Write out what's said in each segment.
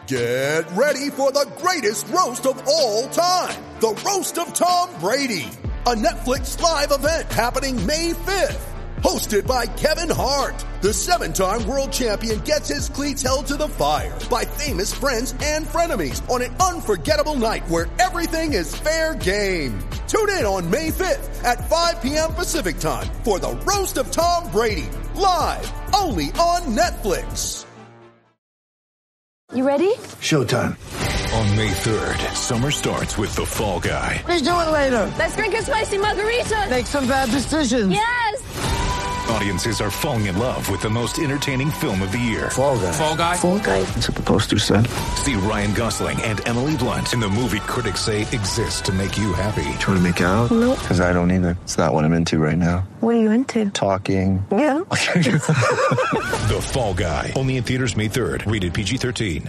Get ready for the greatest roast of all time. The Roast of Tom Brady. A Netflix live event happening May 5th. Hosted by Kevin Hart. The 7-time world champion gets his cleats held to the fire by famous friends and frenemies on an unforgettable night where everything is fair game. Tune in on May 5th at 5 p.m. Pacific time for the Roast of Tom Brady. Live only on Netflix. You ready? Showtime. On May 3rd, summer starts with The Fall Guy. Let's do it later. Let's drink a spicy margarita. Make some bad decisions. Yes! Audiences are falling in love with the most entertaining film of the year. Fall Guy. Fall Guy? Fall Guy. That's what the poster said. See Ryan Gosling and Emily Blunt in the movie critics say exists to make you happy. Trying to make it out? Nope. Because I don't either. It's not what I'm into right now. What are you into? Talking. Yeah. The Fall Guy. Only in theaters May 3rd. Rated PG-13.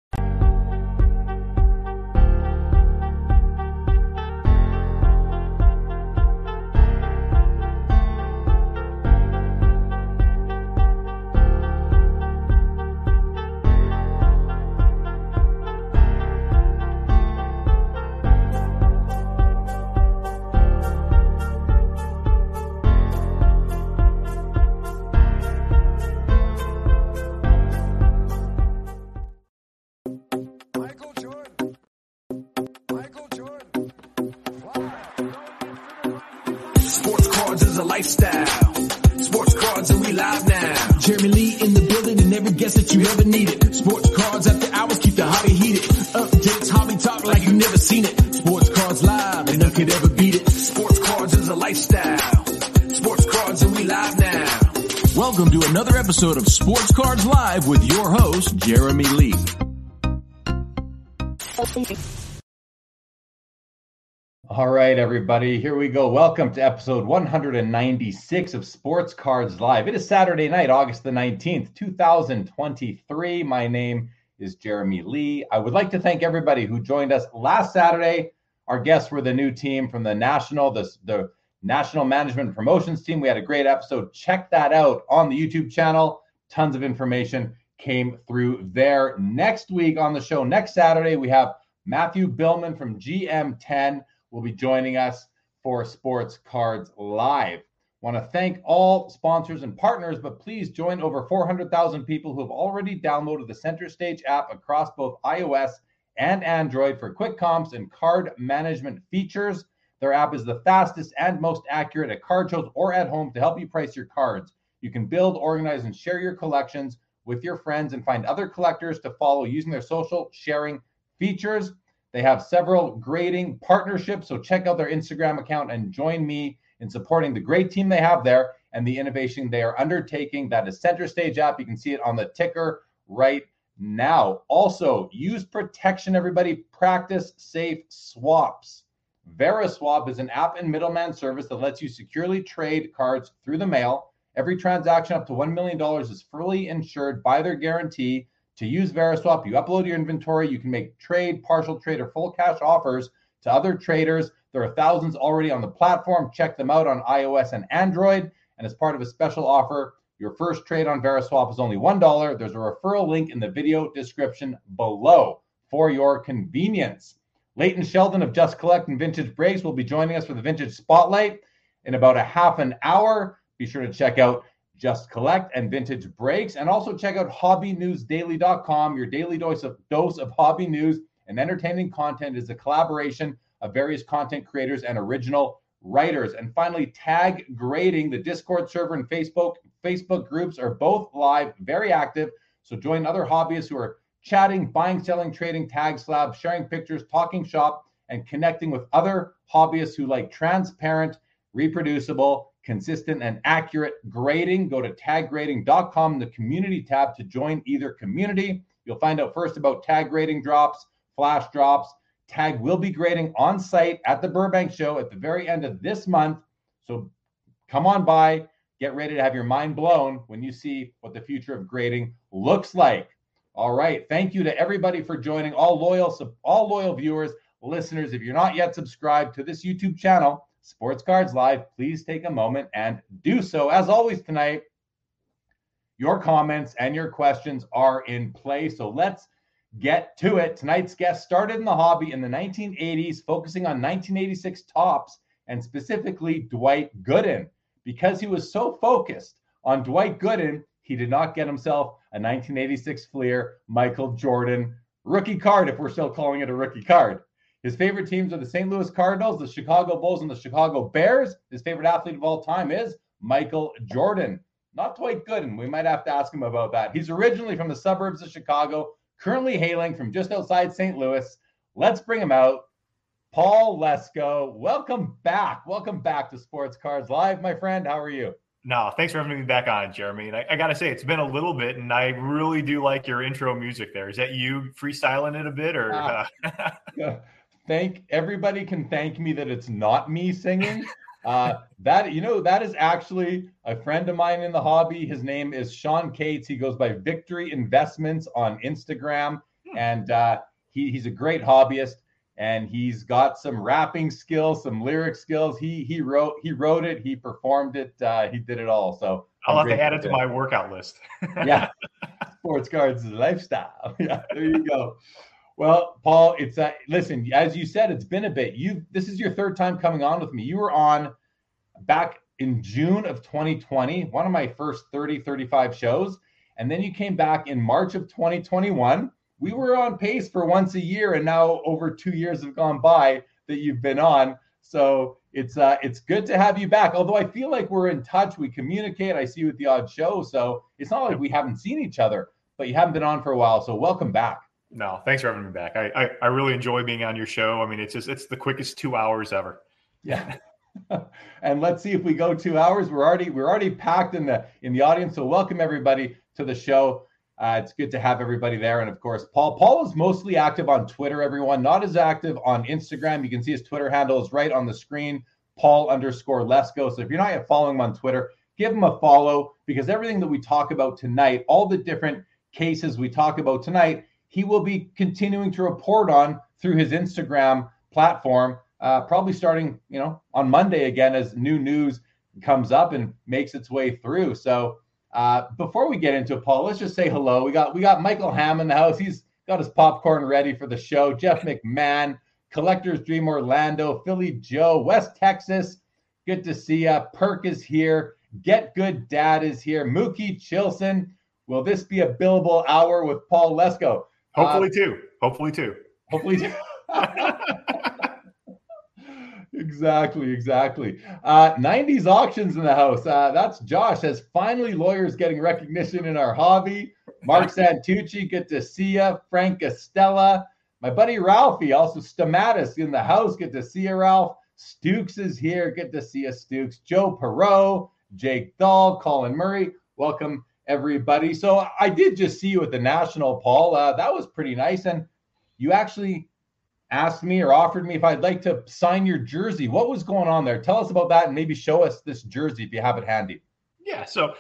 Lifestyle. Sports cards and we live now. Jeremy Lee in the building and every guest that you ever needed. Sports cards after hours keep the hobby heated. Updates, hobby talk like you never seen it. Sports cards live and none could ever beat it. Sports cards is a lifestyle. Sports cards and we live now. Welcome to another episode of Sports Cards Live with your host, Jeremy Lee. All right, everybody, here we go. Welcome to episode 196 of Sports Cards Live. It is Saturday night, August the 19th, 2023. My name is Jeremy Lee. I would like to thank everybody who joined us last Saturday. Our guests were the new team from the National Management and Promotions team. We had a great episode. Check that out on the YouTube channel. Tons of information came through there. Next week on the show, next Saturday, we have Matthew Billman from GM10. Will be joining us for Sports Cards Live. Want to thank all sponsors and partners, but please join over 400,000 people who have already downloaded the Center Stage app across both iOS and Android for quick comps and card management features. Their app is the fastest and most accurate at card shows or at home to help you price your cards. You can build, organize, and share your collections with your friends and find other collectors to follow using their social sharing features. They have several grading partnerships, so check out their Instagram account and join me in supporting the great team they have there and the innovation they are undertaking. That is Center Stage app. You can see it on the ticker right now. Also, use protection, everybody. Practice safe swaps. VeriSwap is an app and middleman service that lets you securely trade cards through the mail. Every transaction up to $1 million is fully insured by their guarantee. To use VeriSwap, you upload your inventory. You can make trade, partial trade, or full cash offers to other traders. There are thousands already on the platform. Check them out on iOS and Android. And as part of a special offer, your first trade on VeriSwap is only $1. There's a referral link in the video description below for your convenience. Leighton Sheldon of Just Collect and Vintage Breaks will be joining us for the Vintage Spotlight in about a half an hour. Be sure to check out Just Collect and Vintage Breaks, and also check out hobbynewsdaily.com. Your daily dose of hobby news and entertaining content is a collaboration of various content creators and original writers. And finally, Tag Grading, the Discord server and Facebook groups are both live, very active. So join other hobbyists who are chatting, buying, selling, trading tag slabs, sharing pictures, talking shop, and connecting with other hobbyists who like transparent, reproducible, consistent, and accurate grading. Go to taggrading.com in the community tab to join either community. You'll find out first about tag grading drops, flash drops. Tag will be grading on site at the Burbank show at the very end of this month. So come on by, get ready to have your mind blown when you see what the future of grading looks like. All right. Thank you to everybody for joining, all loyal viewers, listeners. If you're not yet subscribed to this YouTube channel, Sports Cards Live, please take a moment and do so. As always tonight, your comments and your questions are in play. So let's get to it. Tonight's guest started in the hobby in the 1980s, focusing on 1986 tops and specifically Dwight Gooden. Because he was so focused on Dwight Gooden, he did not get himself a 1986 Fleer Michael Jordan rookie card, if we're still calling it a rookie card. His favorite teams are the St. Louis Cardinals, the Chicago Bulls, and the Chicago Bears. His favorite athlete of all time is Michael Jordan, not Dwight Gooden. We might have to ask him about that. He's originally from the suburbs of Chicago, currently hailing from just outside St. Louis. Let's bring him out. Paul Lesko, welcome back. Welcome back to Sports Cards Live, my friend. How are you? No, thanks for having me back on, Jeremy. And I got to say, it's been a little bit, and I really do like your intro music there. Is that you freestyling it a bit? Or Everybody can thank me that it's not me singing. That is actually a friend of mine in the hobby. His name is Sean Cates. He goes by Victory Investments on Instagram, and he's a great hobbyist. And he's got some rapping skills, some lyric skills. He wrote it, he performed it, he did it all. So I'll have to add it to my workout list. Yeah, Sports Cards Lifestyle. Yeah, there you go. Well, Paul, it's listen, as you said, it's been a bit. This is your third time coming on with me. You were on back in June of 2020, one of my first 35 shows, and then you came back in March of 2021. We were on pace for once a year, and now over 2 years have gone by that you've been on. So it's good to have you back. Although I feel like we're in touch, we communicate. I see you at the odd show, so it's not like we haven't seen each other, but you haven't been on for a while. So welcome back. No, thanks for having me back. I really enjoy being on your show. I mean, it's the quickest 2 hours ever. Yeah. And let's see if we go 2 hours. We're already packed in the audience. So welcome everybody to the show. It's good to have everybody there. And of course, Paul is mostly active on Twitter, everyone, not as active on Instagram. You can see his Twitter handle is right on the screen, Paul_Lesko. So if you're not yet following him on Twitter, give him a follow, because everything that we talk about tonight, all the different cases we talk about tonight, he will be continuing to report on through his Instagram platform, probably starting, on Monday again, as new news comes up and makes its way through. So before we get into it, Paul, let's just say hello. We got Michael Ham in the house. He's got his popcorn ready for the show. Jeff McMahon, Collector's Dream Orlando, Philly Joe, West Texas. Good to see ya. Perk is here. Get Good Dad is here. Mookie Chilson. Will this be a billable hour with Paul Lesko? Hopefully two. Hopefully two. Exactly. 90s auctions in the house. That's Josh. As finally lawyers getting recognition in our hobby. Mark Santucci, good to see ya. Frank Estella. My buddy Ralphie, also Stamatis in the house. Good to see you, Ralph. Stukes is here. Good to see you, Stukes. Joe Perot, Jake Dahl, Colin Murray. Welcome, everybody. So I did just see you at the National, Paul. That was pretty nice. And you actually asked me or offered me if I'd like to sign your jersey. What was going on there? Tell us about that and maybe show us this jersey if you have it handy. Yeah. So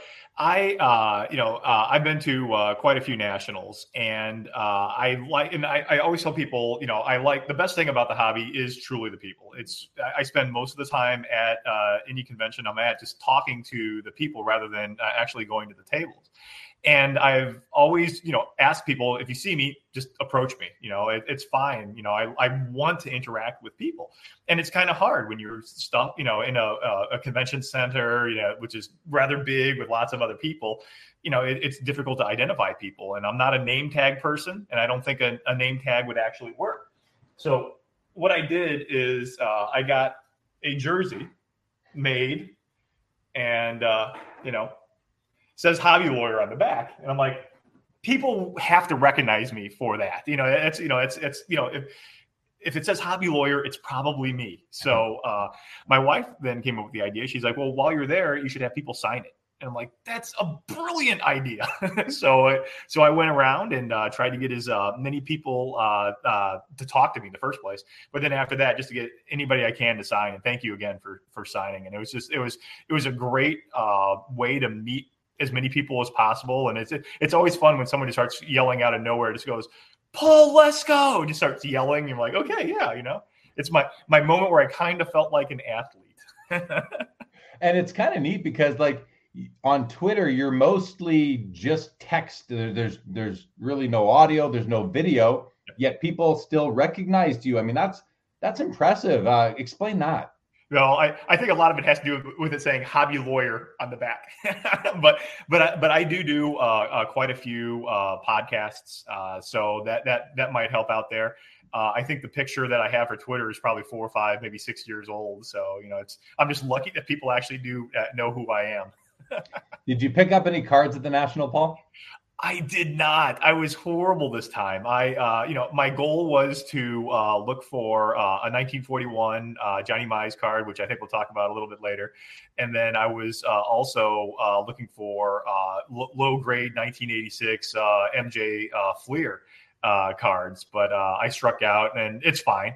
I've been to quite a few nationals, and I always tell people, I like the best thing about the hobby is truly the people. I spend most of the time at any convention I'm at just talking to the people rather than actually going to the tables. And I've always, asked people, if you see me, just approach me. It's fine. I want to interact with people, and it's kind of hard when you're stuck, in a convention center, which is rather big with lots of other people. It's difficult to identify people, and I'm not a name tag person, and I don't think a name tag would actually work. So what I did is I got a jersey made, and says hobby lawyer on the back. And I'm like, people have to recognize me for that. If it says hobby lawyer, it's probably me. So my wife then came up with the idea. She's like, well, while you're there, you should have people sign it. And I'm like, that's a brilliant idea. So I went around and tried to get as many people to talk to me in the first place. But then after that, just to get anybody I can to sign. And thank you again for signing. And it was a great way to meet as many people as possible. And it's always fun when somebody starts yelling out of nowhere, just goes, Paul Lesko, just starts yelling. And you're like, okay, yeah, it's my moment where I kind of felt like an athlete. And it's kind of neat because on Twitter, you're mostly just text. There's really no audio. There's no video. Yet people still recognized you. I mean, that's impressive. Explain that. Well, I think a lot of it has to do with it saying hobby lawyer on the back, but I do quite a few podcasts, so that might help out there. I think the picture that I have for Twitter is probably 4 or 5, maybe 6 years old. So, I'm just lucky that people actually do know who I am. Did you pick up any cards at the National, Paul? I did not. I was horrible this time. My goal was to look for a 1941 Johnny Mize card, which I think we'll talk about a little bit later. And then I was also looking for low grade 1986 MJ Fleer cards, but I struck out, and it's fine.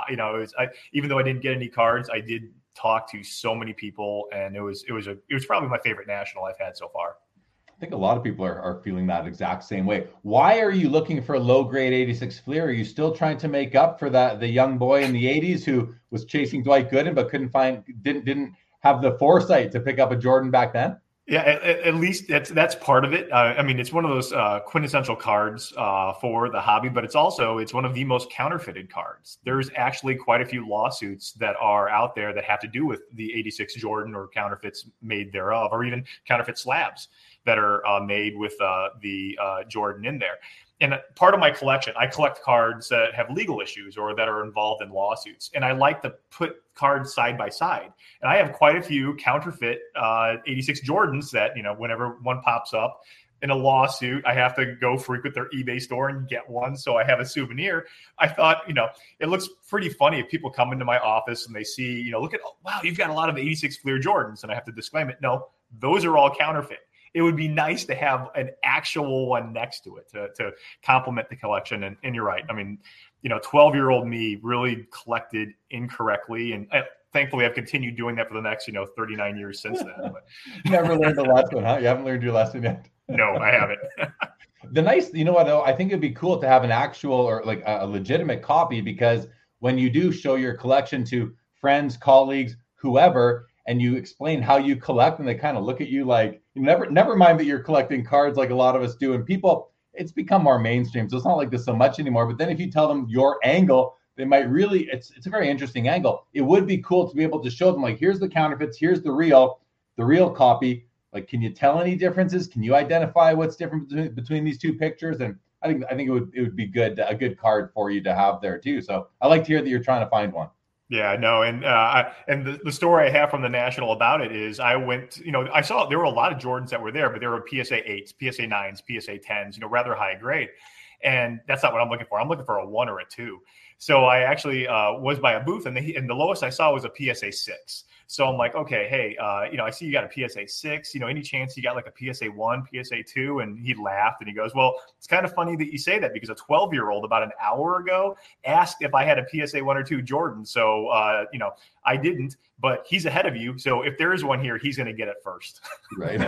Even though I didn't get any cards, I did talk to so many people, and it was probably my favorite National I've had so far. I think a lot of people are feeling that exact same way. Why are you looking for a low grade 86 Fleer? Are you still trying to make up for the young boy in the 80s who was chasing Dwight Gooden but didn't have the foresight to pick up a Jordan back then? Yeah, at least that's part of it. It's one of those quintessential cards for the hobby, but it's one of the most counterfeited cards. There's actually quite a few lawsuits that are out there that have to do with the 86 Jordan or counterfeits made thereof, or even counterfeit slabs that are made with the Jordan in there. And part of my collection, I collect cards that have legal issues or that are involved in lawsuits. And I like to put cards side by side. And I have quite a few counterfeit 86 Jordans that, whenever one pops up in a lawsuit, I have to go frequent their eBay store and get one. So I have a souvenir. I thought, it looks pretty funny if people come into my office and they see, look at, wow, you've got a lot of 86 Fleer Jordans. And I have to disclaim it. No, those are all counterfeit. It would be nice to have an actual one next to it to complement the collection. And you're right. 12-year-old me really collected incorrectly. And thankfully, I've continued doing that for the next, 39 years since then. But never learned the lesson, huh? You haven't learned your lesson yet? No, I haven't. Though, I think it'd be cool to have an actual or like a legitimate copy, because when you do show your collection to friends, colleagues, whoever, and you explain how you collect, and they kind of look at you like, never mind that you're collecting cards like a lot of us do. And people, it's become more mainstream, so it's not like this so much anymore. But then if you tell them your angle, they might really, it's a very interesting angle. It would be cool to be able to show them, like, here's the counterfeits, here's the real copy. Like, can you tell any differences? Can you identify what's different between these two pictures? And I think it would be a good card for you to have there too. So I like to hear that you're trying to find one. Yeah, no, and the story I have from the National about it is I went, I saw there were a lot of Jordans that were there, but there were PSA 8s, PSA 9s, PSA 10s, rather high grade. And that's not what I'm looking for. I'm looking for a 1 or a 2. So I actually was by a booth, and the lowest I saw was a PSA 6. So I'm like, okay, hey, I see you got a PSA 6. Any chance you got like a PSA 1, PSA 2? And he laughed and he goes, well, it's kind of funny that you say that, because a 12-year-old about an hour ago asked if I had a PSA 1 or 2 Jordan. So, I didn't, but he's ahead of you. So if there is one here, he's going to get it first. Right.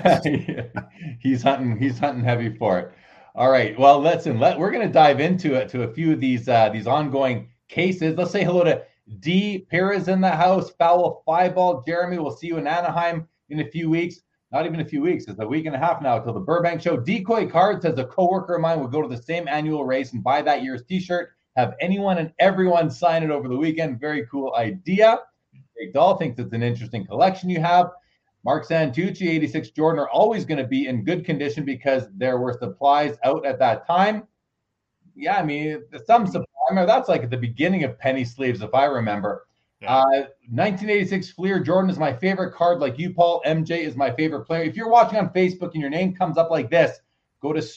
He's hunting heavy for it. All right. Well, we're going to dive into a few of these ongoing cases. Let's say hello to D. Pira's in the house. Foul Fireball. Jeremy, we'll see you in Anaheim in a few weeks. Not even a few weeks. It's a week and a half now till the Burbank show. Decoy Cards says a coworker of mine will go to the same annual race and buy that year's t-shirt. Have anyone and everyone sign it over the weekend. Very cool idea. Jake Dahl thinks it's an interesting collection you have. Mark Santucci, 86 Jordan are always going to be in good condition because there were supplies out at that time. Yeah, some supply. That's like at the beginning of penny sleeves, if I remember. Yeah. 1986 Fleer Jordan is my favorite card, like you, Paul. MJ is my favorite player. If you're watching on Facebook and your name comes up like this, go to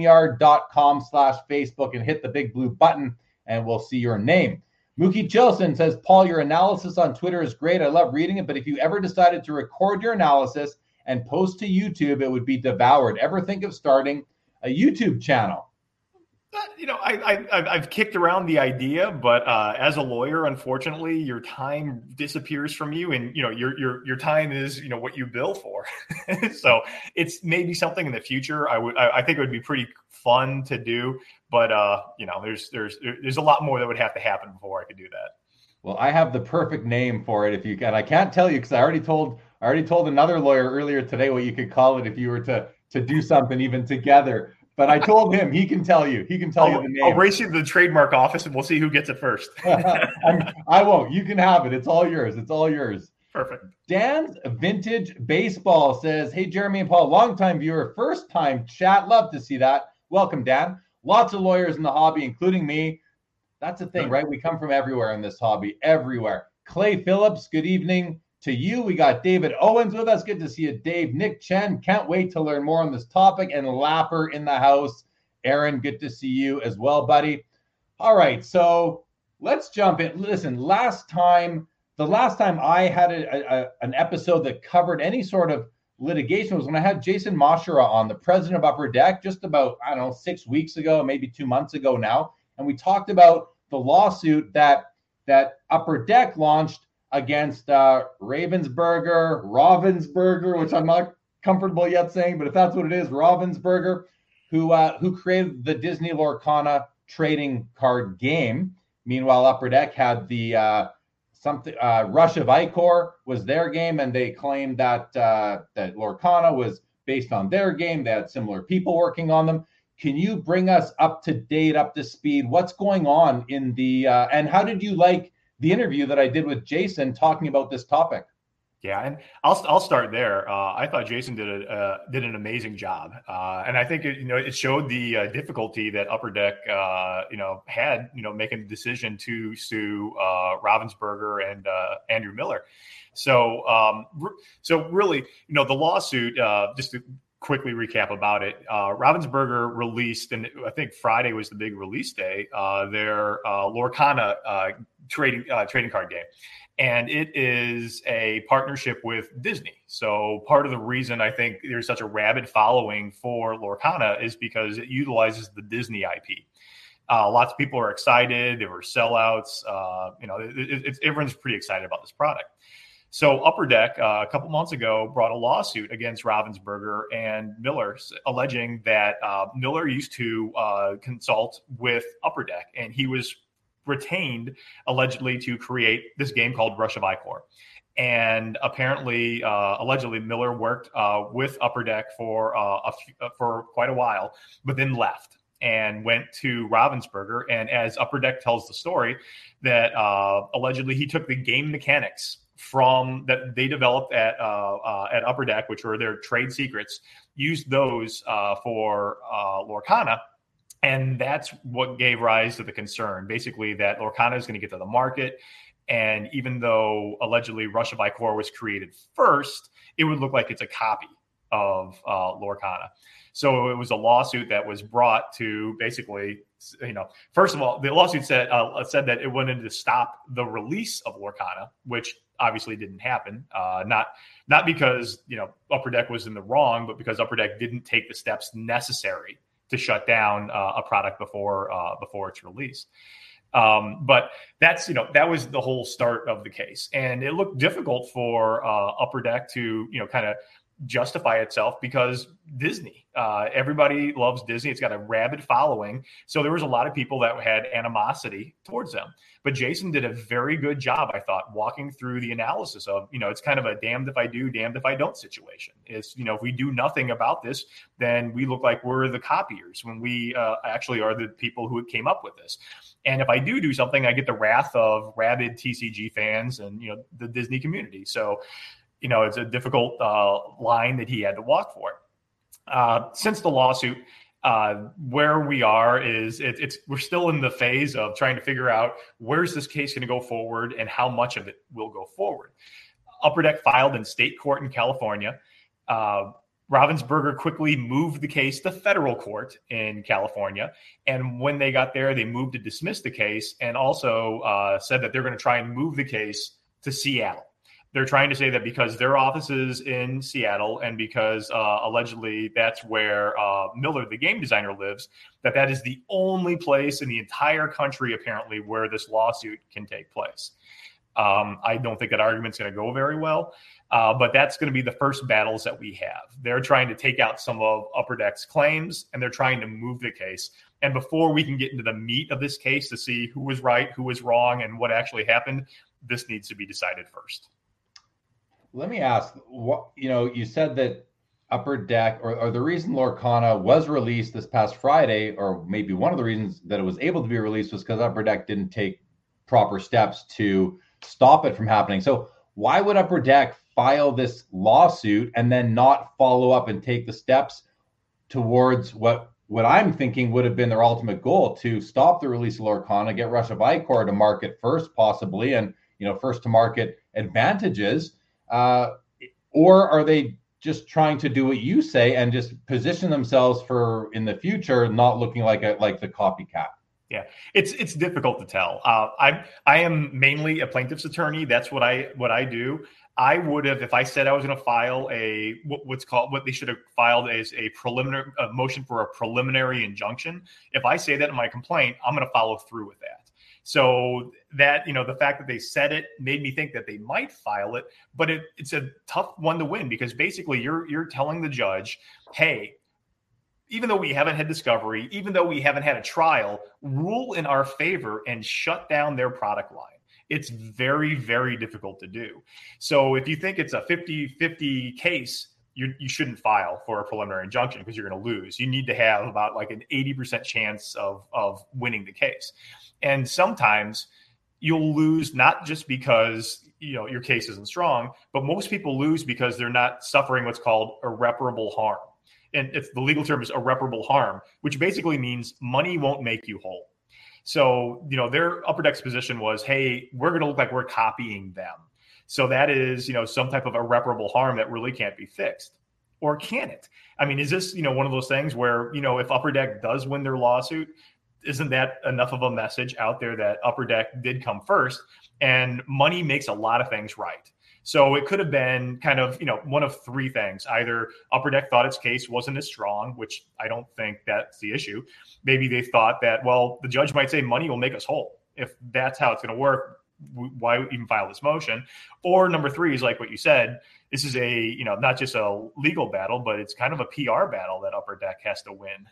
StreamYard.com/Facebook and hit the big blue button, and we'll see your name. Mookie Chilson says, Paul, your analysis on Twitter is great. I love reading it, but if you ever decided to record your analysis and post to YouTube, it would be devoured. Ever think of starting a YouTube channel? I've kicked around the idea, but as a lawyer, unfortunately, your time disappears from you, and your time is what you bill for. So it's maybe something in the future. I think it would be pretty fun to do, but there's a lot more that would have to happen before I could do that. Well, I have the perfect name for it. If you can, I can't tell you because I already told I already told another lawyer earlier today what you could call it if you were to do something even together. But I told him he can tell you. He can tell you the name. I'll race you to the trademark office, and we'll see who gets it first. I won't. You can have it. It's all yours. It's all yours. Perfect. Dan's Vintage Baseball says, hey, Jeremy and Paul, longtime viewer, first time chat. Love to see that. Welcome, Dan. Lots of lawyers in the hobby, including me. That's the thing, right? We come from everywhere in this hobby, everywhere. Clay Phillips, good evening to you. We got David Owens with us. Good to see you, Dave. Nick Chen, can't wait to learn more on this topic. And Lapper in the house. Aaron, good to see you as well, buddy. All right, so let's jump in. Listen, the last time I had an episode that covered any sort of litigation was when I had Jason Moshera on, the president of Upper Deck, just about, 6 weeks ago, maybe 2 months ago now. And we talked about the lawsuit that Upper Deck launched against Ravensburger, which I'm not comfortable yet saying, but if that's what it is, Ravensburger, who created the Disney Lorcana trading card game. Meanwhile, Upper Deck had the Rush of Icor was their game, and they claimed that Lorcana was based on their game. They had similar people working on them. Can you bring us up to date, up to speed? What's going on in the and how did you like the interview that I did with Jason talking about this topic? Yeah, and I'll start there. I thought Jason did an amazing job, and I think it showed the difficulty that Upper Deck had making the decision to sue Ravensburger and Andrew Miller. So really, the lawsuit, just to quickly recap about it, Ravensburger released, and I think Friday was the big release day, their Lorcana trading card game. And it is a partnership with Disney. So part of the reason I think there's such a rabid following for Lorcana is because it utilizes the Disney IP. Lots of people are excited. There were sellouts. Everyone's pretty excited about this product. So Upper Deck, a couple months ago, brought a lawsuit against Ravensburger and Miller, alleging that Miller used to consult with Upper Deck, and he was retained allegedly to create this game called Rush of Icor. And apparently, allegedly, Miller worked with Upper Deck for quite a while, but then left and went to Ravensburger. And as Upper Deck tells the story, that allegedly he took the game mechanics from that they developed at Upper Deck, which were their trade secrets, used those for Lorcana. And that's what gave rise to the concern, basically, that Lorcana is going to get to the market. And even though allegedly Rush of Icor was created first, it would look like it's a copy of Lorcana. So it was a lawsuit that was brought to basically, first of all, the lawsuit said that it wanted to stop the release of Lorcana, which obviously didn't happen. Not because Upper Deck was in the wrong, but because Upper Deck didn't take the steps necessary to shut down a product before its release. But that's, that was the whole start of the case. And it looked difficult for Upper Deck to, kind of justify itself because Disney, everybody loves Disney. It's got a rabid following. So there was a lot of people that had animosity towards them. But Jason did a very good job, I thought, walking through the analysis of, it's kind of a damned if I do, damned if I don't situation. It's, if we do nothing about this, then we look like we're the copiers when we actually are the people who came up with this. And if I do something, I get the wrath of rabid TCG fans and, the Disney community. So, it's a difficult line that he had to walk for. Since the lawsuit, where we are is we're still in the phase of trying to figure out where's this case going to go forward and how much of it will go forward. Upper Deck filed in state court in California. Ravensburger quickly moved the case to federal court in California. And when they got there, they moved to dismiss the case and also said that they're going to try and move the case to Seattle. They're trying to say that because their office is in Seattle and because allegedly that's where Miller, the game designer, lives, that is the only place in the entire country, apparently, where this lawsuit can take place. I don't think that argument's going to go very well, but that's going to be the first battles that we have. They're trying to take out some of Upper Deck's claims, and they're trying to move the case. And before we can get into the meat of this case to see who was right, who was wrong, and what actually happened, this needs to be decided first. Let me ask, what, you said that Upper Deck, or the reason Lorcana was released this past Friday, or maybe one of the reasons that it was able to be released, was because Upper Deck didn't take proper steps to stop it from happening. So why would Upper Deck file this lawsuit and then not follow up and take the steps towards what I'm thinking would have been their ultimate goal, to stop the release of Lorcana, get Russia Vicor to market first, possibly, and first to market advantages, or are they just trying to do what you say and just position themselves for in the future, not looking like the copycat? Yeah, it's difficult to tell. I am mainly a plaintiff's attorney. That's what I do. I would have, if I said I was going to file what they should have filed as a motion for a preliminary injunction. If I say that in my complaint, I'm going to follow through with that. So that, the fact that they said it made me think that they might file it, but it's a tough one to win, because basically you're telling the judge, hey, even though we haven't had discovery, even though we haven't had a trial, rule in our favor and shut down their product line. It's very, very difficult to do. So if you think it's a 50-50 case, you shouldn't file for a preliminary injunction, because you're going to lose. You need to have about like an 80% chance of winning the case. And sometimes you'll lose not just because your case isn't strong, but most people lose because they're not suffering what's called irreparable harm. And the legal term is irreparable harm, which basically means money won't make you whole. So, their Upper Deck's position was, hey, we're going to look like we're copying them. So that is, some type of irreparable harm that really can't be fixed. Or can it? I mean, is this, one of those things where, if Upper Deck does win their lawsuit, isn't that enough of a message out there that Upper Deck did come first, and money makes a lot of things right? So it could have been kind of, one of three things. Either Upper Deck thought its case wasn't as strong, which I don't think that's the issue. Maybe they thought that, well, the judge might say money will make us whole. If that's how it's going to work, why even file this motion? Or number three is like what you said. This is not just a legal battle, but it's kind of a PR battle that Upper Deck has to win.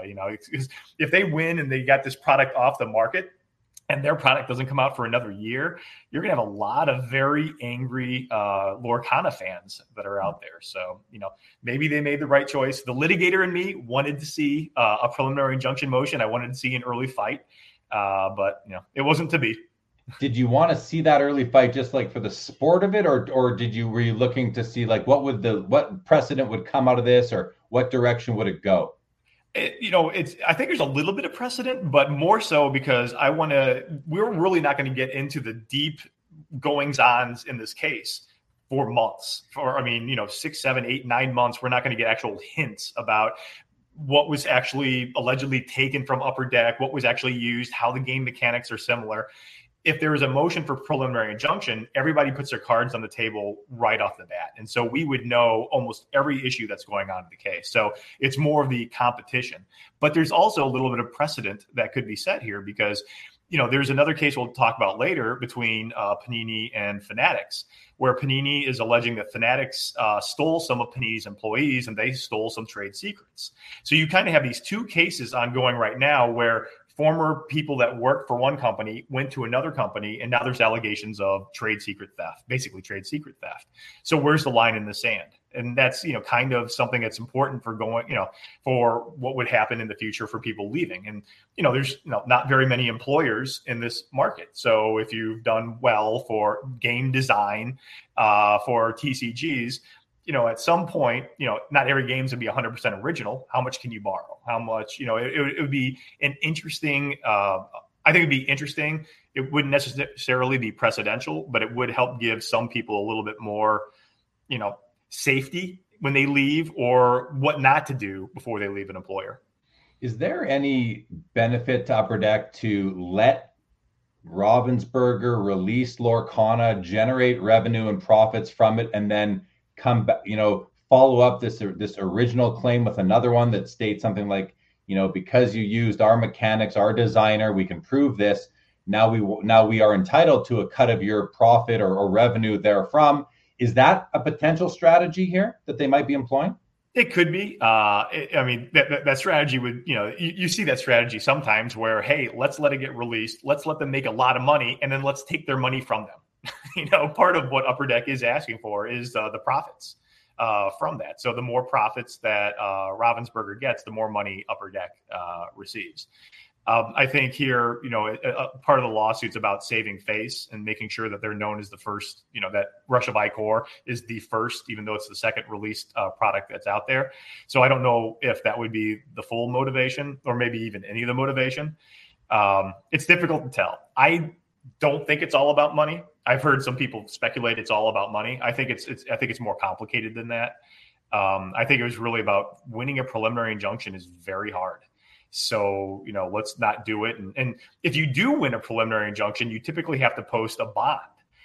If they win and they got this product off the market, and their product doesn't come out for another year, you're going to have a lot of very angry Lorcana fans that are out there. So, maybe they made the right choice. The litigator in me wanted to see a preliminary injunction motion. I wanted to see an early fight, but it wasn't to be. Did you want to see that early fight just like for the sport of it, or were you looking to see like what precedent would come out of this, or what direction would it go? I think there's a little bit of precedent, but more so because we're really not going to get into the deep goings-ons in this case for months. 6, 7, 8, 9 months. We're not going to get actual hints about what was actually allegedly taken from Upper Deck, what was actually used, how the game mechanics are similar. If there is a motion for preliminary injunction, everybody puts their cards on the table right off the bat. And so we would know almost every issue that's going on in the case. So it's more of the competition. But there's also a little bit of precedent that could be set here, because, there's another case we'll talk about later between Panini and Fanatics, where Panini is alleging that Fanatics stole some of Panini's employees and they stole some trade secrets. So you kind of have these two cases ongoing right now where former people that worked for one company went to another company, and now there's allegations of trade secret theft, basically trade secret theft. So where's the line in the sand? And that's, kind of something that's important for for what would happen in the future for people leaving. And, there's not very many employers in this market. So if you've done well for game design, for TCGs, at some point, not every game's gonna be 100% original. How much can you borrow? How much, it would be an interesting, I think it'd be interesting. It wouldn't necessarily be precedential, but it would help give some people a little bit more, safety when they leave, or what not to do before they leave an employer. Is there any benefit to Upper Deck to let Ravensburger release Lorcana, generate revenue and profits from it, and then come back, follow up this original claim with another one that states something like, because you used our mechanics, our designer, we can prove this. Now we are entitled to a cut of your profit or revenue therefrom. Is that a potential strategy here that they might be employing? It could be. That strategy would, you see that strategy sometimes where, hey, let's let it get released. Let's let them make a lot of money, and then let's take their money from them. Part of what Upper Deck is asking for is the profits from that. So the more profits that Ravensburger gets, the more money Upper Deck receives. I think here, part of the lawsuit's about saving face and making sure that they're known as the first, that Rush of Icor is the first, even though it's the second released product that's out there. So I don't know if that would be the full motivation or maybe even any of the motivation. It's difficult to tell. I don't think it's all about money. I've heard some people speculate it's all about money. I think it's more complicated than that. I think it was really about winning a preliminary injunction is very hard. So, let's not do it. And if you do win a preliminary injunction, you typically have to post a bond.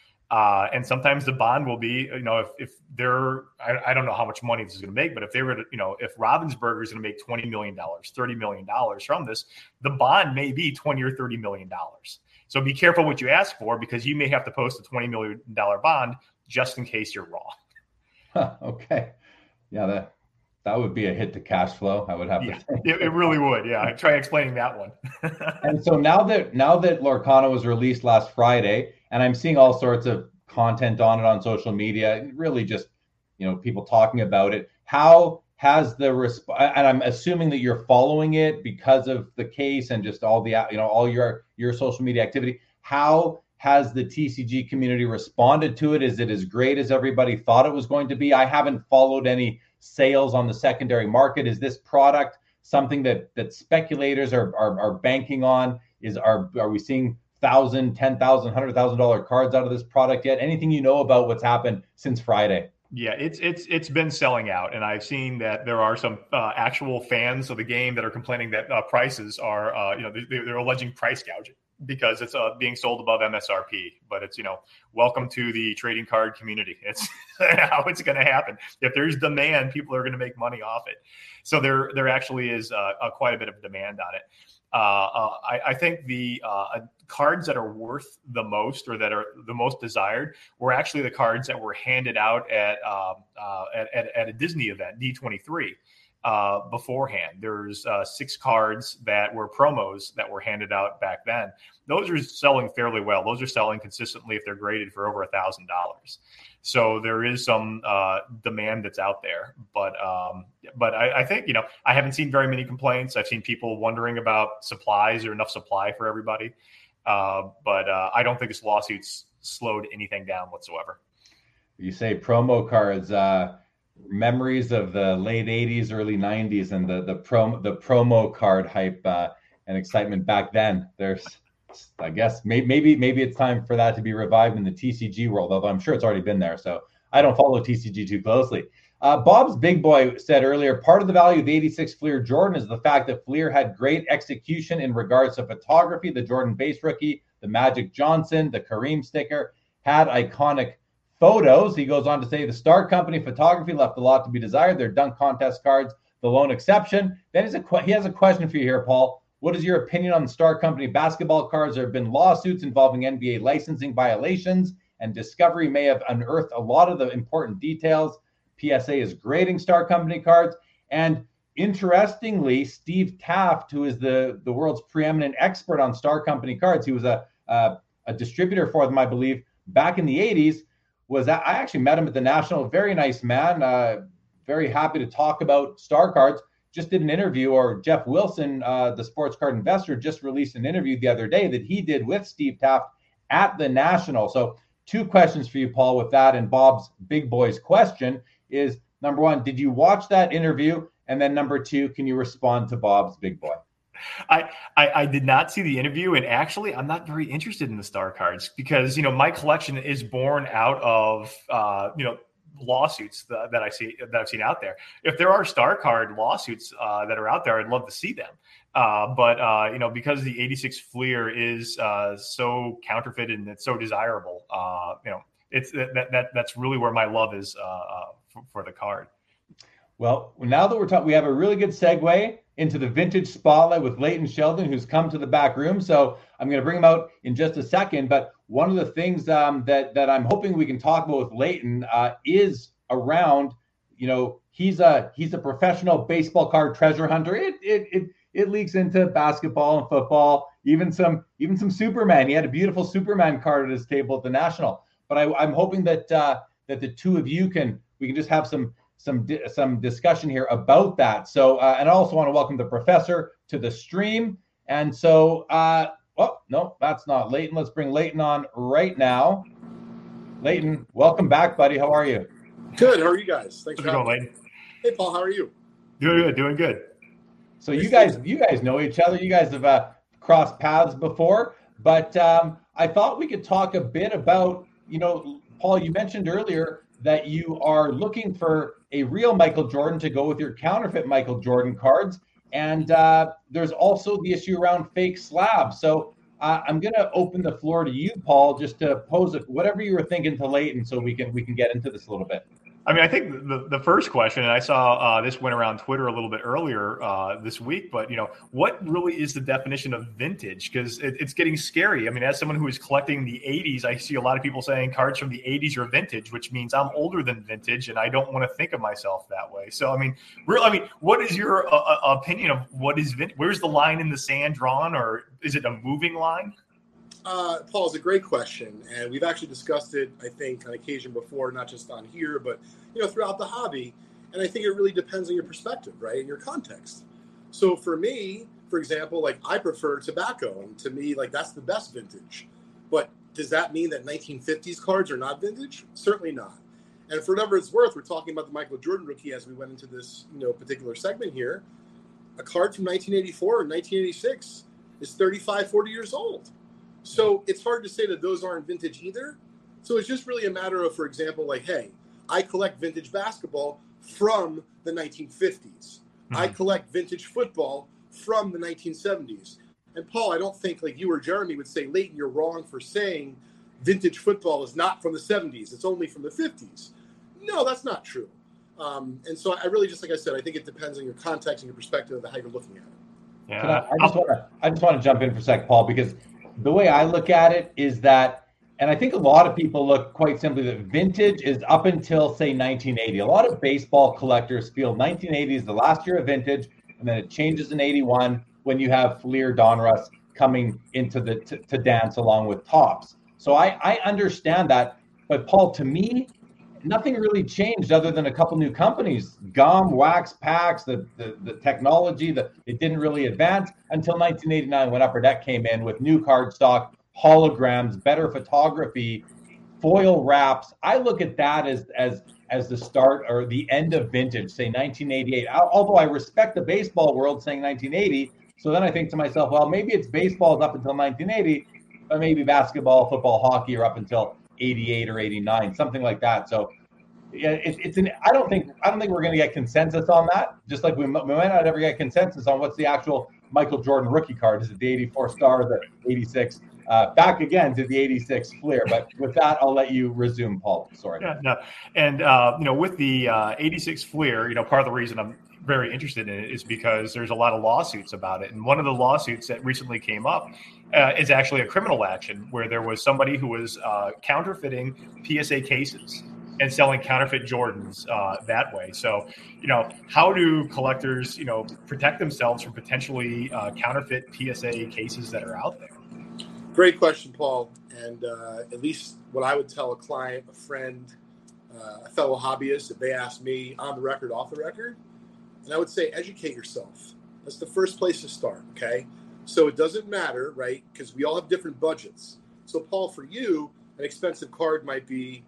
And sometimes the bond will be, if they're, I don't know how much money this is going to make, but if they were to, if Ravensburger is going to make $20 million, $30 million from this, the bond may be $20 or $30 million. So be careful what you ask for, because you may have to post a $20 million bond just in case you're wrong. Okay. Yeah, that would be a hit to cash flow. I would have to say. It really would. Yeah. I try explaining that one. And so now that Lorcana was released last Friday, and I'm seeing all sorts of content on it on social media, really just, people talking about it. How has the and I'm assuming that you're following it because of the case and just all the, all your social media activity. How has the TCG community responded to it? Is it as great as everybody thought it was going to be? I haven't followed any sales on the secondary market. Is this product something that speculators are banking on? Are we seeing $1,000, $10,000, $100,000 cards out of this product yet? Anything about what's happened since Friday? Yeah, it's been selling out, and I've seen that there are some actual fans of the game that are complaining that prices are, they're alleging price gouging because it's being sold above MSRP. But it's, welcome to the trading card community. It's how it's going to happen. If there's demand, people are going to make money off it. So there actually is quite a bit of demand on it. I think the cards that are worth the most or that are the most desired were actually the cards that were handed out at a Disney event, D23, beforehand. There's 6 cards that were promos that were handed out back then. Those are selling fairly well. Those are selling consistently if they're graded for over $1,000. So there is some demand that's out there, but I think, I haven't seen very many complaints. I've seen people wondering about supplies or enough supply for everybody. But I don't think this lawsuit's slowed anything down whatsoever. You say promo cards, memories of the late 80s, early 90s, and the promo card hype and excitement back then. There's, I guess, maybe it's time for that to be revived in the TCG world, although I'm sure it's already been there. So I don't follow TCG too closely. Bob's Big Boy said earlier, part of the value of the 86 Fleer Jordan is the fact that Fleer had great execution in regards to photography. The Jordan base rookie, the Magic Johnson, the Kareem sticker had iconic photos. He goes on to say the Star Company photography left a lot to be desired. Their dunk contest cards, the lone exception. Then he has a question for you here, Paul. What is your opinion on the Star Company basketball cards? There have been lawsuits involving NBA licensing violations, and Discovery may have unearthed a lot of the important details. PSA is grading Star Company cards. And interestingly, Steve Taft, who is the world's preeminent expert on Star Company cards, he was a distributor for them, I believe, back in the 80s, I actually met him at the National. Very nice man, very happy to talk about Star cards. Just did an interview, or Jeff Wilson, the sports card investor, just released an interview the other day that he did with Steve Taft at the National. So 2 questions for you, Paul, with that. And Bob's Big Boy's question is, number 1, did you watch that interview? And then number 2, can you respond to Bob's Big Boy? I did not see the interview, and actually I'm not very interested in the Star cards because, my collection is born out of, lawsuits that I've seen out there. If there are Star card lawsuits that are out there, I'd love to see them. But because the 86 Fleer is so counterfeited and it's so desirable, it's that's really where my love is for the card. Well, now that we're talking, we have a really good segue into the vintage spotlight with Leighton Sheldon, who's come to the back room. So I'm going to bring him out in just a second. But one of the things that I'm hoping we can talk about with Leighton is around, he's a professional baseball card treasure hunter. It leaks into basketball and football, even some Superman. He had a beautiful Superman card at his table at the National. but I'm hoping that that the two of you we can just have some discussion here about that. So, and I also want to welcome the professor to the stream. And so, no, that's not Leighton. Let's bring Leighton on right now. Leighton, welcome back, buddy. How are you? Good. How are you guys? Thanks for having me. Leighton? Hey, Paul. How are you? Doing good. So you guys know each other. You guys have crossed paths before, but I thought we could talk a bit about, Paul, you mentioned earlier that you are looking for a real Michael Jordan to go with your counterfeit Michael Jordan cards. And there's also the issue around fake slabs. So I'm going to open the floor to you, Paul, just to pose whatever you were thinking to Leighton so we can get into this a little bit. I mean, I think the first question, and I saw this went around Twitter a little bit earlier this week, but, what really is the definition of vintage? Because it's getting scary. I mean, as someone who is collecting the 80s, I see a lot of people saying cards from the 80s are vintage, which means I'm older than vintage, and I don't want to think of myself that way. So, what is your opinion of what is vintage? Where's the line in the sand drawn, or is it a moving line? Paul, it's a great question, and we've actually discussed it, I think, on occasion before, not just on here, but throughout the hobby. And I think it really depends on your perspective, right, and your context. So for me, for example, I prefer tobacco, and to me, that's the best vintage. But does that mean that 1950s cards are not vintage? Certainly not. And for whatever it's worth, we're talking about the Michael Jordan rookie as we went into this, particular segment here. A card from 1984 or 1986 is 35, 40 years old. So it's hard to say that those aren't vintage either. So it's just really a matter of, for example, hey, I collect vintage basketball from the 1950s. Mm-hmm. I collect vintage football from the 1970s. And Paul, I don't think you or Jeremy would say, Leighton, you're wrong for saying vintage football is not from the 70s. It's only from the 50s. No, that's not true. And so I really just, like I said, I think it depends on your context and your perspective of how you're looking at it. Yeah. I just want to jump in for a sec, Paul, because the way I look at it is that, and I think a lot of people look quite simply that vintage is up until, say, 1980. A lot of baseball collectors feel 1980 is the last year of vintage, and then it changes in 81 when you have Fleer Donruss coming into to dance along with Topps. So I understand that. But, Paul, to me, nothing really changed other than a couple new companies. Gum, wax packs, the technology, it didn't really advance until 1989 when Upper Deck came in with new card stock, holograms, better photography, foil wraps. I look at that as the start or the end of vintage, say 1988. Although I respect the baseball world saying 1980, so then I think to myself, well, maybe it's baseball up until 1980, but maybe basketball, football, hockey are up until 88 or 89, something like that. So yeah, I don't think we're going to get consensus on that. Just like we might not ever get consensus on what's the actual Michael Jordan rookie card. Is it the 84 star or the 86? Back again to the 86 Fleer. But with that, I'll let you resume, Paul. Sorry. Yeah, no. And with the 86 Fleer, part of the reason I'm very interested in it is because there's a lot of lawsuits about it. And one of the lawsuits that recently came up is actually a criminal action where there was somebody who was counterfeiting PSA cases and selling counterfeit Jordans that way. So, how do collectors, protect themselves from potentially counterfeit PSA cases that are out there? Great question, Paul. And at least what I would tell a client, a friend, a fellow hobbyist, if they ask me on the record, off the record, and I would say educate yourself. That's the first place to start, okay? So it doesn't matter, right? Because we all have different budgets. So, Paul, for you, an expensive card might be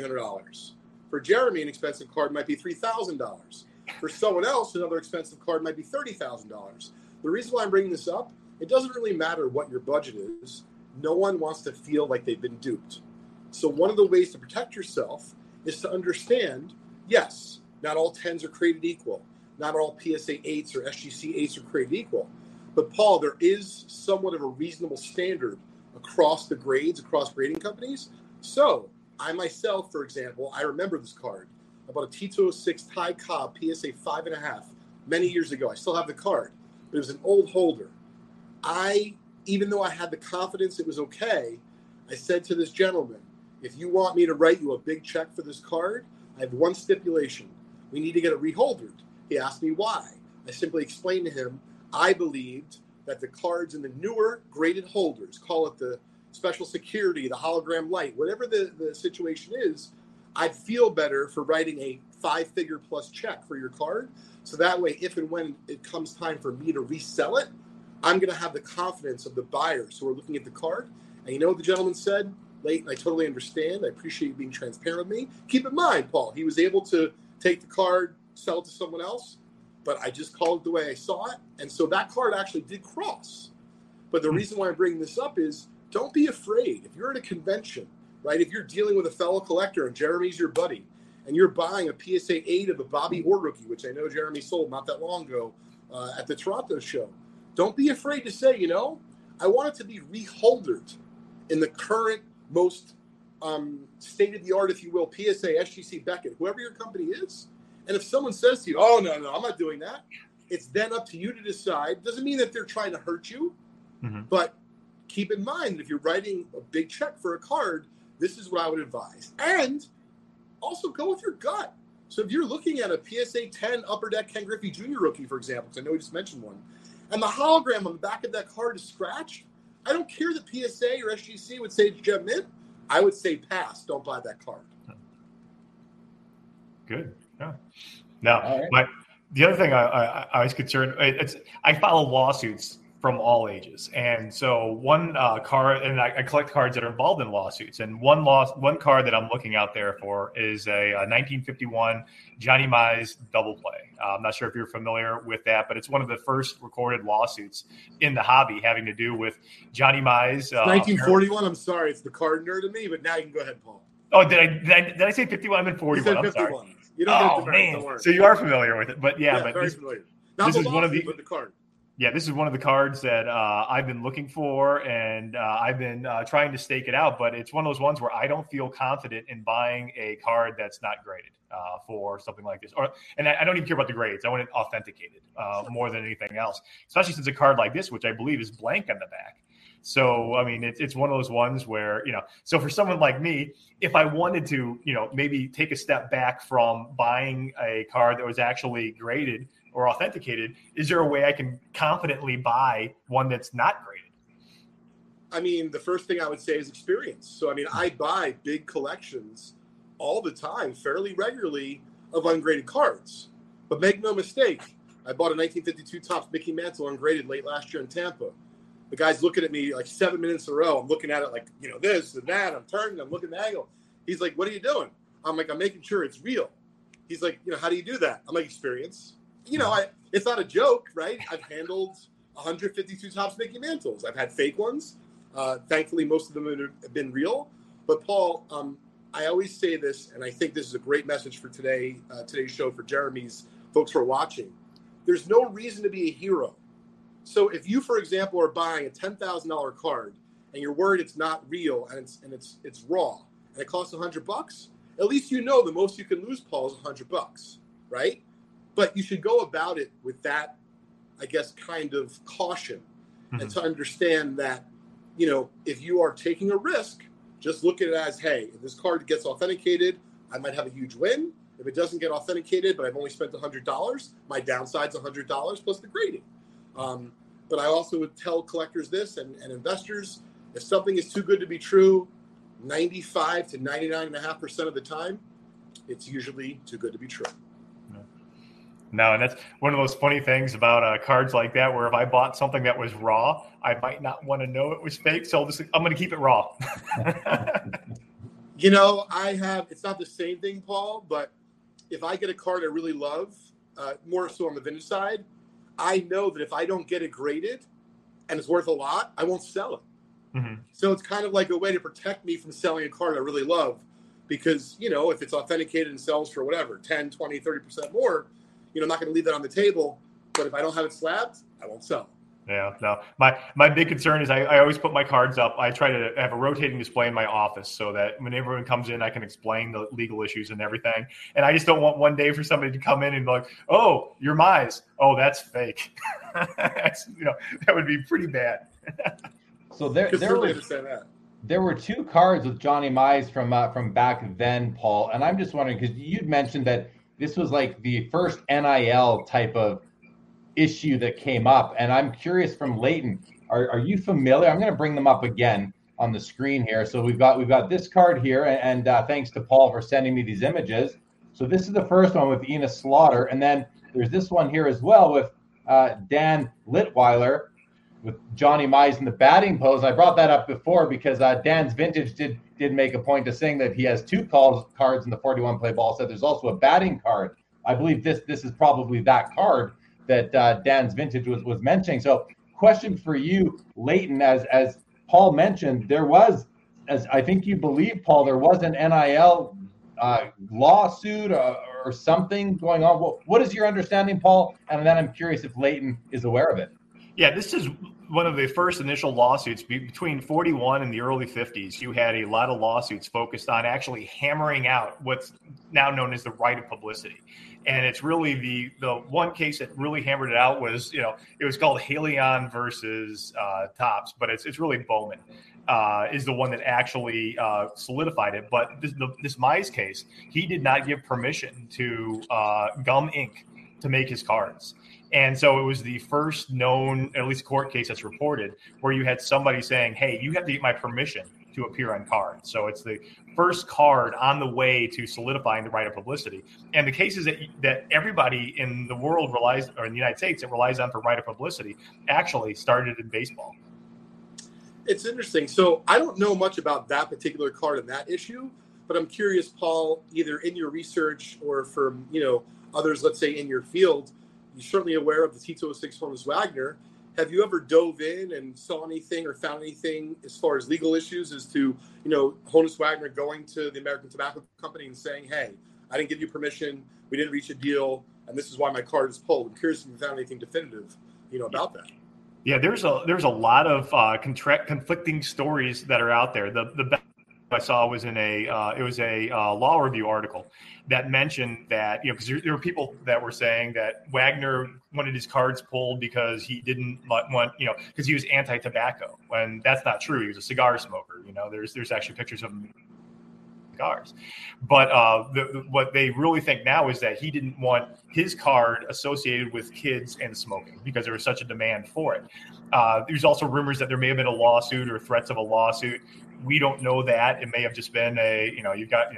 $300. For Jeremy, an expensive card might be $3,000. For someone else, another expensive card might be $30,000. The reason why I'm bringing this up, it doesn't really matter what your budget is. No one wants to feel like they've been duped. So one of the ways to protect yourself is to understand, yes, not all 10s are created equal. Not all PSA 8s or SGC 8s are created equal. But, Paul, there is somewhat of a reasonable standard across the grades, across grading companies. So I myself, for example, I remember this card. I bought a T206 Ty Cobb PSA 5.5 many years ago. I still have the card, but it was an old holder. Even though I had the confidence it was okay, I said to this gentleman, if you want me to write you a big check for this card, I have one stipulation. We need to get it reholdered. He asked me why. I simply explained to him, I believed that the cards in the newer graded holders, call it the special security, the hologram light, whatever the situation is, I'd feel better for writing a 5-figure plus check for your card. So that way, if and when it comes time for me to resell it, I'm going to have the confidence of the buyers who are looking at the card. And you know what the gentleman said? Leighton, I totally understand. I appreciate you being transparent with me. Keep in mind, Paul, he was able to take the card, sell it to someone else, but I just called it the way I saw it. And so that card actually did cross. But the reason why I'm bringing this up is don't be afraid. If you're at a convention, right, if you're dealing with a fellow collector and Jeremy's your buddy, and you're buying a PSA 8 of a Bobby Orr rookie, which I know Jeremy sold not that long ago at the Toronto show, don't be afraid to say, I want it to be reholdered in the current most state-of-the-art, if you will, PSA, SGC, Beckett, whoever your company is. And if someone says to you, oh, no, I'm not doing that, it's then up to you to decide. Doesn't mean that they're trying to hurt you, but keep in mind that if you're writing a big check for a card, this is what I would advise. And also go with your gut. So if you're looking at a PSA 10 Upper Deck Ken Griffey Jr. rookie, for example, because I know we just mentioned one, and the hologram on the back of that card is scratched, I don't care that PSA or SGC would say it's Gem Mint. I would say pass. Don't buy that card. Good. Yeah. Now, the other thing I was concerned, I follow lawsuits from all ages. And so one card, and I collect cards that are involved in lawsuits. And one card that I'm looking out there for is a 1951 Johnny Mize double play. I'm not sure if you're familiar with that, but it's one of the first recorded lawsuits in the hobby having to do with Johnny Mize. 1941. I'm sorry, it's the card nerd of me, but now you can go ahead, Paul. Oh, did I say 51? I meant 41. I'm sorry. You don't man. So you are familiar with it, but but very familiar. Not this is one of the card. Yeah, this is one of the cards that I've been looking for, and I've been trying to stake it out. But it's one of those ones where I don't feel confident in buying a card that's not graded for something like this. And I don't even care about the grades. I want it authenticated more than anything else, especially since a card like this, which I believe is blank on the back. So, I mean, it's one of those ones where, so for someone like me, if I wanted to, maybe take a step back from buying a card that was actually graded or authenticated, is there a way I can confidently buy one that's not graded? I mean, the first thing I would say is experience. So, I mean, I buy big collections all the time, fairly regularly, of ungraded cards. But make no mistake, I bought a 1952 Topps Mickey Mantle ungraded late last year in Tampa. The guy's looking at me like 7 minutes in a row. I'm looking at it like, this and that. I'm turning, I'm looking at the angle. He's like, what are you doing? I'm like, I'm making sure it's real. He's like, how do you do that? I'm like, experience. It's not a joke, right? I've handled 152 Topps Mickey Mantles. I've had fake ones. Thankfully, most of them have been real. But Paul, I always say this, and I think this is a great message for today's show for Jeremy's folks who are watching. There's no reason to be a hero. So if you, for example, are buying a $10,000 card and you're worried it's not real and it's raw and it costs $100, at least the most you can lose, Paul, is $100, right? But you should go about it with that, I guess, kind of caution and to understand that, if you are taking a risk, just look at it as, hey, if this card gets authenticated, I might have a huge win. If it doesn't get authenticated, but I've only spent $100, my downside's $100 plus the grading. But I also would tell collectors this and investors, if something is too good to be true, 95 to 99.5% of the time, it's usually too good to be true. No, and that's one of those funny things about cards like that, where if I bought something that was raw, I might not want to know it was fake. So I'm going to keep it raw. it's not the same thing, Paul, but if I get a card I really love, more so on the vintage side, I know that if I don't get it graded and it's worth a lot, I won't sell it. So it's kind of like a way to protect me from selling a card I really love because, if it's authenticated and sells for whatever, 10, 20, 30% more, I'm not going to leave that on the table. But if I don't have it slabbed, I won't sell. Yeah, no. My big concern is I always put my cards up. I try to have a rotating display in my office so that when everyone comes in, I can explain the legal issues and everything. And I just don't want one day for somebody to come in and be like, oh, you're Mize. Oh, that's fake. That would be pretty bad. So there were two cards with Johnny Mize from back then, Paul. And I'm just wondering, because you'd mentioned that this was like the first NIL type of issue that came up. And I'm curious from Leighton, are you familiar? I'm going to bring them up again. on the screen here. So we've got this card here, and thanks to Paul for sending me these images. So this is the first one with Enos Slaughter, and then there's this one here as well with Dan Litweiler with Johnny Mize in the batting pose. I brought that up before because Dan's Vintage did make a point of saying that he has two cards in the 41 play ball set. There's also a batting card. I believe this is probably that card that Dan's Vintage was mentioning. So question for you, Leighton, as Paul mentioned, there was, as I think you believe, Paul, there was an NIL lawsuit or something going on. What is your understanding, Paul? And then I'm curious if Leighton is aware of it. Yeah, this is one of the first initial lawsuits between 41 and the early 50s. You had a lot of lawsuits focused on actually hammering out what's now known as the right of publicity. And it's really the one case that really hammered it out was, it was called Haleon versus Topps, but it's really Bowman is the one that actually solidified it. But this Mize case, he did not give permission to Gum Inc. to make his cards. And so it was the first known, at least court case that's reported, where you had somebody saying, hey, you have to get my permission to appear on cards. So it's the first card on the way to solidifying the right of publicity. And the cases that everybody in the world relies, or in the United States, that relies on for right of publicity actually started in baseball. It's interesting. So I don't know much about that particular card and that issue, but I'm curious, Paul, either in your research or from, others, let's say in your field, you're certainly aware of the T206 Honus Wagner. Have you ever dove in and saw anything or found anything as far as legal issues as to, Honus Wagner going to the American Tobacco Company and saying, hey, I didn't give you permission, we didn't reach a deal, and this is why my card is pulled? I'm curious if you found anything definitive, about that. Yeah, there's a lot of conflicting stories that are out there. The best I saw was in a law review article that mentioned that, because there were people that were saying that Wagner wanted his cards pulled because he didn't want, because he was anti-tobacco, when that's not true. He was a cigar smoker. There's actually pictures of him cigars. But what they really think now is that he didn't want his card associated with kids and smoking because there was such a demand for it. There's also rumors that there may have been a lawsuit or threats of a lawsuit. We don't know that. It may have just been you've got,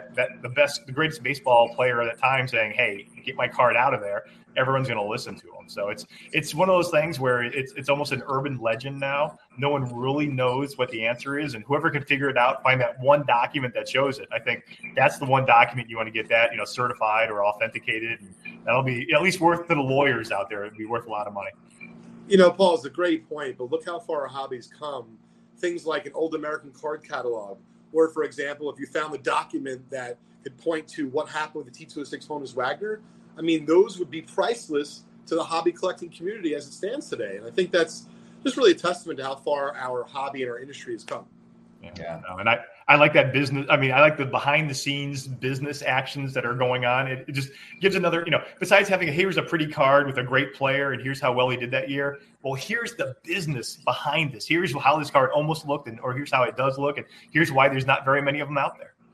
the greatest baseball player at the time saying, hey, get my card out of there. Everyone's going to listen to him. So it's one of those things where it's almost an urban legend now. No one really knows what the answer is. And whoever can figure it out, find that one document that shows it. I think that's the one document you want to get that, certified or authenticated. And that'll be at least worth to the lawyers out there. It'd be worth a lot of money. Paul, it's a great point, but look how far our hobbies come. Things like an old American card catalog, or, for example, if you found the document that could point to what happened with the T206 Honus Wagner, I mean, those would be priceless to the hobby collecting community as it stands today. And I think that's just really a testament to how far our hobby and our industry has come. Yeah. And I like that business. I mean, I like the behind the scenes business actions that are going on. It just gives another, besides having here's a pretty card with a great player and here's how well he did that year. Well, here's the business behind this. Here's how this card almost looked, or here's how it does look. And here's why there's not very many of them out there.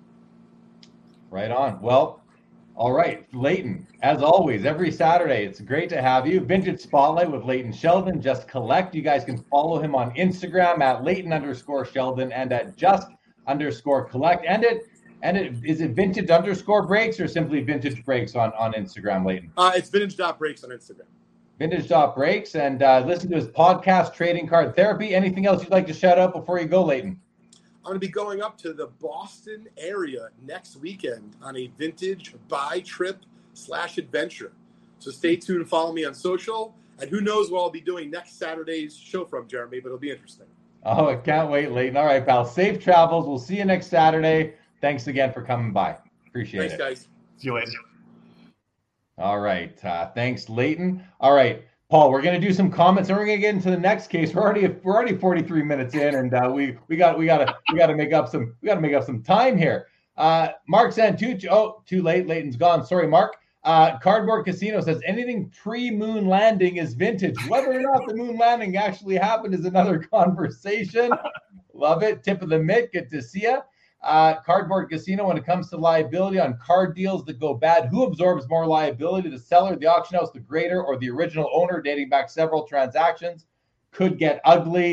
Right on. Well, all right, Leighton, as always, every Saturday, it's great to have you. Vintage Spotlight with Leighton Sheldon. Just Collect. You guys can follow him on Instagram at Leighton_Sheldon and at just_collect. Is it vintage_breaks or simply vintage breaks on Instagram, Leighton? It's vintage.breaks on Instagram. Vintage.breaks, and listen to his podcast, Trading Card Therapy. Anything else you'd like to shout out before you go, Leighton? I'm going to be going up to the Boston area next weekend on a vintage buy trip/adventure. So stay tuned and follow me on social. And who knows what I'll be doing next Saturday's show from, Jeremy, but it'll be interesting. Oh, I can't wait, Leighton. All right, pal. Safe travels. We'll see you next Saturday. Thanks again for coming by. Appreciate it. Thanks, guys. See you later. All right. Thanks, Leighton. All right. Paul, we're going to do some comments, and we're going to get into the next case. We're already 43 minutes in, and we got to make up some time here. Mark Santucci. Oh, too late. Leighton's gone. Sorry, Mark. Cardboard Casino says anything pre-moon landing is vintage. Whether or not the moon landing actually happened is another conversation. Love it. Tip of the mitt. Good to see you. Cardboard Casino, when it comes to liability on card deals that go bad, who absorbs more liability, the seller, the auction house, the grader, or the original owner dating back several transactions? Could get ugly.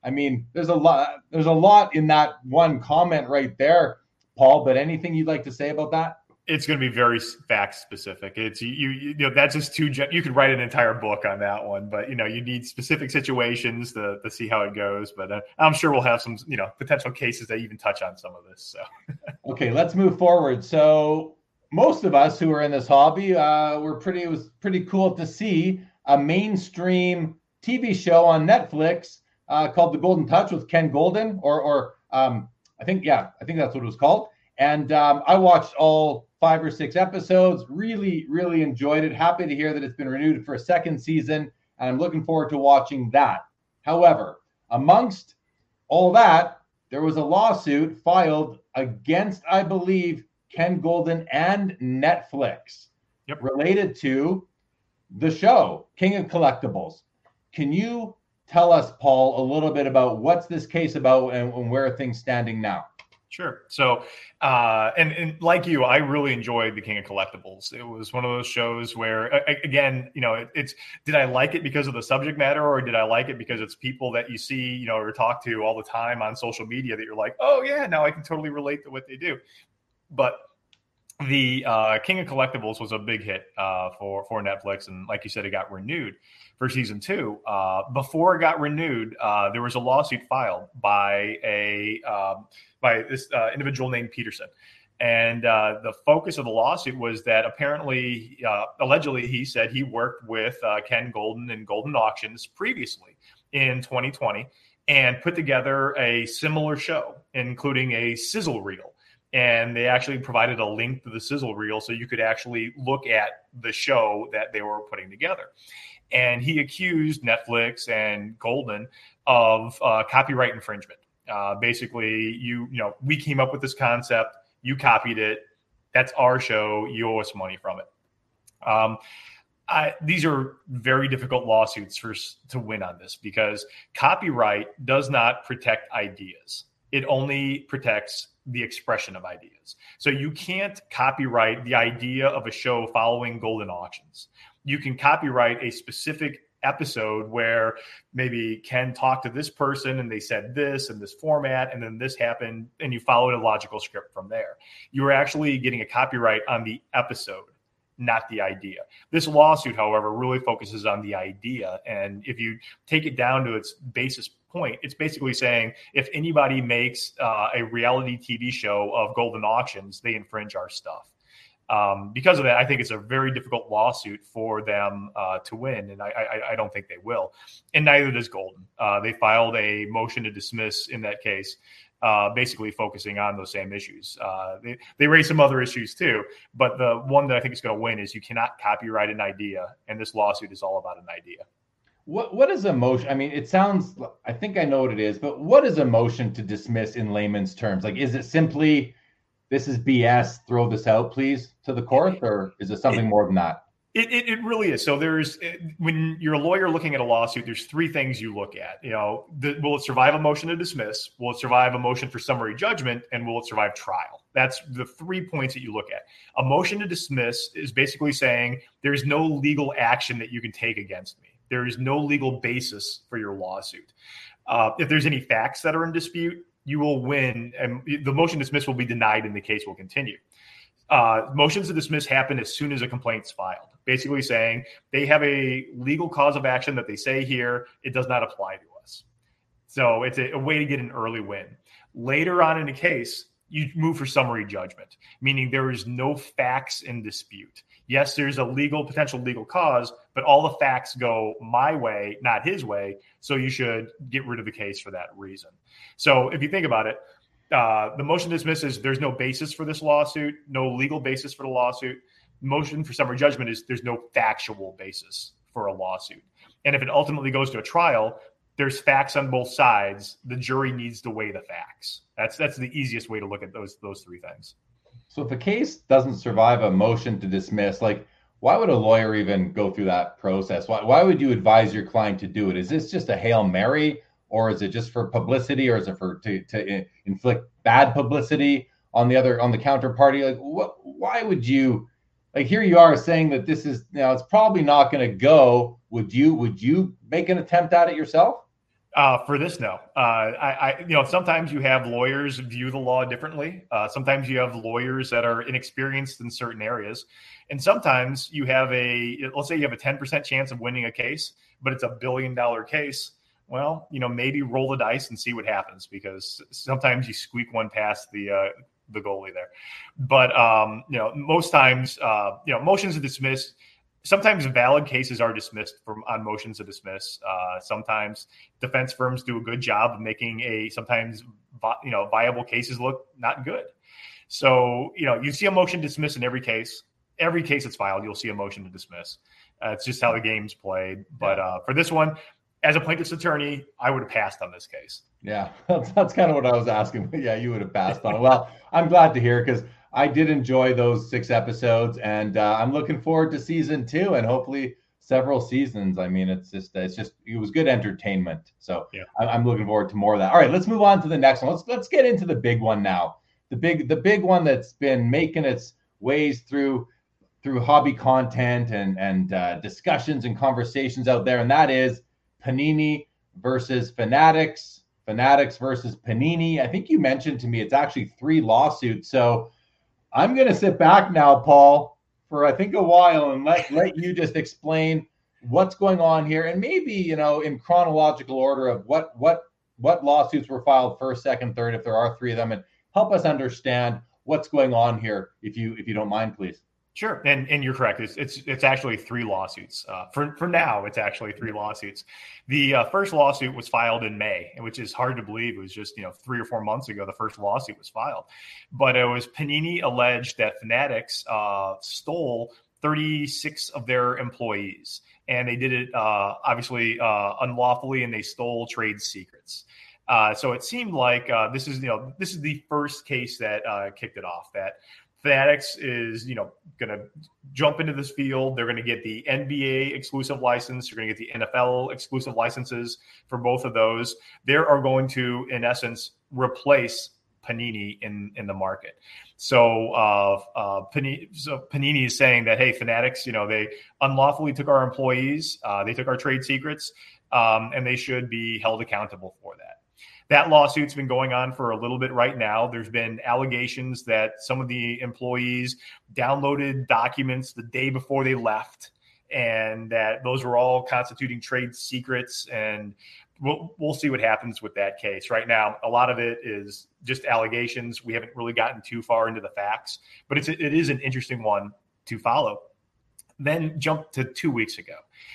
I mean, there's a lot in that one comment right there, Paul, but anything you'd like to say about that? It's going to be very fact specific. It's you know that's just too. You could write an entire book on that one, but you need specific situations to see how it goes. But I'm sure we'll have some potential cases that even touch on some of this. So okay, let's move forward. So most of us who are in this hobby, it was pretty cool to see a mainstream TV show on Netflix called The Golden Touch with Ken Golden, or I think that's what it was called. And I watched all 5 or 6 episodes, really, really enjoyed it. Happy to hear that it's been renewed for a second season, and I'm looking forward to watching that. However, amongst all that, there was a lawsuit filed against, I believe, Ken Golden and Netflix related to the show, King of Collectibles. Can you tell us, Paul, a little bit about what's this case about and where are things standing now? Sure. So, and like you, I really enjoyed The King of Collectibles. It was one of those shows where, again, it's did I like it because of the subject matter, or did I like it because it's people that you see, or talk to all the time on social media that you're like, oh yeah, now I can totally relate to what they do. But the King of Collectibles was a big hit for Netflix, and like you said, it got renewed for season 2. Before it got renewed, there was a lawsuit filed by this individual named Peterson, and the focus of the lawsuit was that apparently, allegedly, he said he worked with Ken Golden and Golden Auctions previously in 2020 and put together a similar show, including a sizzle reel. And they actually provided a link to the sizzle reel so you could actually look at the show that they were putting together. And he accused Netflix and Golden of copyright infringement. Basically, we came up with this concept, you copied it, that's our show, you owe us money from it. These are very difficult lawsuits to win on this, because copyright does not protect ideas. It only protects the expression of ideas. So you can't copyright the idea of a show following Golden Auctions. You can copyright a specific episode where maybe Ken talked to this person and they said this in this format, and then this happened, and you followed a logical script from there. You are actually getting a copyright on the episode, not the idea. This lawsuit, however, really focuses on the idea. And if you take it down to its basis point, it's basically saying if anybody makes a reality TV show of Golden Auctions, they infringe our stuff. Because of that, I think it's a very difficult lawsuit for them to win, and I don't think they will. And neither does Golden. They filed a motion to dismiss in that case, basically focusing on those same issues. They raised some other issues too, but the one that I think is going to win is you cannot copyright an idea, and this lawsuit is all about an idea. What is a motion? I mean, it sounds, I think I know what it is, but what is a motion to dismiss in layman's terms? Like, is it simply, this is BS, throw this out, please, to the court, or is it something more than that? It really is. So when you're a lawyer looking at a lawsuit, there's 3 things you look at. Will it survive a motion to dismiss? Will it survive a motion for summary judgment? And will it survive trial? That's the 3 points that you look at. A motion to dismiss is basically saying there's no legal action that you can take against me. There is no legal basis for your lawsuit. If there's any facts that are in dispute, you will win, and the motion to dismiss will be denied and the case will continue. Motions to dismiss happen as soon as a complaint's filed, basically saying they have a legal cause of action that they say here, it does not apply to us. So it's a way to get an early win. Later on in the case, you move for summary judgment, meaning there is no facts in dispute. Yes, there's a potential legal cause, but all the facts go my way, not his way. So you should get rid of the case for that reason. So if you think about it, the motion to dismiss is there's no basis for this lawsuit, no legal basis for the lawsuit. Motion for summary judgment is there's no factual basis for a lawsuit. And if it ultimately goes to a trial, there's facts on both sides. The jury needs to weigh the facts. That's the easiest way to look at those 3 things. So if a case doesn't survive a motion to dismiss, like, why would a lawyer even go through that process? Why would you advise your client to do it? Is this just a Hail Mary, or is it just for publicity, or is it to inflict bad publicity on the counterparty? Like, why would you, like, here you are saying that this is, it's probably not going to go. Would you make an attempt at it yourself? For this, no. Sometimes you have lawyers view the law differently. Sometimes you have lawyers that are inexperienced in certain areas. And sometimes you have let's say you have a 10% chance of winning a case, but it's $1 billion case. Well, maybe roll the dice and see what happens, because sometimes you squeak one past the goalie there. But, most times, motions to dismiss, sometimes valid cases are dismissed on motions to dismiss. Sometimes defense firms do a good job of making sometimes viable cases look not good. So, you see a motion to dismiss in every case. Every case that's filed, you'll see a motion to dismiss. It's just how the game's played. But for this one, as a plaintiff's attorney, I would have passed on this case. Yeah, that's kind of what I was asking. But yeah, you would have passed on it. Well, I'm glad to hear, because I did enjoy those 6 episodes, and I'm looking forward to season 2 and hopefully several seasons. I mean, it was good entertainment. So yeah. I'm looking forward to more of that. All right, let's move on to the next one. Let's get into the big one now. The big one that's been making its ways through hobby content and discussions and conversations out there, and that is Panini versus Fanatics, Fanatics versus Panini. I think you mentioned to me it's actually 3 lawsuits. So I'm going to sit back now, Paul, for I think a while, and let you just explain what's going on here, and maybe in chronological order of what lawsuits were filed first, second, third, if there are 3 of them, and help us understand what's going on here, if you don't mind, please. Sure, and you're correct. It's actually 3 lawsuits. For now, it's actually 3 lawsuits. The first lawsuit was filed in May, which is hard to believe. It was just 3 or 4 months ago the first lawsuit was filed. But it was Panini alleged that Fanatics stole 36 of their employees, and they did it obviously unlawfully, and they stole trade secrets. So it seemed like this is the first case that kicked it off. That Fanatics is, going to jump into this field. They're going to get the NBA exclusive license. You're going to get the NFL exclusive licenses for both of those. They are going to, in essence, replace Panini in the market. So Panini is saying that, hey, Fanatics, they unlawfully took our employees. They took our trade secrets, and they should be held accountable for that. That lawsuit's been going on for a little bit right now. There's been allegations that some of the employees downloaded documents the day before they left, and that those were all constituting trade secrets. And we'll see what happens with that case. Right now, a lot of it is just allegations. We haven't really gotten too far into the facts, but it is an interesting one to follow. Then jump to 2 weeks ago.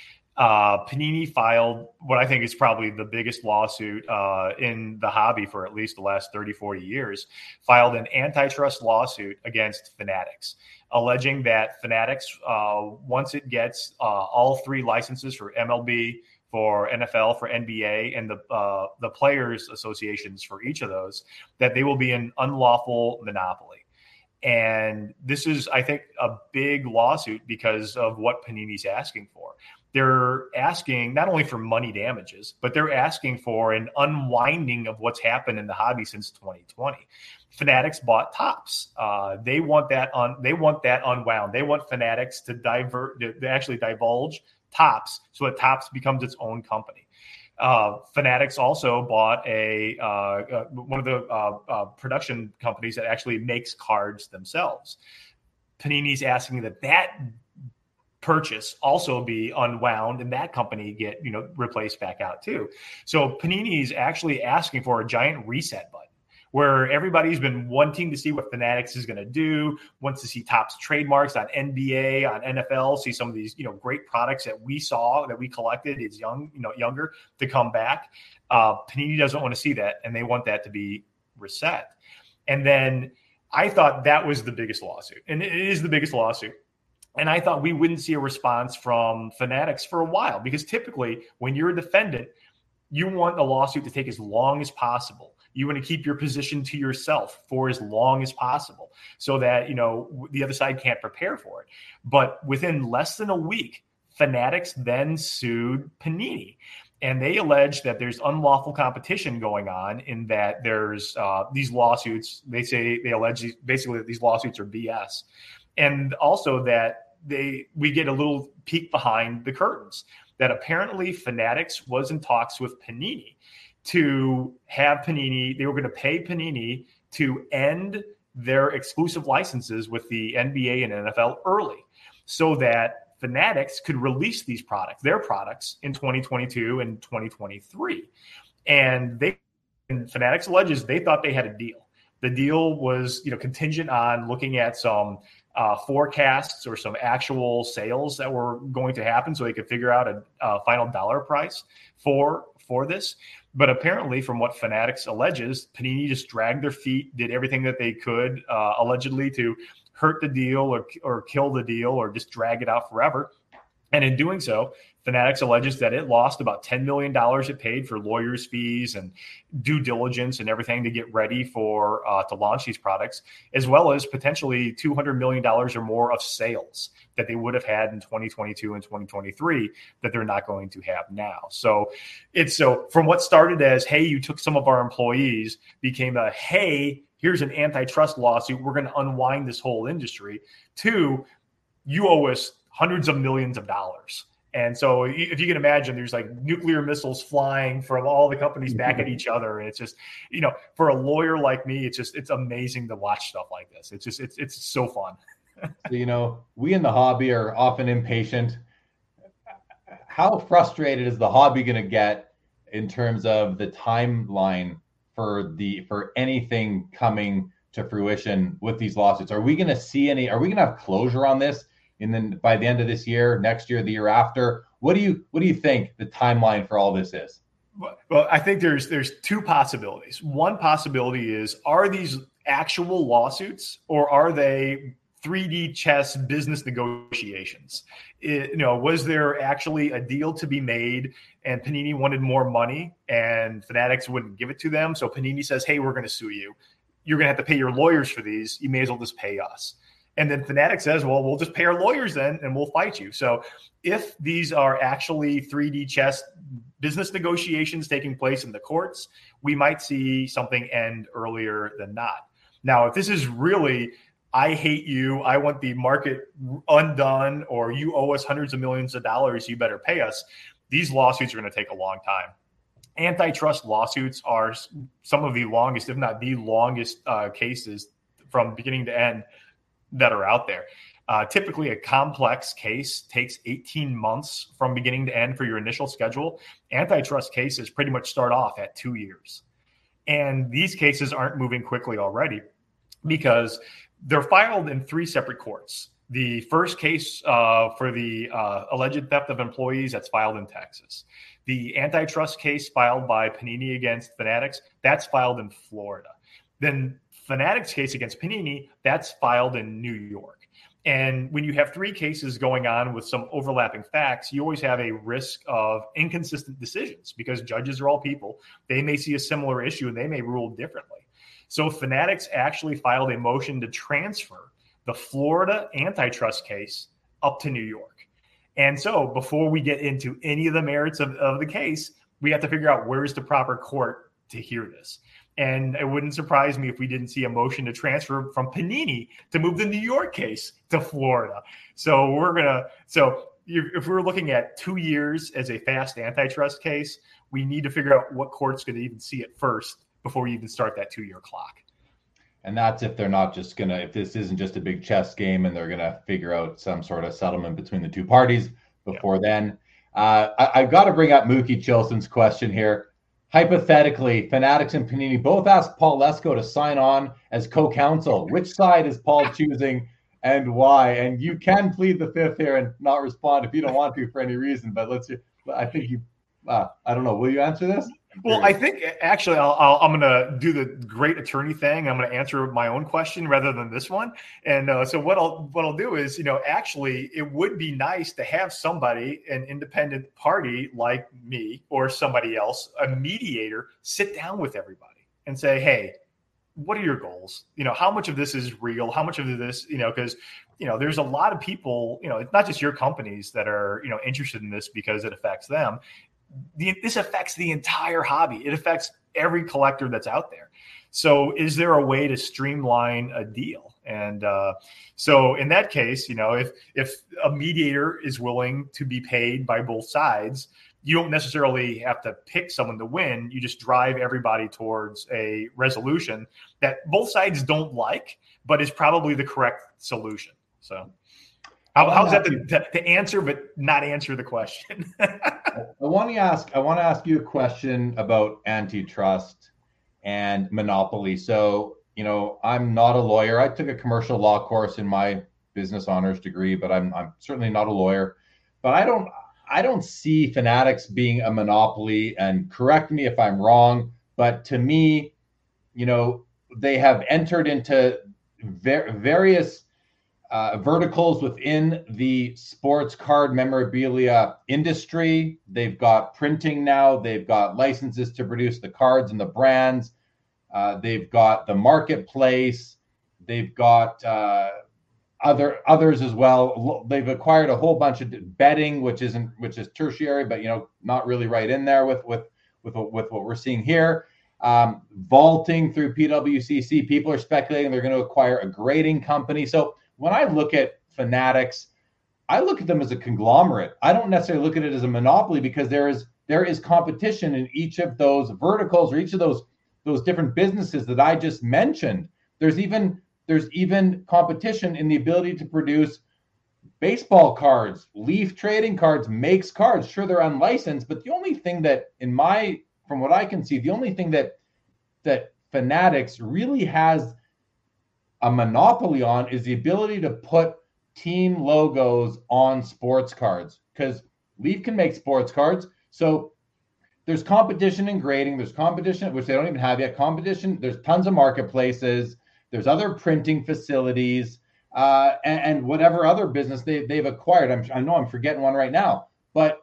Panini filed what I think is probably the biggest lawsuit in the hobby for at least the last 30, 40 years, filed an antitrust lawsuit against Fanatics, alleging that Fanatics, once it gets all 3 licenses for MLB, for NFL, for NBA, and the players associations for each of those, that they will be an unlawful monopoly. And this is, I think, a big lawsuit because of what Panini's asking for. They're asking not only for money damages, but they're asking for an unwinding of what's happened in the hobby since 2020. Fanatics bought Topps. They want that unwound. They want Fanatics to actually divulge Topps so that Topps becomes its own company. Fanatics also bought one of the production companies that actually makes cards themselves. Panini's asking that purchase also be unwound and that company get replaced back out too. So Panini's actually asking for a giant reset button, where everybody's been wanting to see what Fanatics is going to do, wants to see Topps trademarks on NBA, on NFL, see some of these great products that we saw, that we collected as younger, to come back. Panini doesn't want to see that, and they want that to be reset. And then I thought that was the biggest lawsuit, and it is the biggest lawsuit. And I thought we wouldn't see a response from Fanatics for a while, because typically when you're a defendant, you want a lawsuit to take as long as possible. You want to keep your position to yourself for as long as possible so that, the other side can't prepare for it. But within less than a week, Fanatics then sued Panini. And they allege that there's unlawful competition going on, in that there's these lawsuits. They allege basically that these lawsuits are BS. And also that we get a little peek behind the curtains. that apparently Fanatics was in talks with Panini to have Panini. They were going to pay Panini to end their exclusive licenses with the NBA and NFL early so that Fanatics could release these products, their products, in 2022 and 2023. And Fanatics alleges they thought they had a deal. The deal was, contingent on looking at some forecasts or some actual sales that were going to happen so they could figure out a final dollar price for this. But apparently, from what Fanatics alleges, Panini just dragged their feet, did everything that they could, allegedly, to hurt the deal or kill the deal or just drag it out forever. And in doing so, Fanatics alleges that it lost about $10 million it paid for lawyers' fees and due diligence and everything to get ready for to launch these products, as well as potentially $200 million or more of sales that they would have had in 2022 and 2023 that they're not going to have now. So from what started as, hey, you took some of our employees, became a, hey, here's an antitrust lawsuit, we're going to unwind this whole industry, to you owe us hundreds of millions of dollars. And so if you can imagine, there's like nuclear missiles flying from all the companies back at each other. And it's just, for a lawyer like me, it's amazing to watch stuff like this. It's so fun. We in the hobby are often impatient. How frustrated is the hobby going to get in terms of the timeline for anything coming to fruition with these lawsuits? Are we going to see are we going to have closure on this? And then by the end of this year, next year, the year after, what do you think the timeline for all this is? Well, I think there's two possibilities. One possibility is, are these actual lawsuits or are they 3D chess business negotiations? Was there actually a deal to be made and Panini wanted more money and Fanatics wouldn't give it to them? So Panini says, hey, we're going to sue you. You're going to have to pay your lawyers for these. You may as well just pay us. And then Fanatics says, well, we'll just pay our lawyers then and we'll fight you. So if these are actually 3D chess business negotiations taking place in the courts, we might see something end earlier than not. Now, if this is really, I hate you, I want the market undone, or you owe us hundreds of millions of dollars, you better pay us, these lawsuits are going to take a long time. Antitrust lawsuits are some of the longest, if not the longest, cases from beginning to end that are out there. Typically, a complex case takes 18 months from beginning to end for your initial schedule. Antitrust cases pretty much start off at 2 years. And these cases aren't moving quickly already because they're filed in 3 separate courts. The first case for the alleged theft of employees, that's filed in Texas. The antitrust case filed by Panini against Fanatics, that's filed in Florida. Then Fanatics case against Panini, that's filed in New York. And when you have 3 cases going on with some overlapping facts, you always have a risk of inconsistent decisions because judges are all people. They may see a similar issue and they may rule differently. So Fanatics actually filed a motion to transfer the Florida antitrust case up to New York. And so before we get into any of the merits of the case, we have to figure out where's the proper court to hear this. And it wouldn't surprise me if we didn't see a motion to transfer from Panini to move the New York case to Florida. So if we're looking at 2 years as a fast antitrust case, we need to figure out what court's going to even see it first before we even start that 2-year clock. And that's if they're not just going to, if this isn't just a big chess game and they're going to figure out some sort of settlement between the 2 parties before then. I've got to bring up Mookie Chilson's question here. Hypothetically, Fanatics and Panini both asked Paul Lesko to sign on as co-counsel. Which side is Paul choosing and why? And you can plead the fifth here and not respond if you don't want to for any reason. But I think you, I don't know. Will you answer this? Well, I think actually I'm going to do the great attorney thing. I'm going to answer my own question rather than this one. And so what I'll do is, actually it would be nice to have somebody, an independent party like me or somebody else, a mediator, sit down with everybody and say, hey, what are your goals? How much of this is real? How much of this, because, there's a lot of people, it's not just your companies that are, interested in this because it affects them. This affects the entire hobby. It affects every collector that's out there. So is there a way to streamline a deal? And so in that case, if a mediator is willing to be paid by both sides, you don't necessarily have to pick someone to win. You just drive everybody towards a resolution that both sides don't like, but is probably the correct solution. So how's that to answer, but not answer the question? I want to ask you a question about antitrust and monopoly. So, I'm not a lawyer. I took a commercial law course in my business honors degree, but I'm certainly not a lawyer. But I don't see Fanatics being a monopoly, and correct me if I'm wrong, but to me, they have entered into various verticals within the sports card memorabilia industry. They've got printing now. They've got licenses to produce the cards and the brands. They've got the marketplace. They've got others as well. They've acquired a whole bunch of betting, which is tertiary, but not really right in there with what we're seeing here. Vaulting through PWCC. People are speculating they're going to acquire a grading company. So when I look at Fanatics, I look at them as a conglomerate. I don't necessarily look at it as a monopoly, because there is competition in each of those verticals, or each of those different businesses that I just mentioned. There's even competition in the ability to produce baseball cards. Leaf Trading Cards makes cards. Sure, they're unlicensed, but the only thing that, from what I can see, the only thing that Fanatics really has a monopoly on is the ability to put team logos on sports cards, because Leaf can make sports cards. So there's competition in grading. There's competition, which they don't even have yet. Competition. There's tons of marketplaces. There's other printing facilities, and whatever other business they've acquired. I know I'm forgetting one right now, but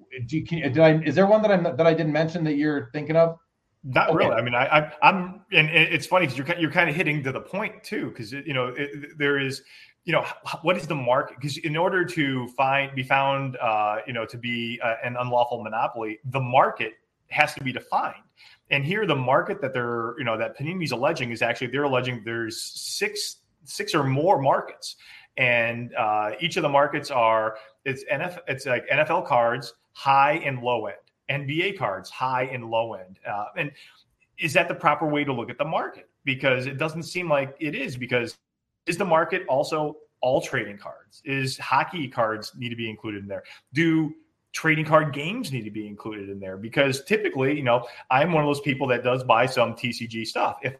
is there one that I didn't mention that you're thinking of? Not okay. Really. I mean, I'm, and it's funny because you're kind of hitting to the point too, because there is, what is the market? Because in order to be found, to be an unlawful monopoly, the market has to be defined. And here, the market that that Panini's alleging is actually, they're alleging there's six or more markets, and each of the markets it's like NFL cards, high and low end. NBA cards, high and low end. And is that the proper way to look at the market? Because it doesn't seem like it is, because is the market also all trading cards? Is hockey cards need to be included in there? Do trading card games need to be included in there? Because typically, I'm one of those people that does buy some TCG stuff. If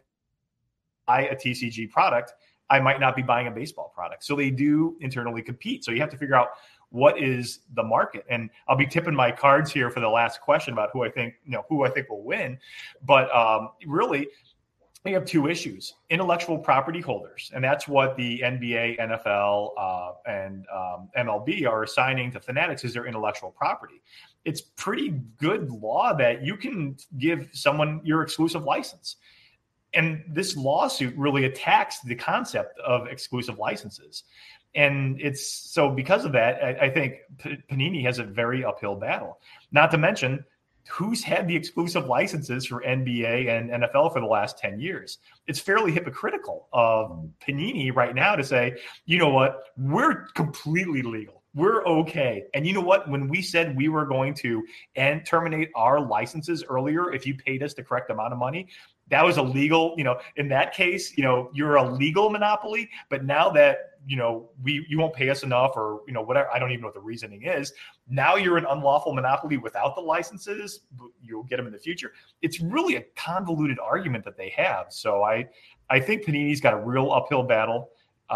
I buy a TCG product, I might not be buying a baseball product. So they do internally compete. So you have to figure out what is the market. And I'll be tipping my cards here for the last question about who I think will win. But really, we have two issues: intellectual property holders, and that's what the NBA, NFL, and MLB are assigning to Fanatics is their intellectual property. It's pretty good law that you can give someone your exclusive license. And this lawsuit really attacks the concept of exclusive licenses. And it's so because of that, I think Panini has a very uphill battle. Not to mention, who's had the exclusive licenses for NBA and NFL for the last 10 years? It's fairly hypocritical of Panini right now to say, you know what, we're completely legal. We're okay. And you know what? When we said we were going to terminate our licenses earlier, if you paid us the correct amount of money, that was illegal. In that case, you're a legal monopoly. But now that, you won't pay us enough, or, whatever, I don't even know what the reasoning is. Now you're an unlawful monopoly without the licenses. You'll get them in the future. It's really a convoluted argument that they have. So I think Panini's got a real uphill battle.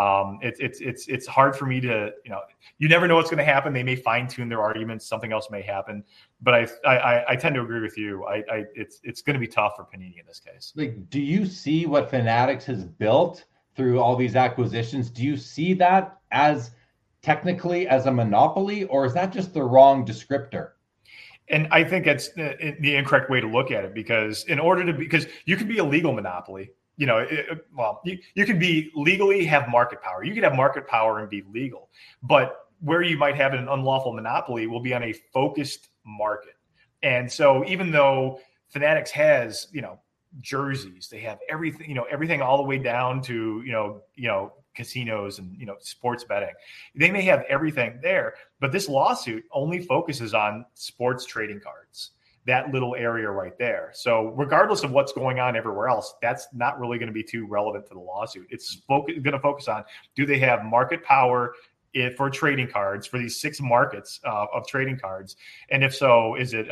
It's hard for me to, you never know what's going to happen. They may fine tune their arguments. Something else may happen, but I tend to agree with you. It's going to be tough for Panini in this case. Like, do you see what Fanatics has built through all these acquisitions? Do you see that as technically as a monopoly, or is that just the wrong descriptor? And I think it's the incorrect way to look at it, because because you can be a legal monopoly. You could be legally have market power. You could have market power and be legal, but where you might have an unlawful monopoly will be on a focused market. And so even though Fanatics has, jerseys. They have everything, everything all the way down to, casinos and, sports betting. They may have everything there, but this lawsuit only focuses on sports trading cards, that little area right there. So regardless of what's going on everywhere else, that's not really going to be too relevant to the lawsuit. It's going to focus on, do they have market power for trading cards for these 6 markets of trading cards? And if so, is it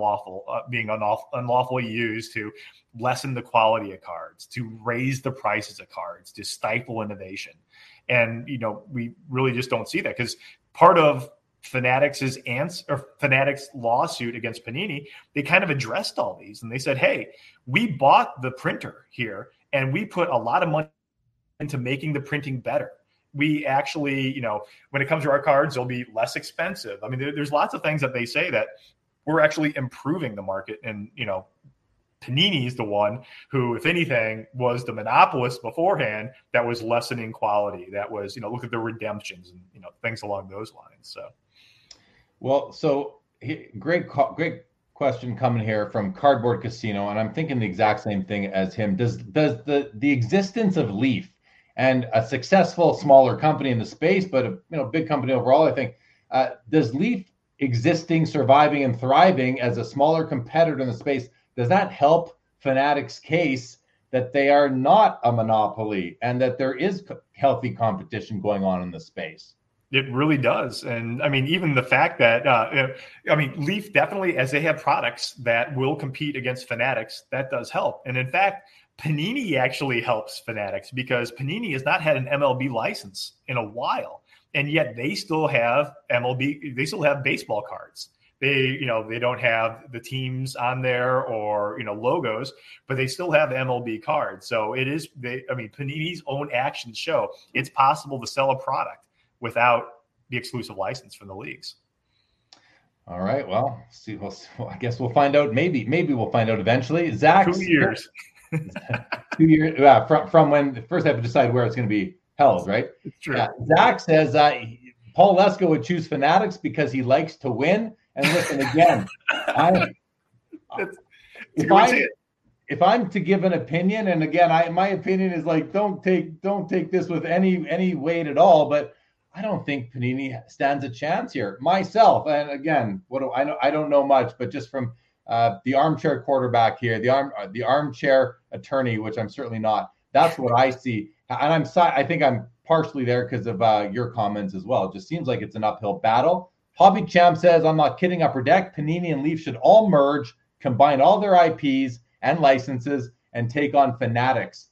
unlawfully used to lessen the quality of cards, to raise the prices of cards, to stifle innovation? And, we really just don't see that, because part of Fanatics' lawsuit against Panini, they kind of addressed all these, and they said, hey, we bought the printer here and we put a lot of money into making the printing better. We actually, when it comes to our cards, they'll be less expensive. I mean, there's lots of things that they say that we're actually improving the market. And, Panini is the one who, if anything, was the monopolist beforehand that was lessening quality. That was, look at the redemptions and, things along those lines. So. Well, so great question coming here from Cardboard Casino, and I'm thinking the exact same thing as him. Does the existence of Leaf and a successful smaller company in the space, but a big company overall, I think, does Leaf existing, surviving, and thriving as a smaller competitor in the space, does that help Fanatics' case that they are not a monopoly and that there is healthy competition going on in the space? It really does. And I mean, even the fact that, Leaf definitely, as they have products that will compete against Fanatics, that does help. And in fact, Panini actually helps Fanatics, because Panini has not had an MLB license in a while. And yet they still have MLB, they still have baseball cards. They don't have the teams on there or, logos, but they still have MLB cards. So it is, Panini's own actions show it's possible to sell a product without the exclusive license from the leagues. All right. Well, see. Well, I guess we'll find out. Maybe we'll find out eventually. Zach, 2 years. 2 years. Yeah, from when the first have to decide where it's going to be held, right? It's true. Yeah. Zach says Paul Lesko would choose Fanatics because he likes to win. And listen, again, if I'm to give an opinion, and again, my opinion is like, don't take this with any weight at all, but I don't think Panini stands a chance here myself. And again, I don't know much, but just from the armchair quarterback here, the armchair attorney, which I'm certainly not. That's what I see, and I think I'm partially there because of your comments as well. It just seems like it's an uphill battle. Hobby Champ says, I'm not kidding, Upper Deck. Panini and Leaf should all merge, combine all their IPs and licenses, and take on Fanatics.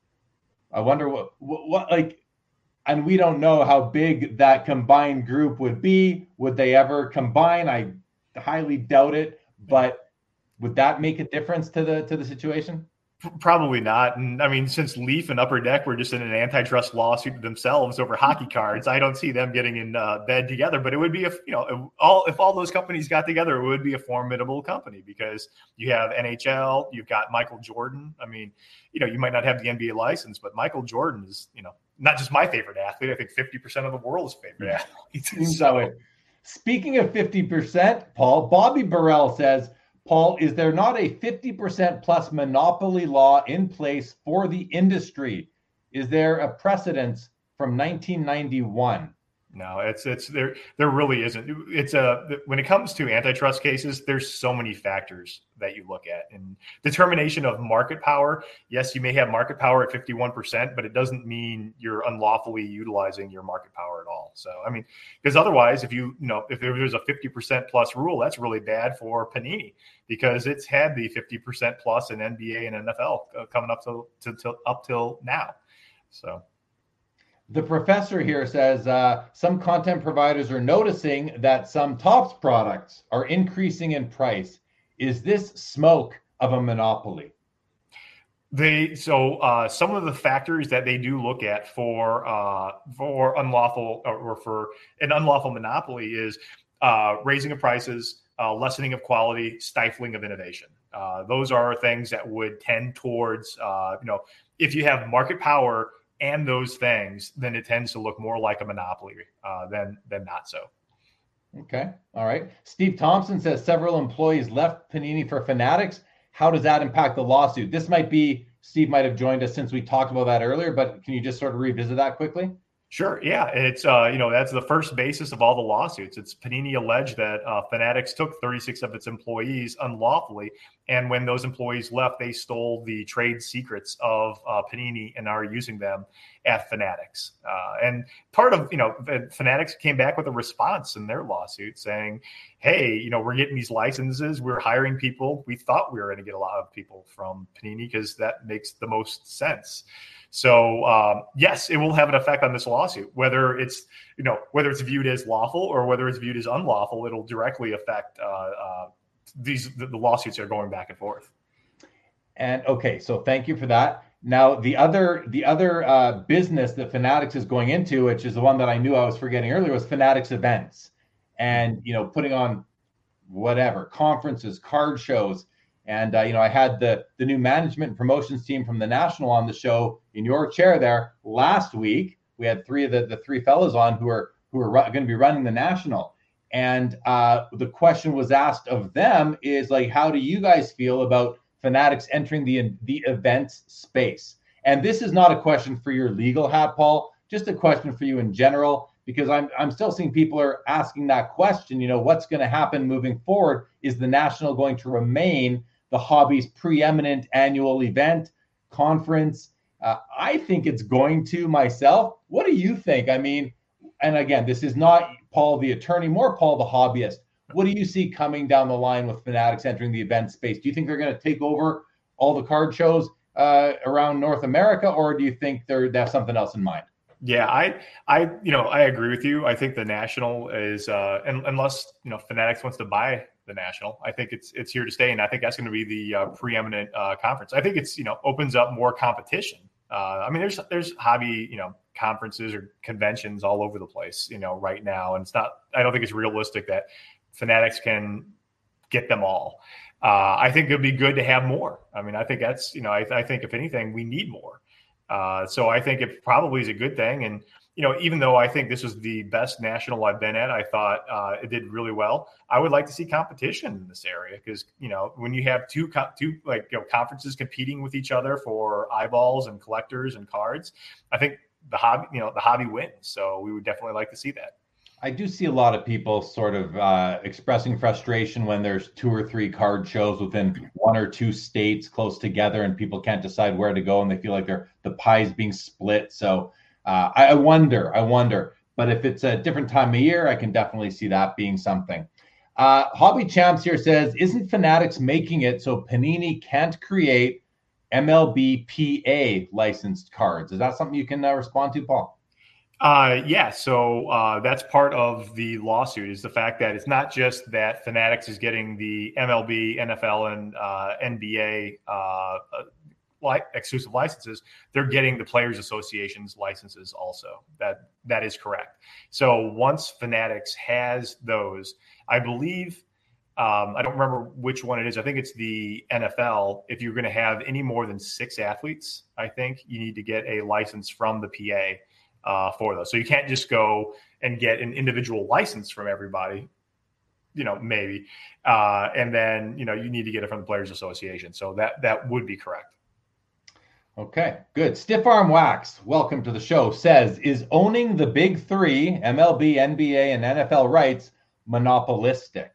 I wonder what and we don't know how big that combined group would be. Would they ever combine? I highly doubt it, but would that make a difference to the situation? Probably not. And I mean, since Leaf and Upper Deck were just in an antitrust lawsuit themselves over hockey cards, I don't see them getting in bed together. But it would be if all those companies got together, it would be a formidable company, because you have NHL, you've got Michael Jordan. I mean, you might not have the NBA license, but Michael Jordan is, not just my favorite athlete. I think 50% of the world's favorite athlete. Seems that way. Speaking of 50%, Paul, Bobby Burrell says, Paul, is there not a 50% plus monopoly law in place for the industry? Is there a precedence from 1991? No, there really isn't. When it comes to antitrust cases, there's so many factors that you look at, and determination of market power. Yes, you may have market power at 51%, but it doesn't mean you're unlawfully utilizing your market power at all. So, I mean, because otherwise, if there's a 50% plus rule, that's really bad for Panini, because it's had the 50% plus in NBA and NFL coming up till now. So. The professor here says some content providers are noticing that some Topps products are increasing in price. Is this smoke of a monopoly? Some of the factors that they do look at for unlawful or for an unlawful monopoly is raising of prices, lessening of quality, stifling of innovation. Those are things that would tend towards if you have market power and those things, then it tends to look more like a monopoly than not so. Okay. All right. Steve Thompson says several employees left Panini for Fanatics. How does that impact the lawsuit? This might be, Steve might have joined us since we talked about that earlier, but can you just sort of revisit that quickly? Sure. Yeah. And it's, that's the first basis of all the lawsuits. It's Panini alleged that Fanatics took 36 of its employees unlawfully. And when those employees left, they stole the trade secrets of Panini and are using them at Fanatics. And part of, Fanatics came back with a response in their lawsuit saying, hey, we're getting these licenses. We're hiring people. We thought we were going to get a lot of people from Panini because that makes the most sense. So yes, it will have an effect on this lawsuit, whether it's viewed as lawful or whether it's viewed as unlawful. It'll directly affect the lawsuits that are going back and forth. And okay, so thank you for that. Now the other business that Fanatics is going into, which is the one that I knew I was forgetting earlier, was Fanatics events, and putting on whatever conferences, card shows. And, I had the new management and promotions team from the National on the show in your chair there last week. We had three of the three fellows on who are going to be running the National. And the question was asked of them is like, how do you guys feel about Fanatics entering the events space? And this is not a question for your legal hat, Paul, just a question for you in general, because I'm still seeing people are asking that question, what's going to happen moving forward? Is the National going to remain the hobby's preeminent annual event conference? I think it's going to myself. What do you think? I mean, and again, this is not Paul the attorney, more Paul the hobbyist. What do you see coming down the line with Fanatics entering the event space? Do you think they're going to take over all the card shows around North America, or do you think they have something else in mind? Yeah, I agree with you. I think the National is, unless Fanatics wants to buy the National, I think it's here to stay, and I think that's going to be the preeminent conference. I think it's opens up more competition. There's hobby conferences or conventions all over the place right now, and I don't think it's realistic that Fanatics can get them all. I think it'd be good to have more. I think that's I think if anything we need more. So I think it probably is a good thing. And, even though I think this was the best National I've been at, I thought it did really well. I would like to see competition in this area because, when you have two conferences competing with each other for eyeballs and collectors and cards, I think the hobby wins. So we would definitely like to see that. I do see a lot of people sort of expressing frustration when there's 2 or 3 card shows within 1 or 2 states close together and people can't decide where to go and they feel like the pie's being split. So I wonder. But if it's a different time of year, I can definitely see that being something. Hobby Champs here says, isn't Fanatics making it so Panini can't create MLB PA licensed cards? Is that something you can respond to, Paul? So that's part of the lawsuit is the fact that it's not just that Fanatics is getting the MLB, NFL, and NBA exclusive licenses. They're getting the Players Association's licenses also. That is correct. So once Fanatics has those, I believe, I don't remember which one it is. I think it's the NFL. If you're going to have any more than 6 athletes, I think you need to get a license from the PA. For those. So you can't just go and get an individual license from everybody, maybe. And then, you need to get it from the Players Association. So that would be correct. Okay, good. Stiff Arm Wax, welcome to the show, says, is owning the big 3, MLB, NBA, and NFL rights monopolistic?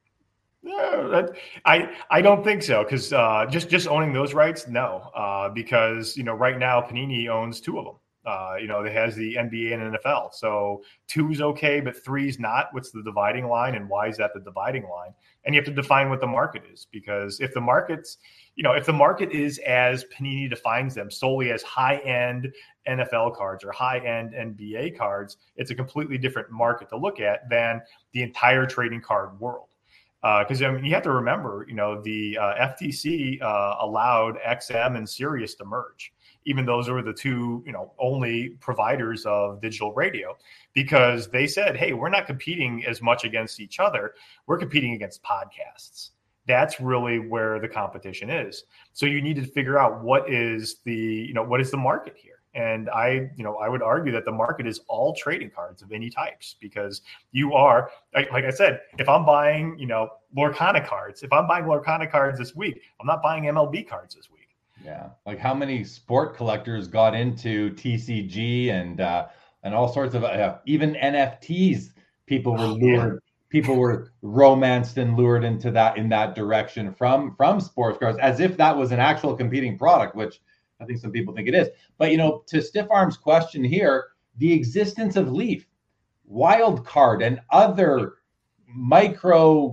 I don't think so, because just owning those rights, no. Because, right now Panini owns 2 of them. It has the NBA and NFL. So 2 is okay, but 3 is not. What's the dividing line, and why is that the dividing line? And you have to define what the market is, because if the market is as Panini defines them, solely as high-end NFL cards or high-end NBA cards, it's a completely different market to look at than the entire trading card world. Because you have to remember, the FTC allowed XM and Sirius to merge, even those were the 2, only providers of digital radio, because they said, hey, we're not competing as much against each other. We're competing against podcasts. That's really where the competition is. So you need to figure out what is the market here. And I would argue that the market is all trading cards of any types, because you are, like I said, if I'm buying, Lorcana cards, this week, I'm not buying MLB cards this week. Yeah. Like how many sport collectors got into TCG and all sorts of, even NFTs, people were lured. People were romanced and lured into that in that direction from sports cards, as if that was an actual competing product, which I think some people think it is. But, to Stiff Arm's question here, the existence of Leaf, Wild Card, and other micro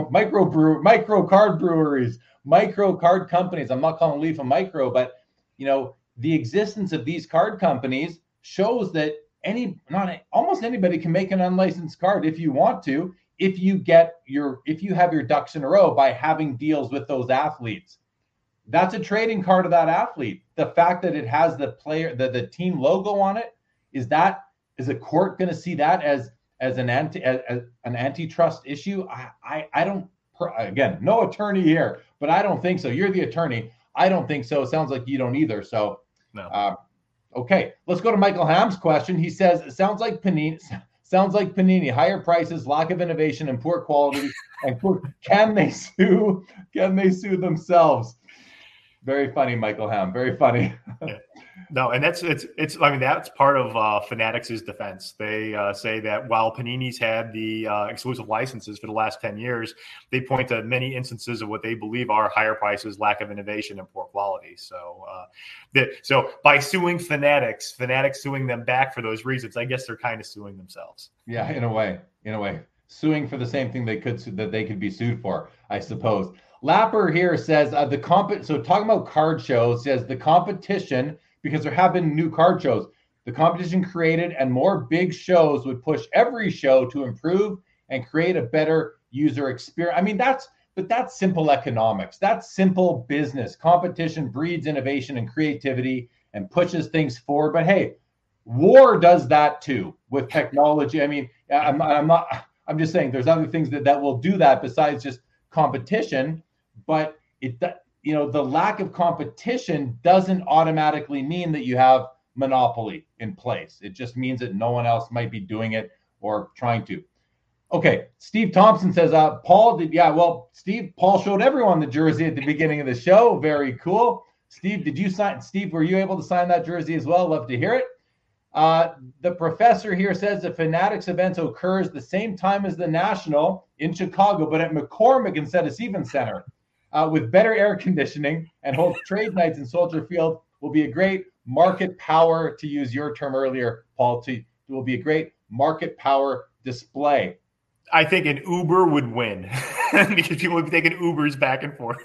card breweries, micro card companies. I'm not calling Leaf a micro, but, the existence of these card companies shows that almost anybody can make an unlicensed card if you want to, if you have your ducks in a row by having deals with those athletes. That's a trading card of that athlete. The fact that it has the team logo on it, is a court going to see that as an antitrust issue? I don't, again, no attorney here, but I don't think so. You're the attorney. I don't think so. It sounds like you don't either. So, no. Okay, let's go to Michael Ham's question. He says, it sounds like Panini, higher prices, lack of innovation, and poor quality. And can they sue themselves? Very funny, Michael Ham. Very funny. Yeah. No, and that's part of Fanatics' defense. They say that while Panini's had the exclusive licenses for the last 10 years, they point to many instances of what they believe are higher prices, lack of innovation, and poor quality. So, so by suing Fanatics suing them back for those reasons, I guess they're kind of suing themselves. Yeah, in a way, suing for the same thing they could be sued for, I suppose. Lapper here says so talking about card shows, says the competition, because there have been new card shows, the competition created and more big shows would push every show to improve and create a better user experience. I mean, that's simple economics. That's simple business. Competition breeds innovation and creativity and pushes things forward. But hey, war does that too with technology. I mean, I'm just saying there's other things that will do that besides just competition. But the lack of competition doesn't automatically mean that you have monopoly in place. It just means that no one else might be doing it or trying to. Okay, Steve Thompson says, Paul showed everyone the jersey at the beginning of the show. Very cool. Steve, were you able to sign that jersey as well? Love to hear it. The professor here says the Fanatics event occurs the same time as the National in Chicago, but at McCormick instead of Stevens Center. With better air conditioning and holds trade nights in Soldier Field, will be a great market power, to use your term earlier, Paul, will be a great market power display. I think an Uber would win because people would be taking Ubers back and forth.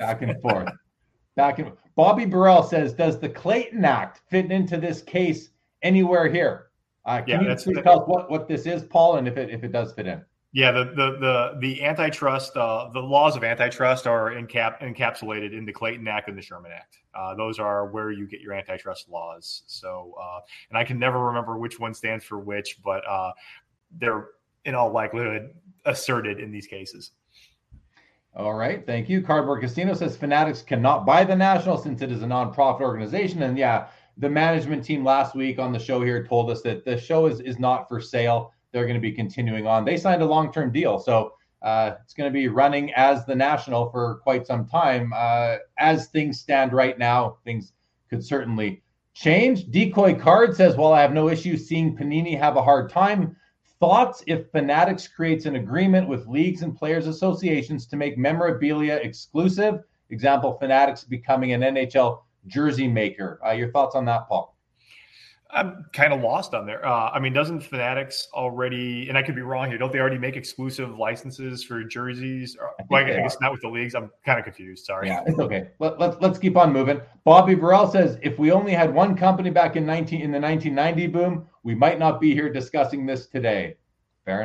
Bobby Burrell says, does the Clayton Act fit into this case anywhere here? Can you tell us what this is, Paul, and if it does fit in? Yeah, the antitrust, the laws of antitrust are encapsulated in the Clayton Act and the Sherman Act. Those are where you get your antitrust laws. So, and I can never remember which one stands for which, but they're in all likelihood asserted in these cases. All right, thank you. Cardboard Casino says Fanatics cannot buy the National since it is a nonprofit organization. And yeah, the management team last week on the show here told us that the show is not for sale. They're going to be continuing on. They signed a long-term deal, so it's going to be running as the National for quite some time. As things stand right now, things could certainly change. Decoy Card says, while I have no issue seeing Panini have a hard time, thoughts if Fanatics creates an agreement with leagues and players associations to make memorabilia exclusive? Example, Fanatics becoming an NHL jersey maker. Your thoughts on that, Paul? I'm kind of lost on there. Doesn't Fanatics already, and I could be wrong here, don't they already make exclusive licenses for jerseys? I guess not with the leagues. I'm kind of confused. Sorry. Yeah, it's okay. Let's keep on moving. Bobby Burrell says, if we only had one company back in the 1990 boom, we might not be here discussing this today. Fair enough.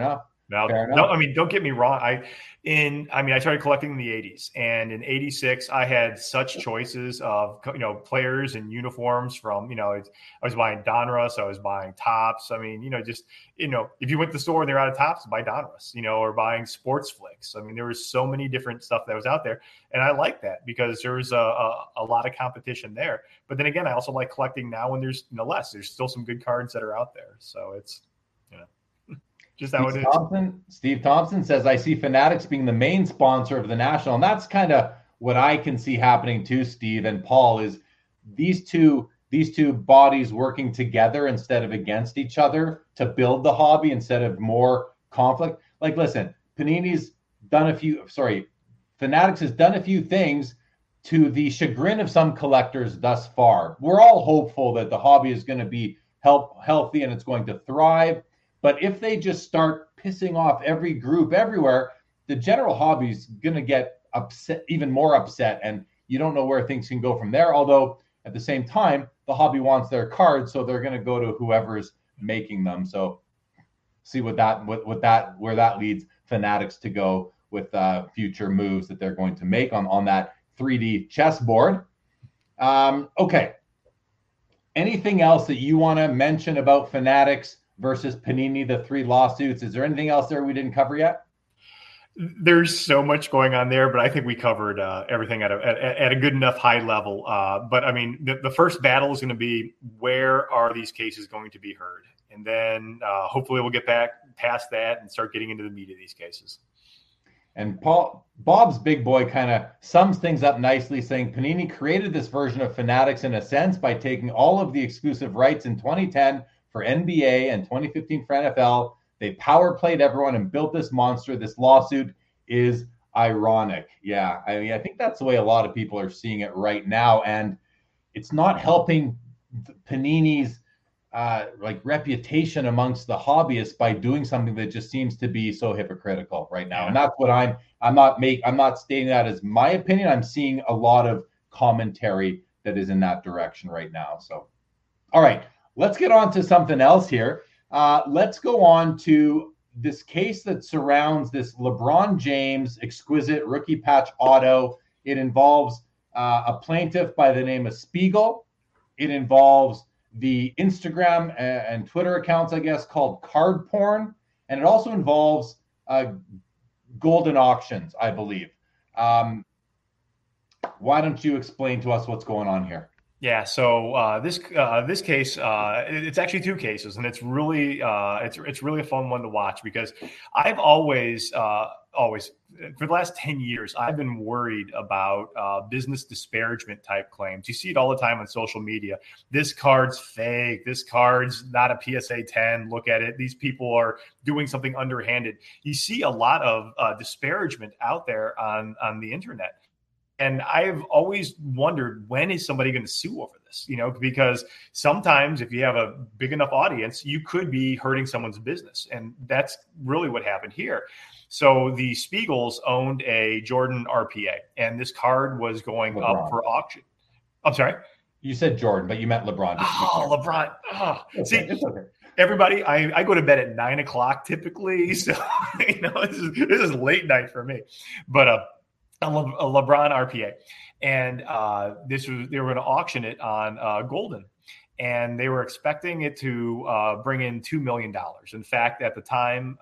Now, don't get me wrong. I started collecting in the 80s, and in 86, I had such choices of, players and uniforms from, I was buying Donruss, I was buying Topps. I mean, if you went to the store and they're out of Topps, buy Donruss, or buying Sports Flicks. I mean, there was so many different stuff that was out there. And I like that because there was a lot of competition there. But then again, I also like collecting now when there's less. There's still some good cards that are out there. So it's, just how it is. Steve Thompson says, I see Fanatics being the main sponsor of the National. And that's kind of what I can see happening too, Steve and Paul, is these two bodies working together instead of against each other to build the hobby instead of more conflict. Like, listen, Fanatics has done a few things to the chagrin of some collectors thus far. We're all hopeful that the hobby is going to be healthy and it's going to thrive. But if they just start pissing off every group everywhere, the general hobby is going to get upset, even more upset, and you don't know where things can go from there. Although at the same time, the hobby wants their cards, so they're going to go to whoever's making them. So see where that leads Fanatics to go with future moves that they're going to make on that 3D chessboard. Okay. Anything else that you want to mention about Fanatics versus Panini, the 3 lawsuits? Is there anything else there we didn't cover yet? There's so much going on there, but I think we covered everything at a good enough high level. But I mean, the first battle is going to be, where are these cases going to be heard? And then hopefully we'll get back past that and start getting into the meat of these cases. And Bob's big boy kind of sums things up nicely, saying Panini created this version of Fanatics in a sense by taking all of the exclusive rights in 2010 for NBA and 2015 for NFL. They power played everyone and built this monster. This lawsuit is ironic. Yeah, I mean, I think that's the way a lot of people are seeing it right now. And it's not helping Panini's reputation amongst the hobbyists by doing something that just seems to be so hypocritical right now. And that's what I'm not stating that as my opinion. I'm seeing a lot of commentary that is in that direction right now. So, all right. Let's get on to something else here. Let's go on to this case that surrounds this LeBron James exquisite rookie patch auto. It involves a plaintiff by the name of Spiegel. It involves the Instagram and Twitter accounts, I guess, called Card Porn. And it also involves Golden Auctions, I believe. Why don't you explain to us what's going on here? Yeah, so this case, it's actually 2 cases, and it's really a fun one to watch, because I've always for the last 10 years, I've been worried about business disparagement type claims. You see it all the time on social media. This card's fake. This card's not a PSA 10. Look at it. These people are doing something underhanded. You see a lot of disparagement out there on the internet. And I've always wondered, when is somebody going to sue over this? Because sometimes if you have a big enough audience, you could be hurting someone's business. And that's really what happened here. So the Spiegels owned a Jordan RPA, and this card was going up for auction. I'm sorry? You said Jordan, but you meant LeBron. LeBron. Okay, see, it's okay. Everybody, I go to bed at 9:00 typically. So, this is late night for me. But a LeBron RPA, and they were going to auction it on Golden, and they were expecting it to bring in $2 million. In fact, at the time,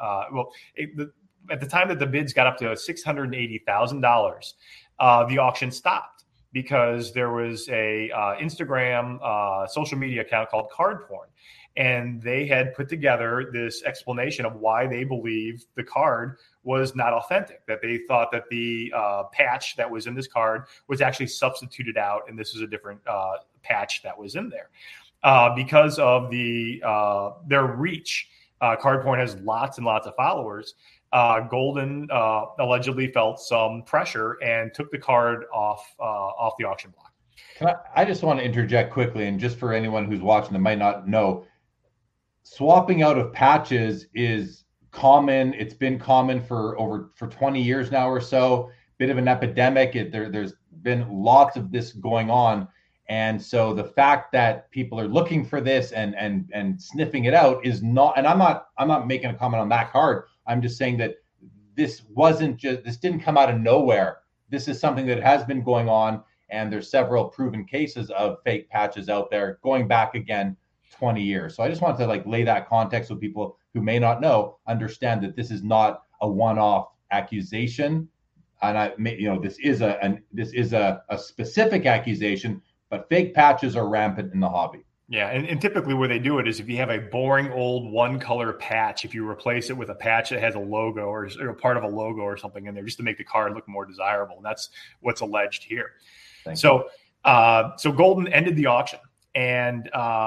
at the time that the bids got up to $680,000, the auction stopped because there was a Instagram social media account called Card Porn. And they had put together this explanation of why they believed the card was not authentic, that they thought that the patch that was in this card was actually substituted out, and this is a different patch that was in there. Because of their reach, Card Porn has lots and lots of followers. Golden allegedly felt some pressure and took the card off the auction block. I just want to interject quickly, and just for anyone who's watching that might not know, swapping out of patches is common. It's been common for 20 years now or so. Bit of an epidemic. There's been lots of this going on, and so the fact that people are looking for this and sniffing it out is not. And I'm not making a comment on that card. I'm just saying that this didn't come out of nowhere. This is something that has been going on, and there's several proven cases of fake patches out there going back again 20 years. So I just want to lay that context so people who may not know understand that this is not a one-off accusation. And this is a specific accusation, but fake patches are rampant in the hobby. Yeah, and typically where they do it is if you have a boring old one-color patch, if you replace it with a patch that has a logo or part of a logo or something in there, just to make the card look more desirable. And that's what's alleged here. So Goldin ended the auction, and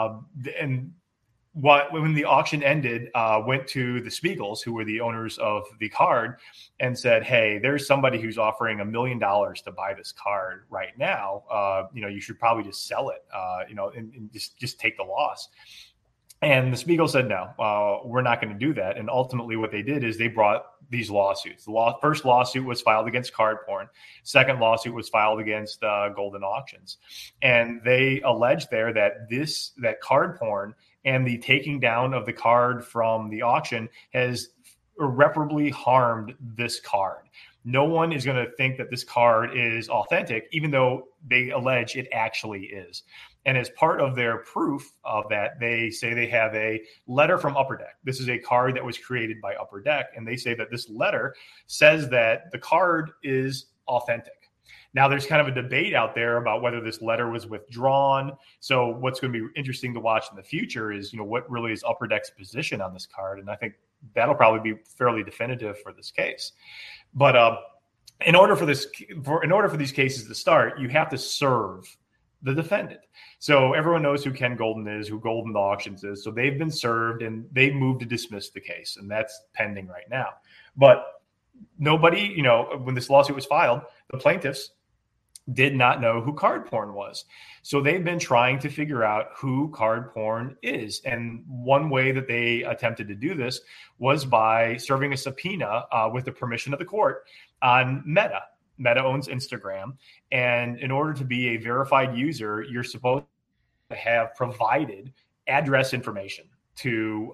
when the auction ended, went to the Spiegels, who were the owners of the card, and said, "Hey, there's somebody who's offering $1 million to buy this card right now. You should probably just sell it, and just take the loss." And the Spiegel said, "No, we're not going to do that." And ultimately, what they did is they brought these lawsuits. The first lawsuit was filed against Card Porn. Second lawsuit was filed against Goldin Auctions, and they alleged there that Card Porn and the taking down of the card from the auction has irreparably harmed this card. No one is going to think that this card is authentic, even though they allege it actually is. And as part of their proof of that, they say they have a letter from Upper Deck. This is a card that was created by Upper Deck, and they say that this letter says that the card is authentic. Now, there's kind of a debate out there about whether this letter was withdrawn. So what's going to be interesting to watch in the future is, what really is Upper Deck's position on this card. And I think that'll probably be fairly definitive for this case. But in order for these cases to start, you have to serve the defendant. So everyone knows who Ken Goldin is, who Goldin Auctions is. So they've been served, and they've moved to dismiss the case. And that's pending right now. But nobody, when this lawsuit was filed, the plaintiffs did not know who Card Porn was. So they've been trying to figure out who Card Porn is. And one way that they attempted to do this was by serving a subpoena with the permission of the court on Meta. Meta owns Instagram. And in order to be a verified user, you're supposed to have provided address information to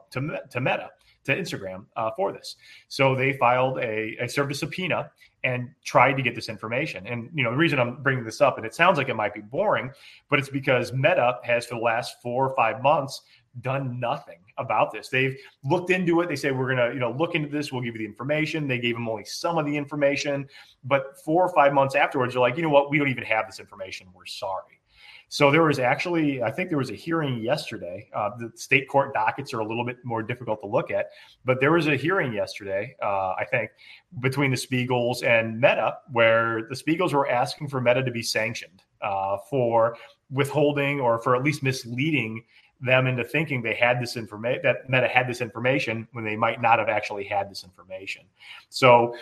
Meta, to Instagram for this. So they served a subpoena and tried to get this information. And, the reason I'm bringing this up, and it sounds like it might be boring, but it's because Meta has for the last 4 or 5 months done nothing about this. They've looked into it. They say, we're going to, look into this. We'll give you the information. They gave them only some of the information, but 4 or 5 months afterwards, they're like, you know what? We don't even have this information. We're sorry. So there was actually, I think there was a hearing yesterday. The state court dockets are a little bit more difficult to look at, but there was a hearing yesterday, I think, between the Spiegels and Meta, where the Spiegels were asking for Meta to be sanctioned for withholding or for at least misleading them into thinking they had this information, that Meta had this information when they might not have actually had this information. So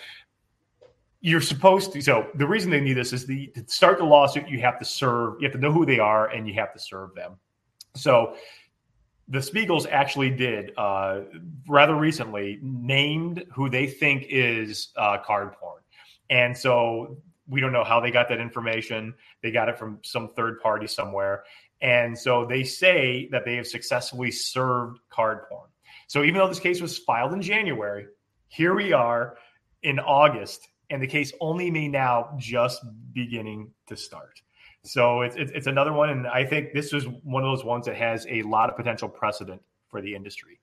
you're supposed to. So the reason they need this is to start the lawsuit, you have to know who they are, and you have to serve them. So the Spiegels actually did rather recently named who they think is Card Porn. And so we don't know how they got that information. They got it from some third party somewhere. And so they say that they have successfully served Card Porn. So even though this case was filed in January, here we are in August, and the case only may now just beginning to start. So it's another one, and I think this is one of those ones that has a lot of potential precedent for the industry.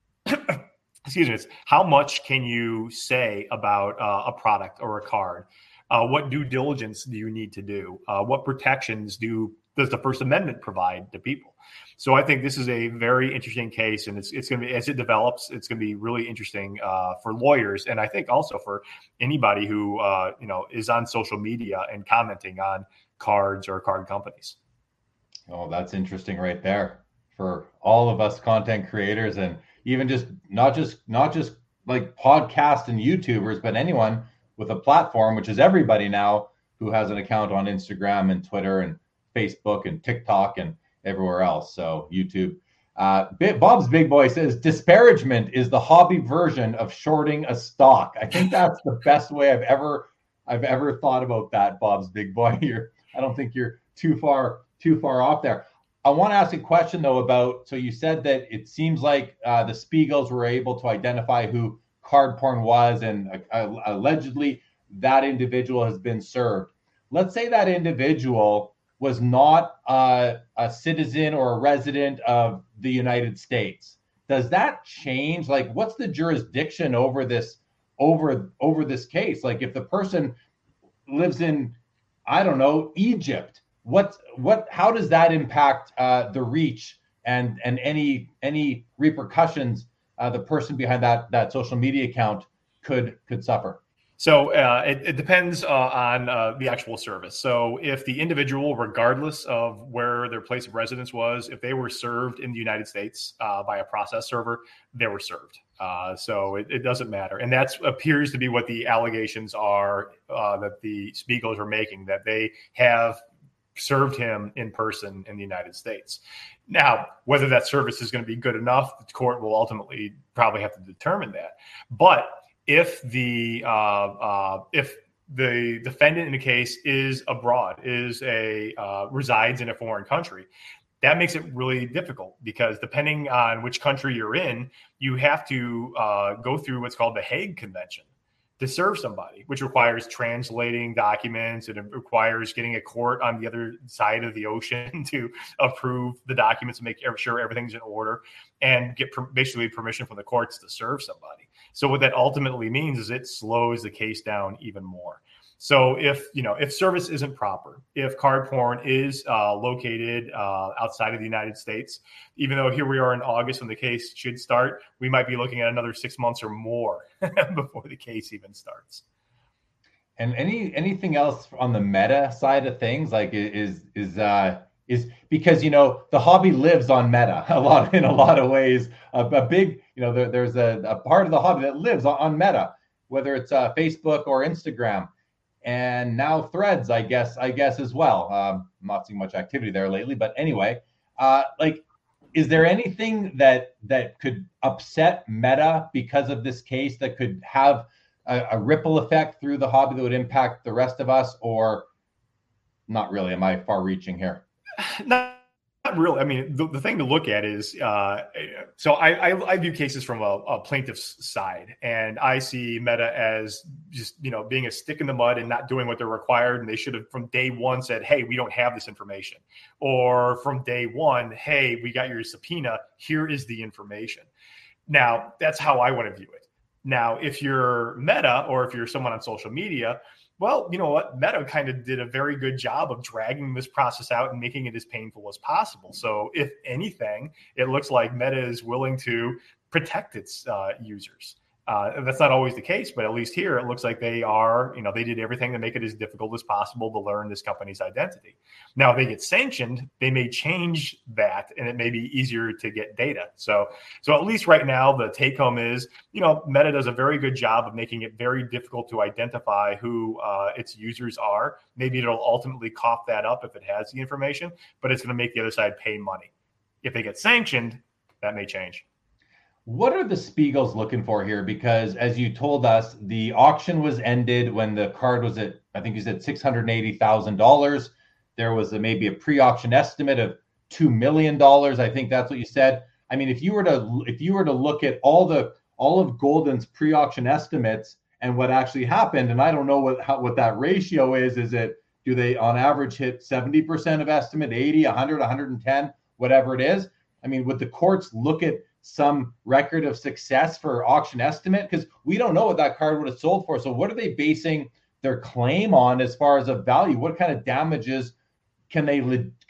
Excuse me. It's how much can you say about a product or a card? What due diligence do you need to do? What protections does the First Amendment provide to people? So I think this is a very interesting case, and it's going to be, as it develops, it's going to be really interesting for lawyers, and I think also for anybody who is on social media and commenting on cards or card companies. Oh, that's interesting right there for all of us content creators, and even just not just like podcast and YouTubers, but anyone with a platform, which is everybody now who has an account on Instagram and Twitter and Facebook and TikTok and everywhere else. So YouTube. Bob's Big Boy says disparagement is the hobby version of shorting a stock. I think that's the best way I've ever thought about that, Bob's Big Boy. I don't think you're too far off there. I want to ask a question though about, so you said that it seems like the Spiegels were able to identify who card porn was, and allegedly that individual has been served. Let's say that individual was not a citizen or a resident of the United States. Does that change? Like, what's the jurisdiction over this case? Like, if the person lives in, I don't know, Egypt, how does that impact the reach and any repercussions the person behind that social media account could suffer? So it depends on the actual service. So if the individual, regardless of where their place of residence was, if they were served in the United States by a process server, they were served. So it doesn't matter. And that appears to be what the allegations are that the Spiegels are making, that they have served him in person in the United States. Now, whether that service is going to be good enough, the court will ultimately probably have to determine that. But if the defendant in the case is abroad, resides in a foreign country, that makes it really difficult, because depending on which country you're in, you have to go through what's called the Hague Convention to serve somebody, which requires translating documents. It requires getting a court on the other side of the ocean to approve the documents and make sure everything's in order, and get basically permission from the courts to serve somebody. So what that ultimately means is it slows the case down even more. So if service isn't proper, if card porn is located outside of the United States, even though here we are in August when the case should start, we might be looking at another 6 months or more before the case even starts. And anything else on the Meta side of things, like is because the hobby lives on Meta in a lot of ways. A big there's a part of the hobby that lives on Meta, whether it's Facebook or Instagram. And now Threads, I guess as well. I'm not seeing much activity there lately, but anyway, is there anything that could upset Meta because of this case that could have a ripple effect through the hobby that would impact the rest of us, or not really? Am I far-reaching here? Not really. I mean, the thing to look at is, so I view cases from a plaintiff's side, and I see Meta as just, being a stick in the mud and not doing what they're required. And they should have from day one said, hey, we don't have this information. Or from day one, hey, we got your subpoena. Here is the information. Now, that's how I want to view it. Now, if you're Meta, or if you're someone on social media, well, you know what? Meta kind of did a very good job of dragging this process out and making it as painful as possible. So if anything, it looks like Meta is willing to protect its users. That's not always the case, but at least here it looks like they are, they did everything to make it as difficult as possible to learn this company's identity. Now, if they get sanctioned, they may change that, and it may be easier to get data. So at least right now, the take home is, Meta does a very good job of making it very difficult to identify who its users are. Maybe it'll ultimately cough that up if it has the information, but it's going to make the other side pay money. If they get sanctioned, that may change. What are the Spiegels looking for here? Because as you told us, the auction was ended when the card was at, I think you said $680,000. There was maybe a pre-auction estimate of $2 million. I think that's what you said. I mean, if you were to look at all of Golden's pre-auction estimates and what actually happened, and I don't know what that ratio is. Do they on average hit 70% of estimate, 80, 100, 110, whatever it is? I mean, would the courts look at some record of success for auction estimate? Because we don't know what that card would have sold for. So what are they basing their claim on as far as a value? What kind of damages can they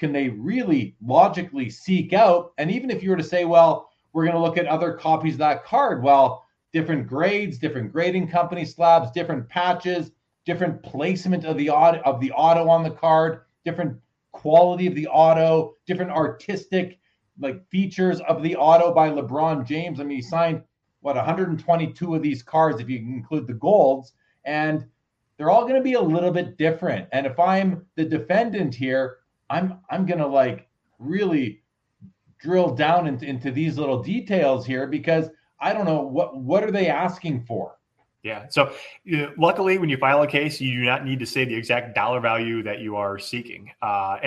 really logically seek out? And even if you were to say, well, we're going to look at other copies of that card, well, different grades, different grading company slabs, different patches, different placement of the auto on the card, different quality of the auto, different artistic features of the auto by LeBron James. I mean, he signed 122 of these cards if you include the golds, and they're all going to be a little bit different. And if I'm the defendant here, I'm going to really drill down into these little details here, because I don't know what are they asking for. Yeah. So luckily, when you file a case, you do not need to say the exact dollar value that you are seeking. And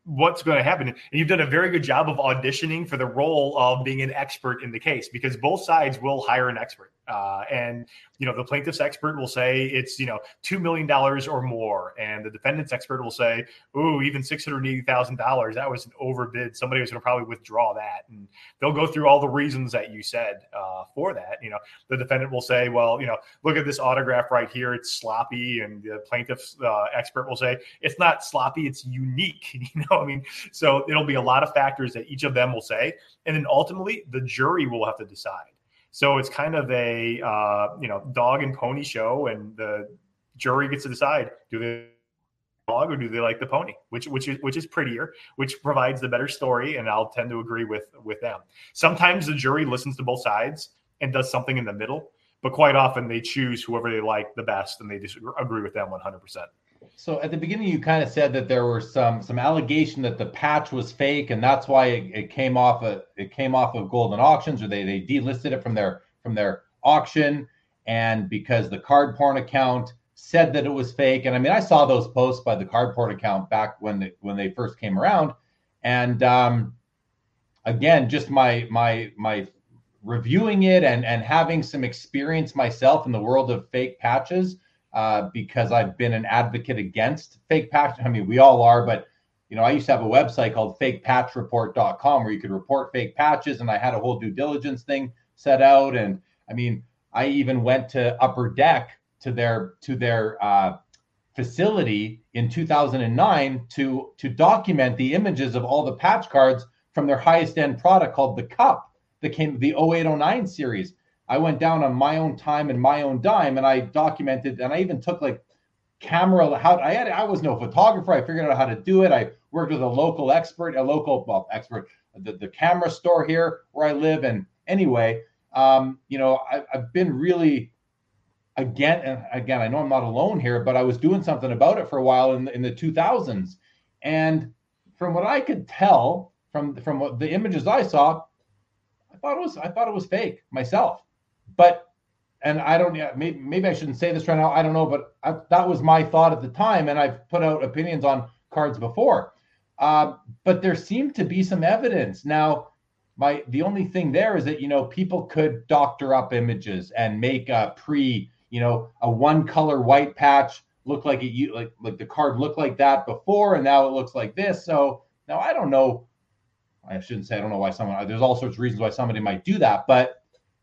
what's going to happen. And you've done a very good job of auditioning for the role of being an expert in the case, because both sides will hire an expert. And, the plaintiff's expert will say it's, $2 million or more. And the defendant's expert will say, ooh, even $680,000. That was an overbid. Somebody was going to probably withdraw that. And they'll go through all the reasons that you said for that. The defendant will say, well, look at this autograph right here. It's sloppy. And the plaintiff's expert will say, it's not sloppy. It's unique. So it'll be a lot of factors that each of them will say. And then ultimately the jury will have to decide. So it's kind of a, dog and pony show, and the jury gets to decide, do they like the dog or do they like the pony, which is prettier, which provides the better story. And I'll tend to agree with them. Sometimes the jury listens to both sides and does something in the middle, but quite often they choose whoever they like the best, and they just agree with them 100%. So at the beginning, you kind of said that there were some allegation that the patch was fake, and that's why it came off of Golden Auctions, or they delisted it from their auction, and because the card porn account said that it was fake. And I saw those posts by the card porn account back when they first came around, and again, just my reviewing it and having some experience myself in the world of fake patches. Because I've been an advocate against fake patch. We all are, but I used to have a website called fakepatchreport.com where you could report fake patches, and I had a whole due diligence thing set out. And I even went to Upper Deck to their facility in 2009 to document the images of all the patch cards from their highest end product called the Cup that came the 0809 series. I went down on my own time and my own dime, and I documented, and I even took camera. I was no photographer. I figured out how to do it. I worked with a local expert, the camera store here where I live. And anyway, I've been really again, I know I'm not alone here, but I was doing something about it for a while in the 2000s. And from what I could tell from what the images I saw, I thought it was fake myself. But, and I don't, maybe I shouldn't say this right now. I don't know, but that was my thought at the time. And I've put out opinions on cards before. But there seemed to be some evidence. Now, the only thing there is that, people could doctor up images and make a one color white patch look like like the card looked like that before, and now it looks like this. So now I don't know. I shouldn't say I don't know why there's all sorts of reasons why somebody might do that, but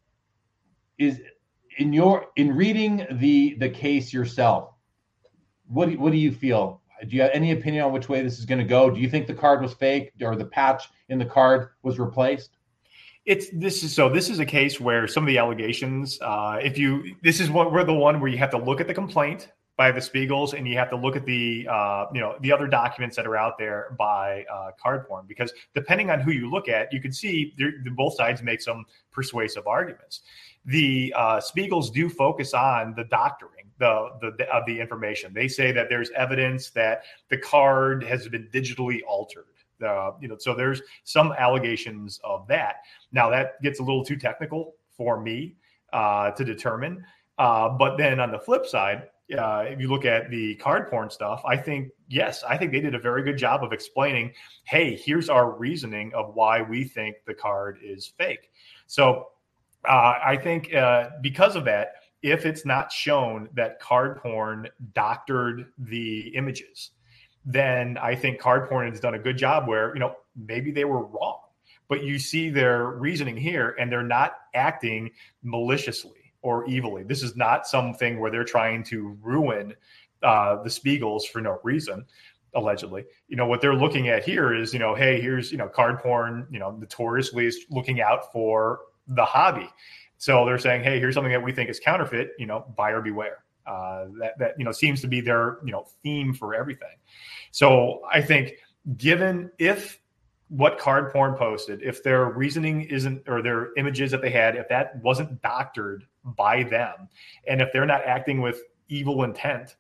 in reading the case yourself, what do you feel? Do you have any opinion on which way this is going to go? Do you think the card was fake, or the patch in the card was replaced? This is a case where some of the allegations, we're the one where you have to look at the complaint by the Spiegels, and you have to look at the other documents that are out there by card porn, because depending on who you look at, you can see both sides make some persuasive arguments. The Spiegels do focus on the doctoring of the information. They say that there's evidence that the card has been digitally altered. So there's some allegations of that. Now that gets a little too technical for me to determine. But then on the flip side, if you look at the card porn stuff, I think they did a very good job of explaining, hey, here's our reasoning of why we think the card is fake. So I think because of that, if it's not shown that card porn doctored the images, then I think card porn has done a good job where, maybe they were wrong, but you see their reasoning here, and they're not acting maliciously or evilly. This is not something where they're trying to ruin the Spiegels for no reason, allegedly. What they're looking at here is, hey, here's, card porn, notoriously is looking out for the hobby. So they're saying, hey, here's something that we think is counterfeit, buyer beware. That seems to be their, theme for everything. So I think if what card porn posted, if their reasoning isn't, or their images that they had, if that wasn't doctored by them, and if they're not acting with evil intent,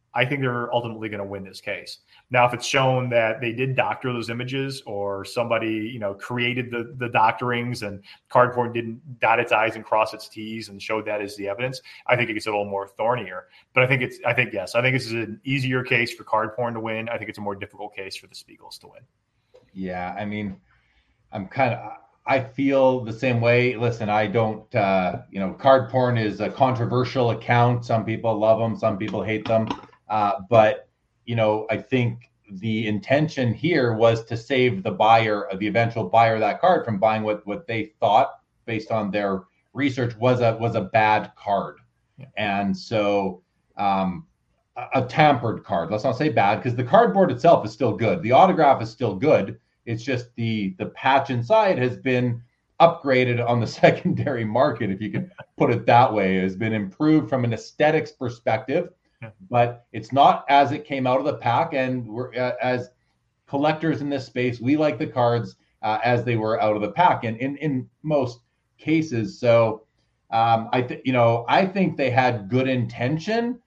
I think they're ultimately going to win this case. Now, if it's shown that they did doctor those images, or somebody, created the doctorings and Card Porn didn't dot its I's and cross its T's and showed that as the evidence, I think it gets a little more thornier. But I think this is an easier case for Card Porn to win. I think it's a more difficult case for the Spiegels to win. Yeah, I mean, I feel the same way. Listen, I don't, Card Porn is a controversial account. Some people love them, some people hate them. But I think the intention here was to save the eventual buyer of that card from buying what they thought, based on their research, was a bad card. Yeah. And so a tampered card, let's not say bad, because the cardboard itself is still good. The autograph is still good. It's just the patch inside has been upgraded on the secondary market, if you can put it that way. It has been improved from an aesthetics perspective. But it's not as it came out of the pack, and we're as collectors in this space, we like the cards as they were out of the pack, and in most cases. So I think they had good intention,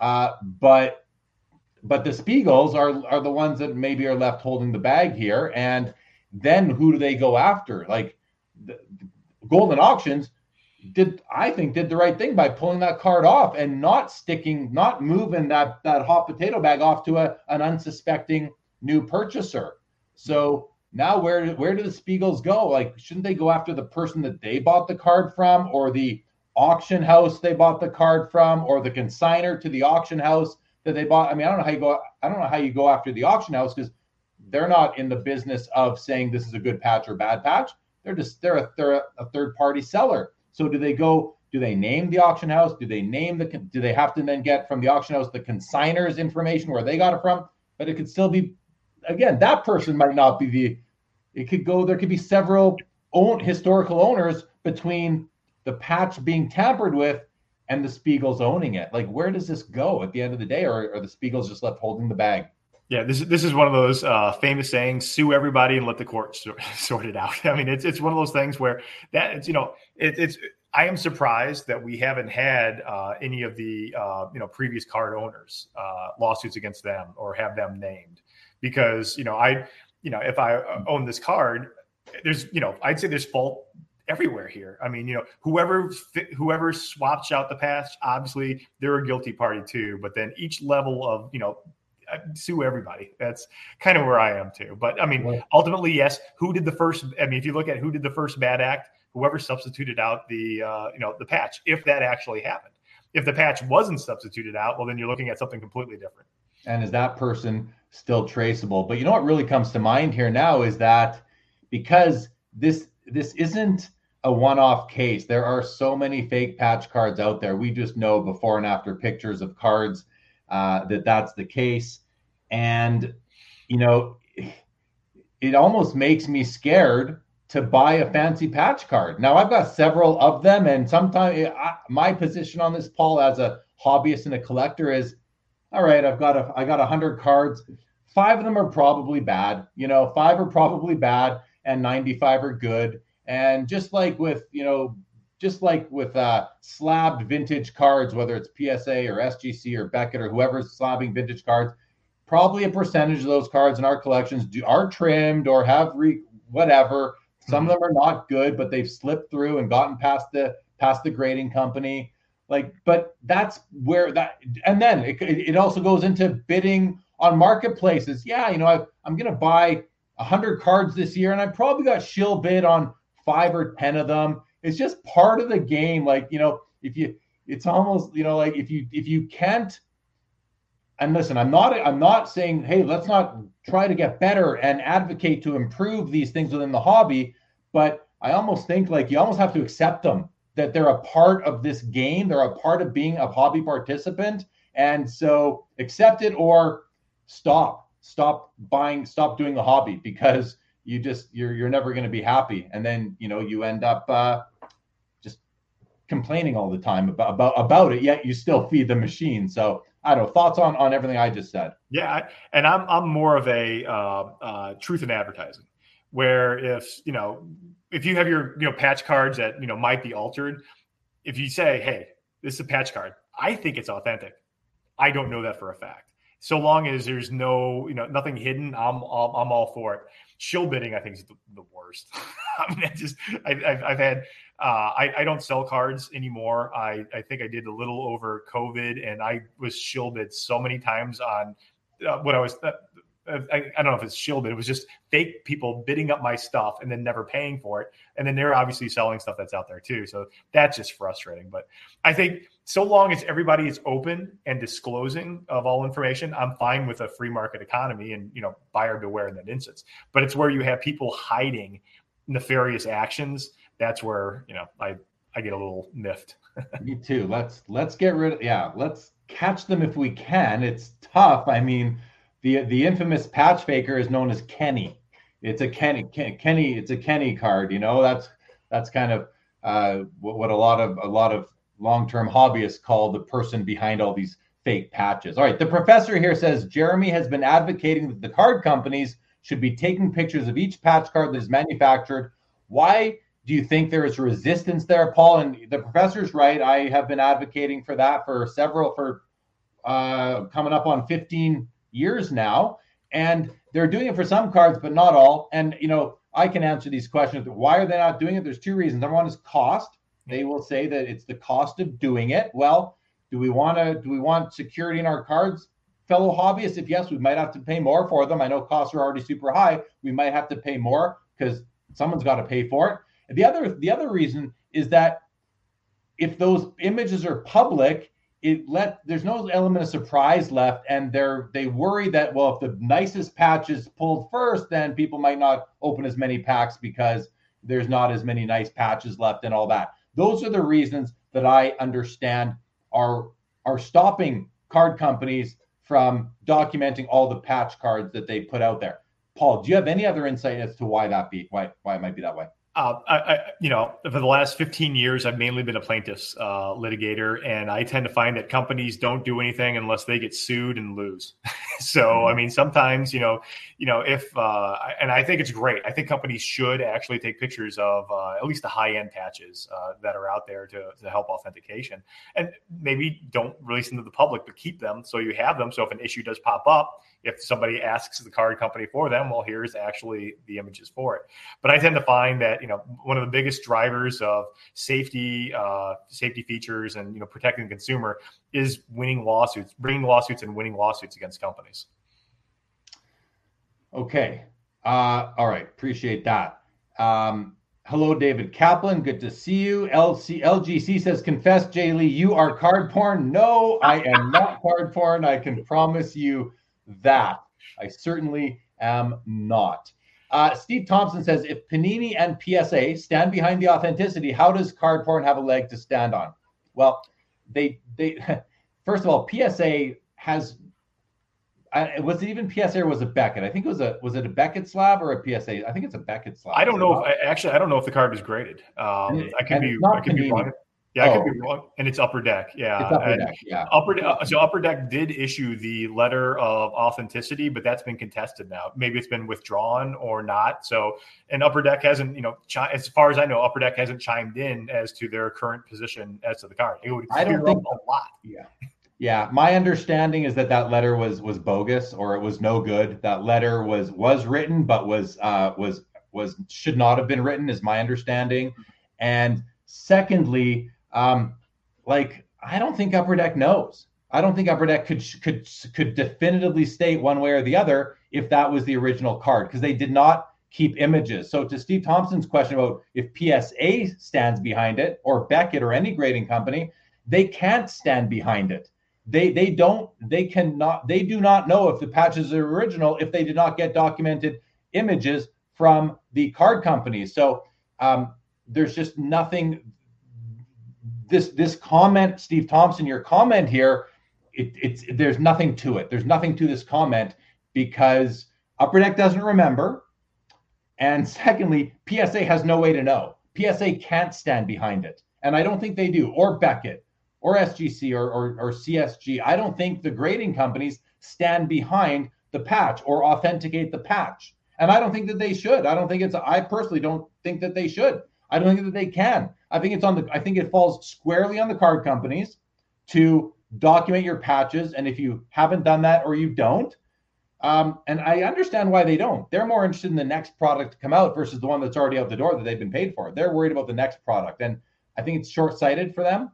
but the Spiegels are the ones that maybe are left holding the bag here. And then who do they go after? Like the Golden Auctions did the right thing by pulling that card off and not moving that hot potato bag off to an unsuspecting new purchaser. So now where do the Spiegels go? Like, shouldn't they go after the person that they bought the card from, or the auction house they bought the card from, or the consignor to the auction house that they bought? I mean, I don't know how you go after the auction house, because they're not in the business of saying this is a good patch or bad patch. They're a third party seller. So do they name the auction house? Do they have to then get from the auction house the consignor's information, where they got it from? But it could still be, again, that person might not be there could be several historical owners between the patch being tampered with and the Spiegels owning it. Like, where does this go at the end of the day? Or are the Spiegels just left holding the bag? Yeah, this is one of those famous sayings: sue everybody and let the court sort it out. I mean, it's one of those things where it's. I am surprised that we haven't had any of the previous card owners lawsuits against them or have them named, because if I own this card, there's I'd say there's fault everywhere here. I mean, whoever swaps out the patch, obviously they're a guilty party too. But then each level of sue everybody. That's kind of where I am too. But I mean, ultimately, yes. Who did the first? I mean, if you look at who did the first bad act, whoever substituted out the patch, if that actually happened. If the patch wasn't substituted out, well, then you're looking at something completely different. And is that person still traceable? But what really comes to mind here now is that because this isn't a one-off case, there are so many fake patch cards out there. We just know before and after pictures of cards that's the case. And it almost makes me scared to buy a fancy patch card. Now, I've got several of them, and sometimes my position on this, Paul, as a hobbyist and a collector, is, all right, I got 100 cards. 5 of them are probably bad. 5 are probably bad, and 95 are good. And just like with slabbed vintage cards, whether it's PSA or SGC or Beckett or whoever's slabbing vintage cards, probably a percentage of those cards in our collections are trimmed or have whatever. Some of them are not good, but they've slipped through and gotten past the grading company. But that's where that, and then it also goes into bidding on marketplaces. Yeah, I'm going to buy 100 cards this year, and I probably got shill bid on 5 or 10 of them. It's just part of the game. It's almost, if you can't, and listen, I'm not saying, hey, let's not try to get better and advocate to improve these things within the hobby, but I almost think you almost have to accept them, that they're a part of this game. They're a part of being a hobby participant. And so accept it or stop doing the hobby, because you're never going to be happy. And then, you end up just complaining all the time about it, yet you still feed the machine. So I don't know, thoughts on everything I just said. Yeah. And I'm more of a truth in advertising, where if you have your, patch cards that, might be altered, if you say, hey, this is a patch card, I think it's authentic, I don't know that for a fact. So long as there's no, nothing hidden, I'm all for it. Shill bidding, I think, is the worst. I mean, I've had, I don't sell cards anymore. I think I did a little over COVID, and I was shill bid so many times on what I was. I don't know if it's shill bid. It was just fake people bidding up my stuff and then never paying for it. And then they're obviously selling stuff that's out there too. So that's just frustrating. But I think so long as everybody is open and disclosing of all information, I'm fine with a free market economy and, buyer beware in that instance. But it's where you have people hiding nefarious actions. That's where, I get a little miffed. Me too. Let's get rid of, let's catch them if we can. It's tough. I mean, the infamous patch faker is known as Kenny. It's a Kenny. It's a Kenny card. That's kind of what a lot of long-term hobbyists call the person behind all these fake patches. All right, the professor here says Jeremy has been advocating that the card companies should be taking pictures of each patch card that is manufactured. Why do you think there is resistance there, Paul? And the professor's right. I have been advocating for that for coming up on 15 years now, and they're doing it for some cards, but not all. And I can answer these questions. Why are they not doing it? There's two reasons. Number one is cost. They will say that it's the cost of doing it. Well, do we want security in our cards, fellow hobbyists? If yes, we might have to pay more for them. I know costs are already super high. We might have to pay more because someone's got to pay for it. And the other reason is that if those images are public, there's no element of surprise left, and they worry that, well, if the nicest patch is pulled first, then people might not open as many packs because there's not as many nice patches left and all that. Those are the reasons that I understand are stopping card companies from documenting all the patch cards that they put out there. Paul, do you have any other insight as to why it might be that way? For the last 15 years, I've mainly been a plaintiff's litigator, and I tend to find that companies don't do anything unless they get sued and lose. So, I mean, sometimes, and I think it's great. I think companies should actually take pictures of at least the high-end patches that are out there to help authentication, and maybe don't release them to the public, but keep them so you have them. So if an issue does pop up, if somebody asks the card company for them, well, here's actually the images for it. But I tend to find that, one of the biggest drivers of safety features and, protecting the consumer is bringing lawsuits and winning lawsuits against companies. Okay. All right. Appreciate that. Hello, David Kaplan. Good to see you. LGC says, confess, Jay Lee, you are card porn. No, I am not card porn. I can promise you that. I certainly am not. Steve Thompson says, if Panini and PSA stand behind the authenticity, how does card porn have a leg to stand on? Well, they first of all, PSA has, was it even PSA or was it Beckett? I think was it a Beckett slab or a PSA? I think it's a Beckett slab. I don't know if the card is graded. I could be wrong. Yeah, I could be wrong. And it's Upper Deck. Yeah. It's Upper Deck, yeah. So Upper Deck did issue the letter of authenticity, but that's been contested now. Maybe it's been withdrawn or not. So, and Upper Deck hasn't, as far as I know, Upper Deck hasn't chimed in as to their current position as to the card. It would clear up a lot. Yeah. Yeah. My understanding is that letter was bogus, or it was no good. That letter was written, but should not have been written, is my understanding. And secondly, I don't think Upper Deck knows. I don't think Upper Deck could definitively state one way or the other if that was the original card, because they did not keep images. So to Steve Thompson's question about if PSA stands behind it, or Beckett or any grading company, they can't stand behind it. They do not know if the patches are original if they did not get documented images from the card companies. So there's just nothing. This comment, Steve Thompson, your comment here, there's nothing to it. There's nothing to this comment because Upper Deck doesn't remember. And secondly, PSA has no way to know. PSA can't stand behind it. And I don't think they do, or Beckett, or SGC, or CSG. I don't think the grading companies stand behind the patch or authenticate the patch. And I don't think that they should. I personally don't think that they should. I don't think that they can. I think it falls squarely on the card companies to document your patches. And if you haven't done that or you don't, and I understand why they don't. They're more interested in the next product to come out versus the one that's already out the door that they've been paid for. They're worried about the next product, and I think it's short-sighted for them.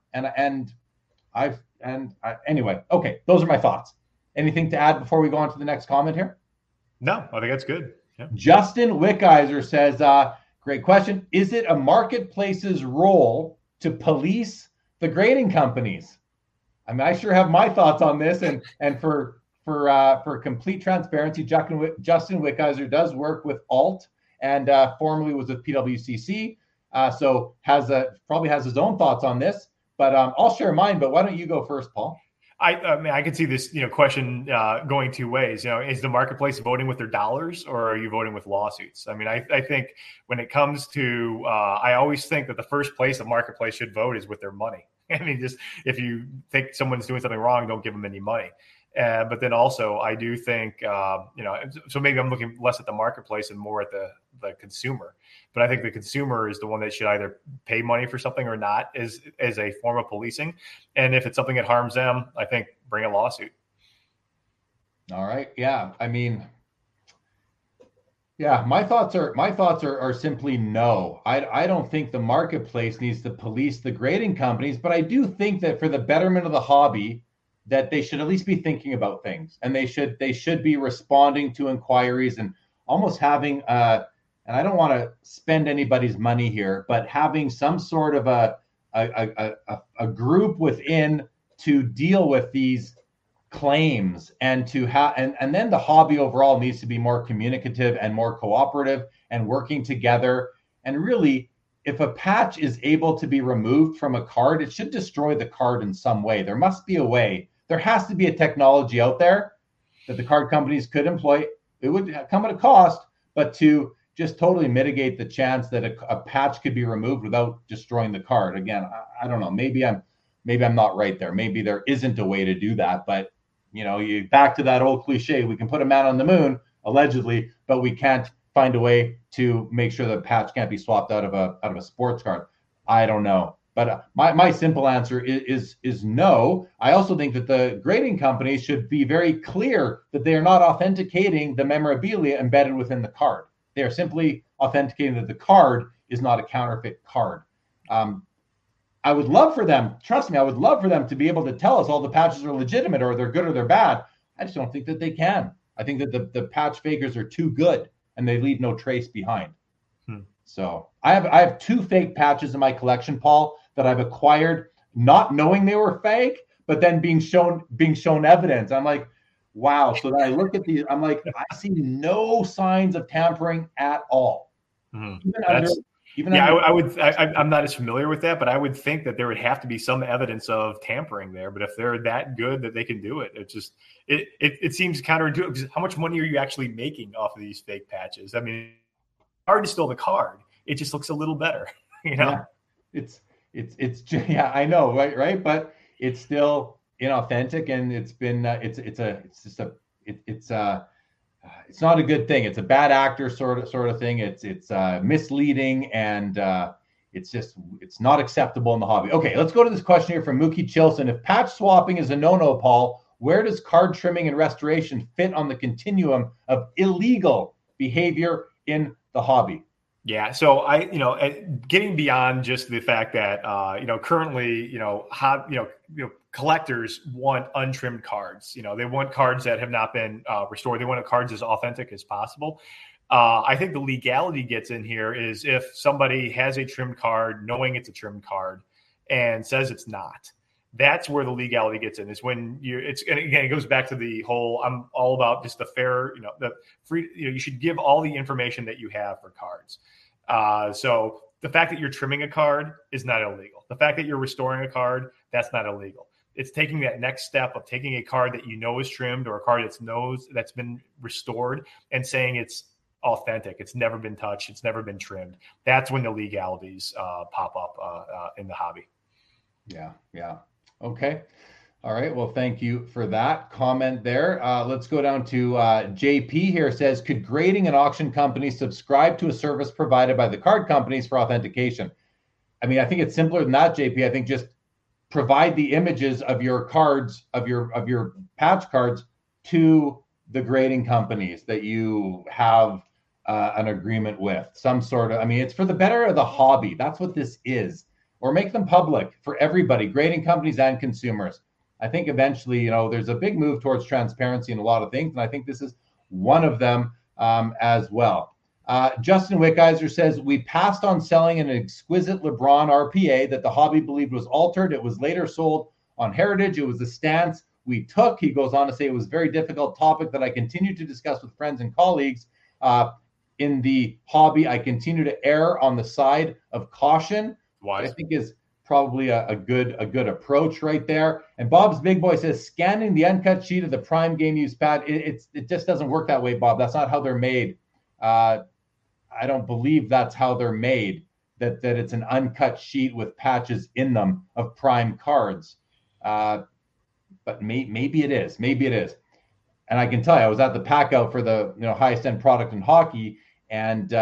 Anyway, okay, those are my thoughts. Anything to add before we go on to the next comment here? No, I think that's good. Yeah. Justin Wickizer says, great question. Is it a marketplace's role to police the grading companies? I mean, I sure have my thoughts on this, and for complete transparency, Justin Wickizer does work with Alt and formerly was with PWCC, so probably has his own thoughts on this. But I'll share mine. But why don't you go first, Paul? I mean, I could see this, question going two ways. Is the marketplace voting with their dollars, or are you voting with lawsuits? I mean, I think when it comes to, I always think that the first place a marketplace should vote is with their money. I mean, just if you think someone's doing something wrong, don't give them any money. But then also, I do think, so maybe I'm looking less at the marketplace and more at the consumer. But I think the consumer is the one that should either pay money for something or not as a form of policing. And if it's something that harms them, I think bring a lawsuit. All right. Yeah. I mean, yeah, my thoughts are simply no. I don't think the marketplace needs to police the grading companies, but I do think that for the betterment of the hobby, that they should at least be thinking about things, and they should be responding to inquiries and almost having and I don't want to spend anybody's money here, but having some sort of a group within to deal with these claims and to have and then the hobby overall needs to be more communicative and more cooperative and working together. And really, if a patch is able to be removed from a card, it should destroy the card in some way. There must be a way. There has to be a technology out there that the card companies could employ. It would come at a cost, but to just totally mitigate the chance that a patch could be removed without destroying the card. Again, I don't know. Maybe I'm not right there. Maybe there isn't a way to do that. But you back to that old cliche. We can put a man on the moon, allegedly, but we can't find a way to make sure the patch can't be swapped out of a sports card. I don't know. But my simple answer is no. I also think that the grading companies should be very clear that they are not authenticating the memorabilia embedded within the card. They are simply authenticating that the card is not a counterfeit card. I would love for them, trust me, I would love for them to be able to tell us all the patches are legitimate or they're good or they're bad. I just don't think that they can. I think that the patch fakers are too good and they leave no trace behind. So I have 2 fake patches in my collection, Paul, that I've acquired not knowing they were fake, but then being shown evidence. I'm like, wow. So then I look at these, I'm like, I see no signs of tampering at all. I'm not as familiar with that, but I would think that there would have to be some evidence of tampering there. But if they're that good that they can do it, it seems counterintuitive. Because how much money are you actually making off of these fake patches? I mean, hard to steal the card. It just looks a little better, Yeah, it's yeah, I know, right, but it's still inauthentic, and it's been it's not a good thing. It's a bad actor sort of thing. It's misleading, and it's not acceptable in the hobby. Okay, let's go to this question here from Mookie Chilson. If patch swapping is a no-no, Paul, where does card trimming and restoration fit on the continuum of illegal behavior in the hobby? Yeah. So getting beyond just the fact that, currently, collectors want untrimmed cards. They want cards that have not been restored. They want cards as authentic as possible. I think the legality gets in here is if somebody has a trimmed card, knowing it's a trimmed card, and says it's not. That's where the legality gets in. Is when it goes back to the whole. I'm all about just the fair, the free. You should give all the information that you have for cards. So the fact that you're trimming a card is not illegal. The fact that you're restoring a card, that's not illegal. It's taking that next step of taking a card that is trimmed or a card that's been restored and saying it's authentic. It's never been touched. It's never been trimmed. That's when the legalities pop up in the hobby. Yeah. Okay. All right. Well, thank you for that comment there. Let's go down to JP here. Says, could grading and auction companies subscribe to a service provided by the card companies for authentication? I mean, I think it's simpler than that, JP. I think just provide the images of your cards, of your patch cards, to the grading companies that you have an agreement with. Some sort of, I mean, it's for the better of the hobby. That's what this is. Or make them public for everybody, grading companies and consumers. I think eventually, there's a big move towards transparency in a lot of things, and I think this is one of them as well. Justin Wickizer says, we passed on selling an exquisite LeBron RPA that the hobby believed was altered. It was later sold on Heritage. It was a stance we took. He goes on to say, it was a very difficult topic that I continue to discuss with friends and colleagues in the hobby. I continue to err on the side of caution. Wise. I think is probably a good approach right there. And Bob's Big Boy says, scanning the uncut sheet of the Prime Game Use pad, it just doesn't work that way, Bob. That's not how they're made. I don't believe that's how they're made, that it's an uncut sheet with patches in them of Prime cards. But maybe it is. Maybe it is. And I can tell you, I was at the pack out for the highest end product in hockey, and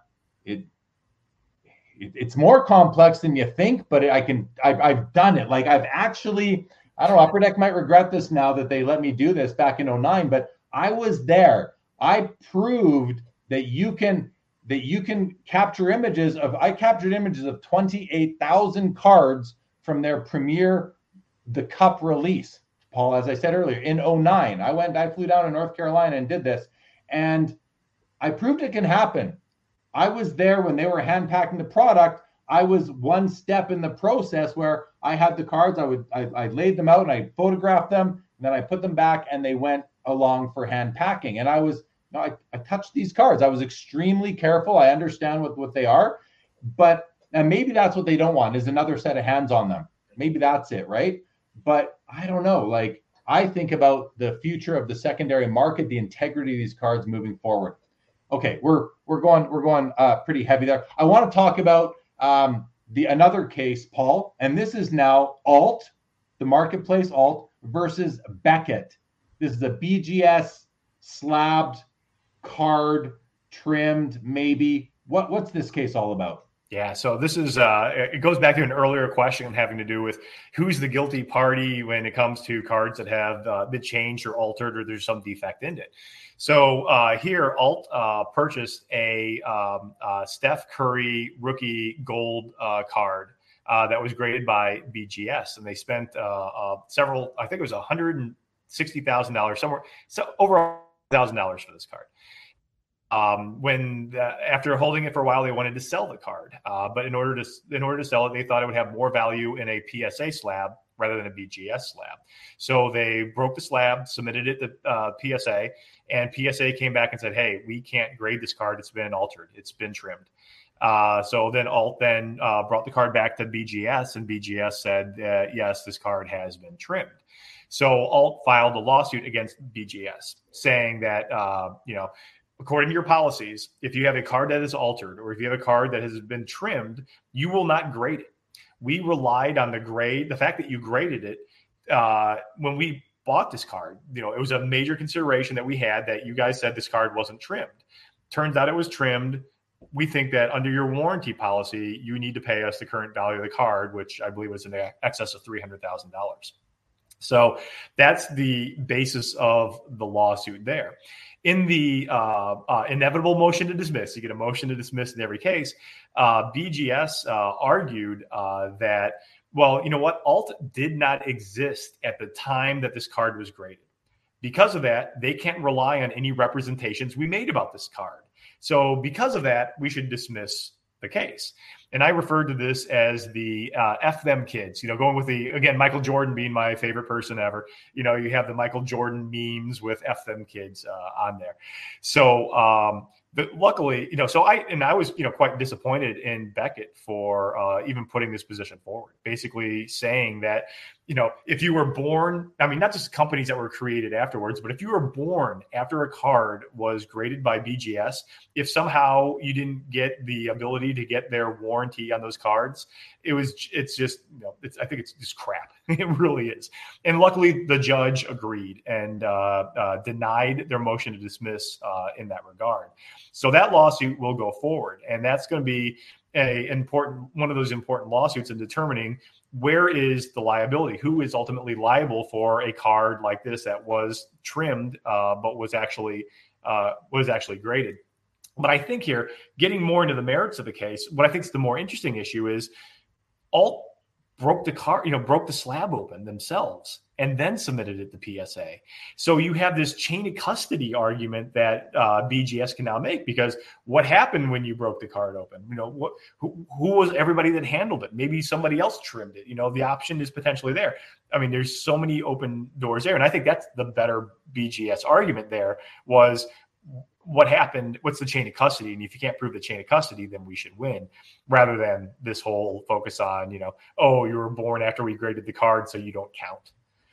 it's more complex than you think, but I've done it. Like I've actually, I don't know, Upper Deck might regret this now that they let me do this back in 2009, but I was there. I proved that you can capture images of, I captured images of 28,000 cards from their premiere, the Cup release, Paul, as I said earlier, in 2009. I flew down to North Carolina and did this, and I proved it can happen. I was there when they were hand packing the product. I was one step in the process where I had the cards. I laid them out and I photographed them, and then I put them back and they went along for hand packing. And I touched these cards. I was extremely careful. I understand what they are, but and maybe that's what they don't want is another set of hands on them. Maybe that's it, right? But I don't know. Like I think about the future of the secondary market, the integrity of these cards moving forward. Okay, we're going pretty heavy there. I want to talk about another case, Paul, and this is now Alt, the marketplace Alt versus Beckett. This is a BGS slabbed card, trimmed, maybe. What's this case all about? Yeah, so this is it goes back to an earlier question having to do with who's the guilty party when it comes to cards that have been changed or altered or there's some defect in it. So here, Alt purchased a Steph Curry rookie gold card that was graded by BGS, and they spent several, I think it was $160,000 somewhere, so over $1,000 for this card. After holding it for a while, they wanted to sell the card, but in order to sell it, they thought it would have more value in a PSA slab rather than a BGS slab. So they broke the slab, submitted it to PSA, and PSA came back and said, "Hey, we can't grade this card. It's been altered. It's been trimmed." So then Alt brought the card back to BGS, and BGS said, "Yes, this card has been trimmed." So Alt filed a lawsuit against BGS, saying that according to your policies, if you have a card that is altered or if you have a card that has been trimmed, you will not grade it. We relied on the fact that you graded it when we bought this card. It was a major consideration that we had, that you guys said this card wasn't trimmed. Turns out it was trimmed. We think that under your warranty policy, you need to pay us the current value of the card, which I believe was in excess of $300,000. So that's the basis of the lawsuit there. In the inevitable motion to dismiss, you get a motion to dismiss in every case. BGS argued that, well, you know what? Alt did not exist at the time that this card was graded. Because of that, they can't rely on any representations we made about this card. So because of that, we should dismiss the case. And I referred to this as the F them kids, going with Michael Jordan being my favorite person ever. You have the Michael Jordan memes with F them kids on there. So luckily, I was, quite disappointed in Beckett for even putting this position forward, basically saying that, if you were born, not just companies that were created afterwards, but if you were born after a card was graded by BGS, if somehow you didn't get the ability to get their warranty on those cards, it's just crap. It really is. And luckily the judge agreed and denied their motion to dismiss in that regard. So that lawsuit will go forward, and that's going to be one of those important lawsuits in determining where is the liability, who is ultimately liable for a card like this that was trimmed but was actually graded. But I think here, getting more into the merits of the case, what I think is the more interesting issue is Alt broke the slab open themselves and then submitted it to PSA. So you have this chain of custody argument that BGS can now make, because what happened when you broke the card open? Who was everybody that handled it? Maybe somebody else trimmed it. The option is potentially there. I mean, there's so many open doors there. And I think that's the better BGS argument there was, what happened? What's the chain of custody? And if you can't prove the chain of custody, then we should win, rather than this whole focus on, you were born after we graded the card, so you don't count.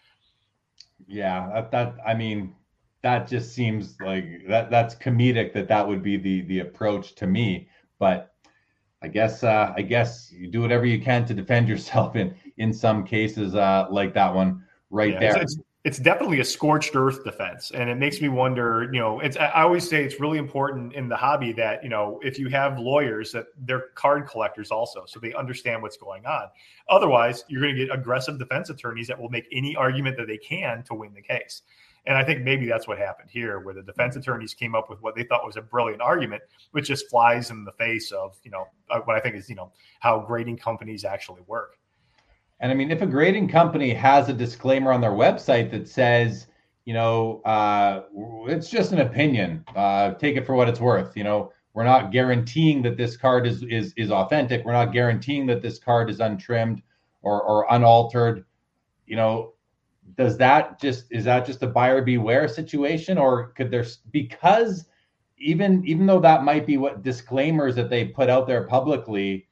Yeah, that just seems like that's comedic that would be the approach to me. But I guess you do whatever you can to defend yourself in some cases like that one there. It's definitely a scorched earth defense. And it makes me wonder, I always say it's really important in the hobby that, if you have lawyers, that they're card collectors also, so they understand what's going on. Otherwise, you're going to get aggressive defense attorneys that will make any argument that they can to win the case. And I think maybe that's what happened here, where the defense attorneys came up with what they thought was a brilliant argument, which just flies in the face of, what I think is, how grading companies actually work. And I mean, if a grading company has a disclaimer on their website that says, it's just an opinion, take it for what it's worth. We're not guaranteeing that this card is authentic. We're not guaranteeing that this card is untrimmed or unaltered. Is that just a buyer beware situation, or could there, because even though that might be what disclaimers that they put out there publicly,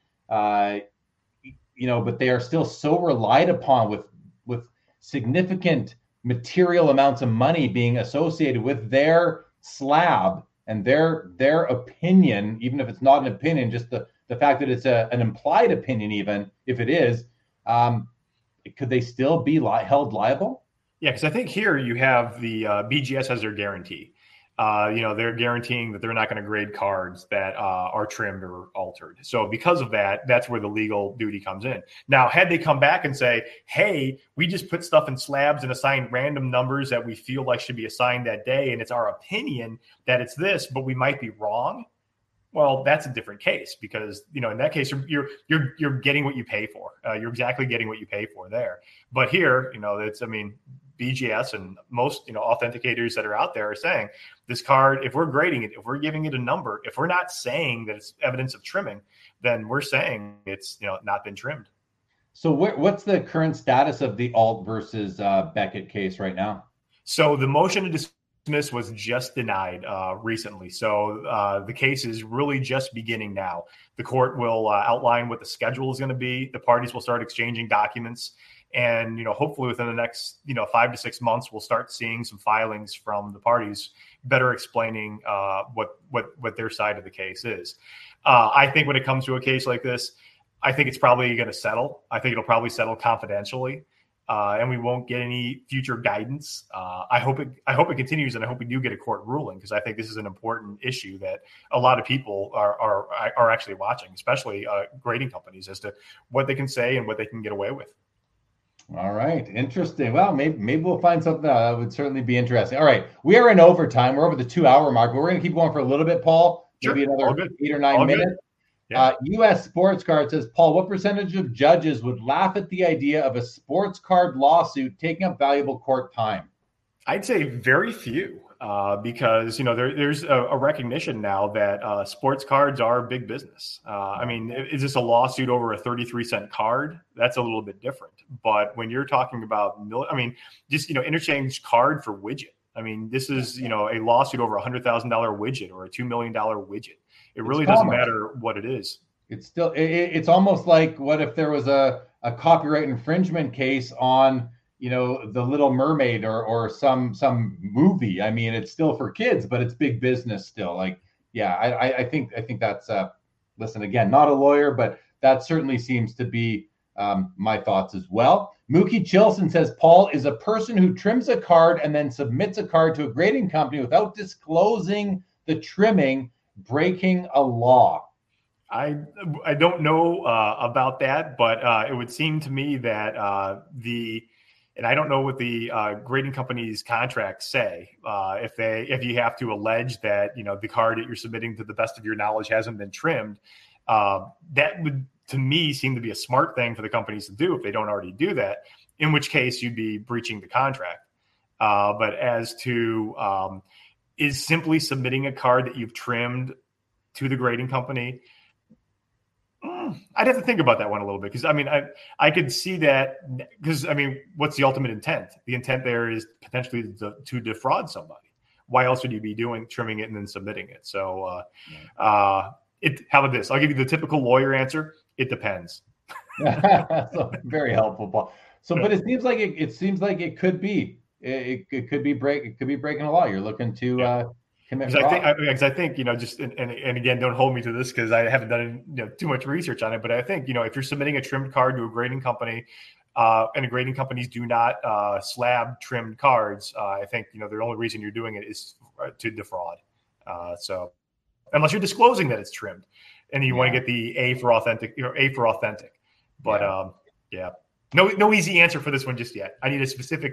but they are still so relied upon with significant material amounts of money being associated with their slab and their opinion, even if it's not an opinion, just the fact that it's an implied opinion, even if it is, could they still be held liable? Yeah, because I think here you have the BGS as their guarantee. They're guaranteeing that they're not going to grade cards that are trimmed or altered. So because of that, that's where the legal duty comes in. Now, had they come back and say, hey, we just put stuff in slabs and assign random numbers that we feel like should be assigned that day, and it's our opinion that it's this, but we might be wrong. Well, that's a different case, because, in that case, you're getting what you pay for. You're exactly getting what you pay for there. But here, BGS and most, authenticators that are out there are saying this card, if we're grading it, if we're giving it a number, if we're not saying that it's evidence of trimming, then we're saying it's, not been trimmed. So what's the current status of the Alt versus Beckett case right now? So the motion to dismiss was just denied recently. So the case is really just beginning now. The court will outline what the schedule is going to be. The parties will start exchanging documents. And, hopefully within the next, 5 to 6 months, we'll start seeing some filings from the parties better explaining what their side of the case is. I think when it comes to a case like this, I think it's probably going to settle. I think it'll probably settle confidentially, and we won't get any future guidance. I hope it continues, and I hope we do get a court ruling, because I think this is an important issue that a lot of people are actually watching, especially grading companies, as to what they can say and what they can get away with. All right. Interesting. Well, maybe we'll find something that would certainly be interesting. All right. We are in overtime. We're over the 2-hour mark, but we're going to keep going for a little bit, Paul. Sure. Maybe another 8 or 9 All minutes. Yeah. U.S. Sports Card says, Paul, what percentage of judges would laugh at the idea of a sports card lawsuit taking up valuable court time? I'd say very few, because, there's a recognition now that sports cards are big business. Is this a lawsuit over a 33-cent card? That's a little bit different. But when you're talking about, interchange card for widget. This is, a lawsuit over $100,000 widget or a $2 million widget. It really doesn't matter what it is. It's still, it's almost like, what if there was a copyright infringement case on, The Little Mermaid or some movie? It's still for kids, but it's big business still. I think that's, listen, again, not a lawyer, but that certainly seems to be my thoughts as well. Mookie Chilson says, Paul, is a person who trims a card and then submits a card to a grading company without disclosing the trimming breaking a law? I don't know about that, but it would seem to me that and I don't know what the grading company's contracts say. If you have to allege that the card that you're submitting to the best of your knowledge hasn't been trimmed, that would to me seem to be a smart thing for the companies to do if they don't already do that. In which case you'd be breaching the contract. But as to is simply submitting a card that you've trimmed to the grading company, I'd have to think about that one a little bit, because I could see that, because what's the ultimate intent? The intent there is potentially to defraud somebody. Why else would you be trimming it and then submitting it? So how about this? I'll give you the typical lawyer answer. It depends. So, very helpful, Paul. So, but it seems like it could be breaking a law. You're looking to commit fraud. I think just and again, don't hold me to this because I haven't done too much research on it. But I think if you're submitting a trimmed card to a grading company, and the grading companies do not slab trimmed cards, I think the only reason you're doing it is to defraud. So unless you're disclosing that it's trimmed, and you want to get the A for authentic. But yeah. No easy answer for this one just yet. I need a specific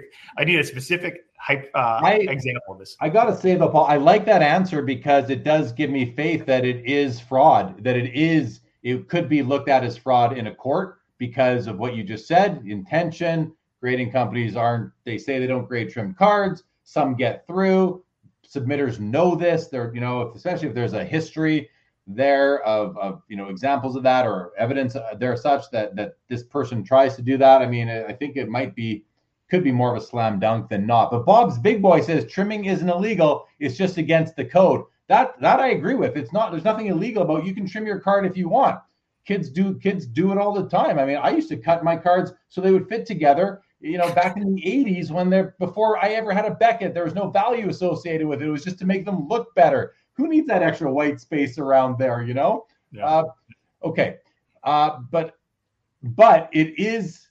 example of this. I got to say though, Paul, I like that answer because it does give me faith that it is fraud, that it could be looked at as fraud in a court because of what you just said, intention. Grading companies they say they don't grade trimmed cards. Some get through. Submitters know this. They're, especially if there's a history there of examples of that or evidence there such that this person tries to do that. I think it could be more of a slam dunk than not. But Bob's Big Boy says trimming isn't illegal. It's just against the code. That I agree with. It's not. There's nothing illegal about you can trim your card if you want. Kids do it all the time. I used to cut my cards so they would fit together. Back in the 80s before I ever had a Beckett, there was no value associated with it. It was just to make them look better. Who needs that extra white space around there, Yeah. Okay. But it is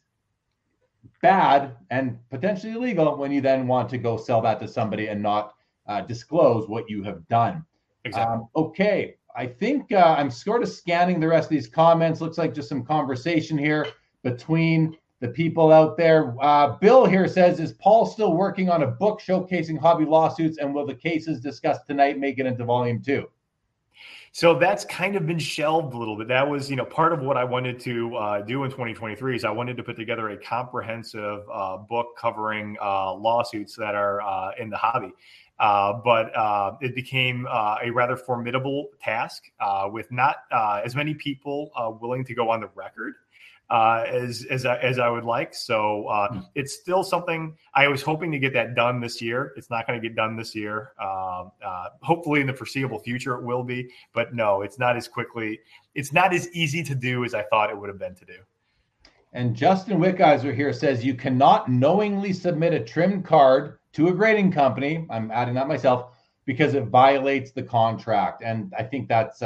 bad and potentially illegal when you then want to go sell that to somebody and not disclose what you have done. Exactly. Okay. I think I'm sort of scanning the rest of these comments. Looks like just some conversation here between the people out there. Bill here says, is Paul still working on a book showcasing hobby lawsuits, and will the cases discussed tonight make it into volume 2? So that's kind of been shelved a little bit. That was, part of what I wanted to do in 2023 is I wanted to put together a comprehensive book covering lawsuits that are in the hobby. But it became a rather formidable task with not as many people willing to go on the record as I would like. So it's still something I was hoping to get that done this year. It's not going to get done this year. Hopefully in the foreseeable future it will be, but no, it's not as easy to do as I thought it would have been to do. And Justin Wickheiser here says you cannot knowingly submit a trimmed card to a grading company. I'm adding that myself because it violates the contract. And I think that's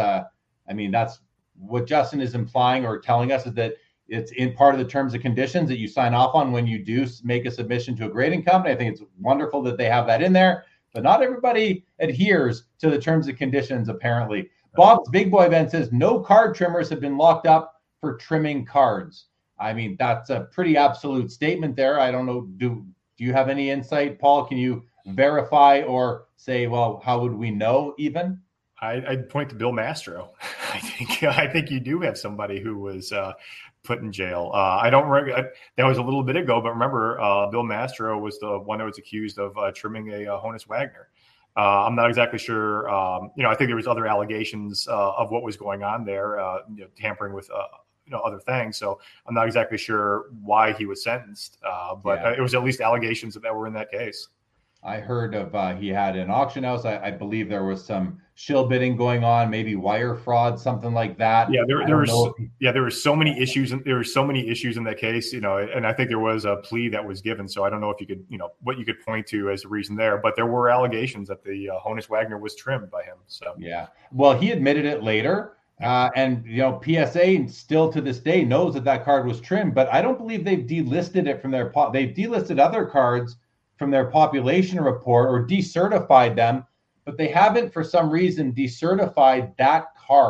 what Justin is implying or telling us, is that it's in part of the terms and conditions that you sign off on when you do make a submission to a grading company. I think it's wonderful that they have that in there, but not everybody adheres to the terms and conditions, apparently. Bob's Big Boy then says no card trimmers have been locked up for trimming cards. That's a pretty absolute statement there. I don't know. Do you have any insight, Paul? Can you verify or say, well, how would we know even? I'd point to Bill Mastro. I think you do have somebody who was put in jail. I don't remember. That was a little bit ago, but remember, Bill Mastro was the one that was accused of trimming a Honus Wagner. I'm not exactly sure. I think there was other allegations of what was going on there, tampering with other things. So I'm not exactly sure why he was sentenced, but it was at least allegations that were in that case. I heard of he had an auction house. I believe there was some shill bidding going on, maybe wire fraud, something like that. Yeah, there were so many issues, and there were so many issues in that case. And I think there was a plea that was given. So I don't know if you could, what you could point to as a reason there. But there were allegations that the Honus Wagner was trimmed by him. So yeah, well, he admitted it later. And PSA still to this day knows that card was trimmed, but I don't believe they've delisted it from their they've delisted other cards from their population report or decertified them, but they haven't for some reason decertified that card.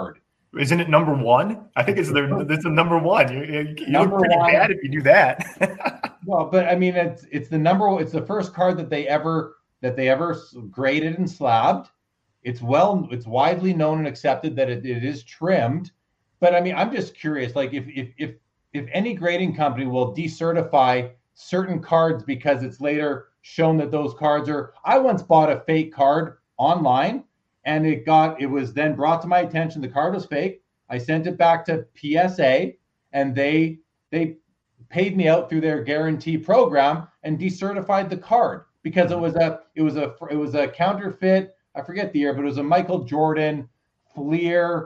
Isn't it number one? I think it's the number one. You Number look pretty one. bad if you do that. Well, but I mean, it's the first card that they ever graded and slabbed. It's widely known and accepted that it is trimmed. But I mean, I'm just curious, like if any grading company will decertify certain cards because it's later shown that those cards are. I once bought a fake card online, and it was then brought to my attention the card was fake. I sent it back to PSA, and they paid me out through their guarantee program and decertified the card because it was a counterfeit. I forget the year, but it was a Michael Jordan Fleer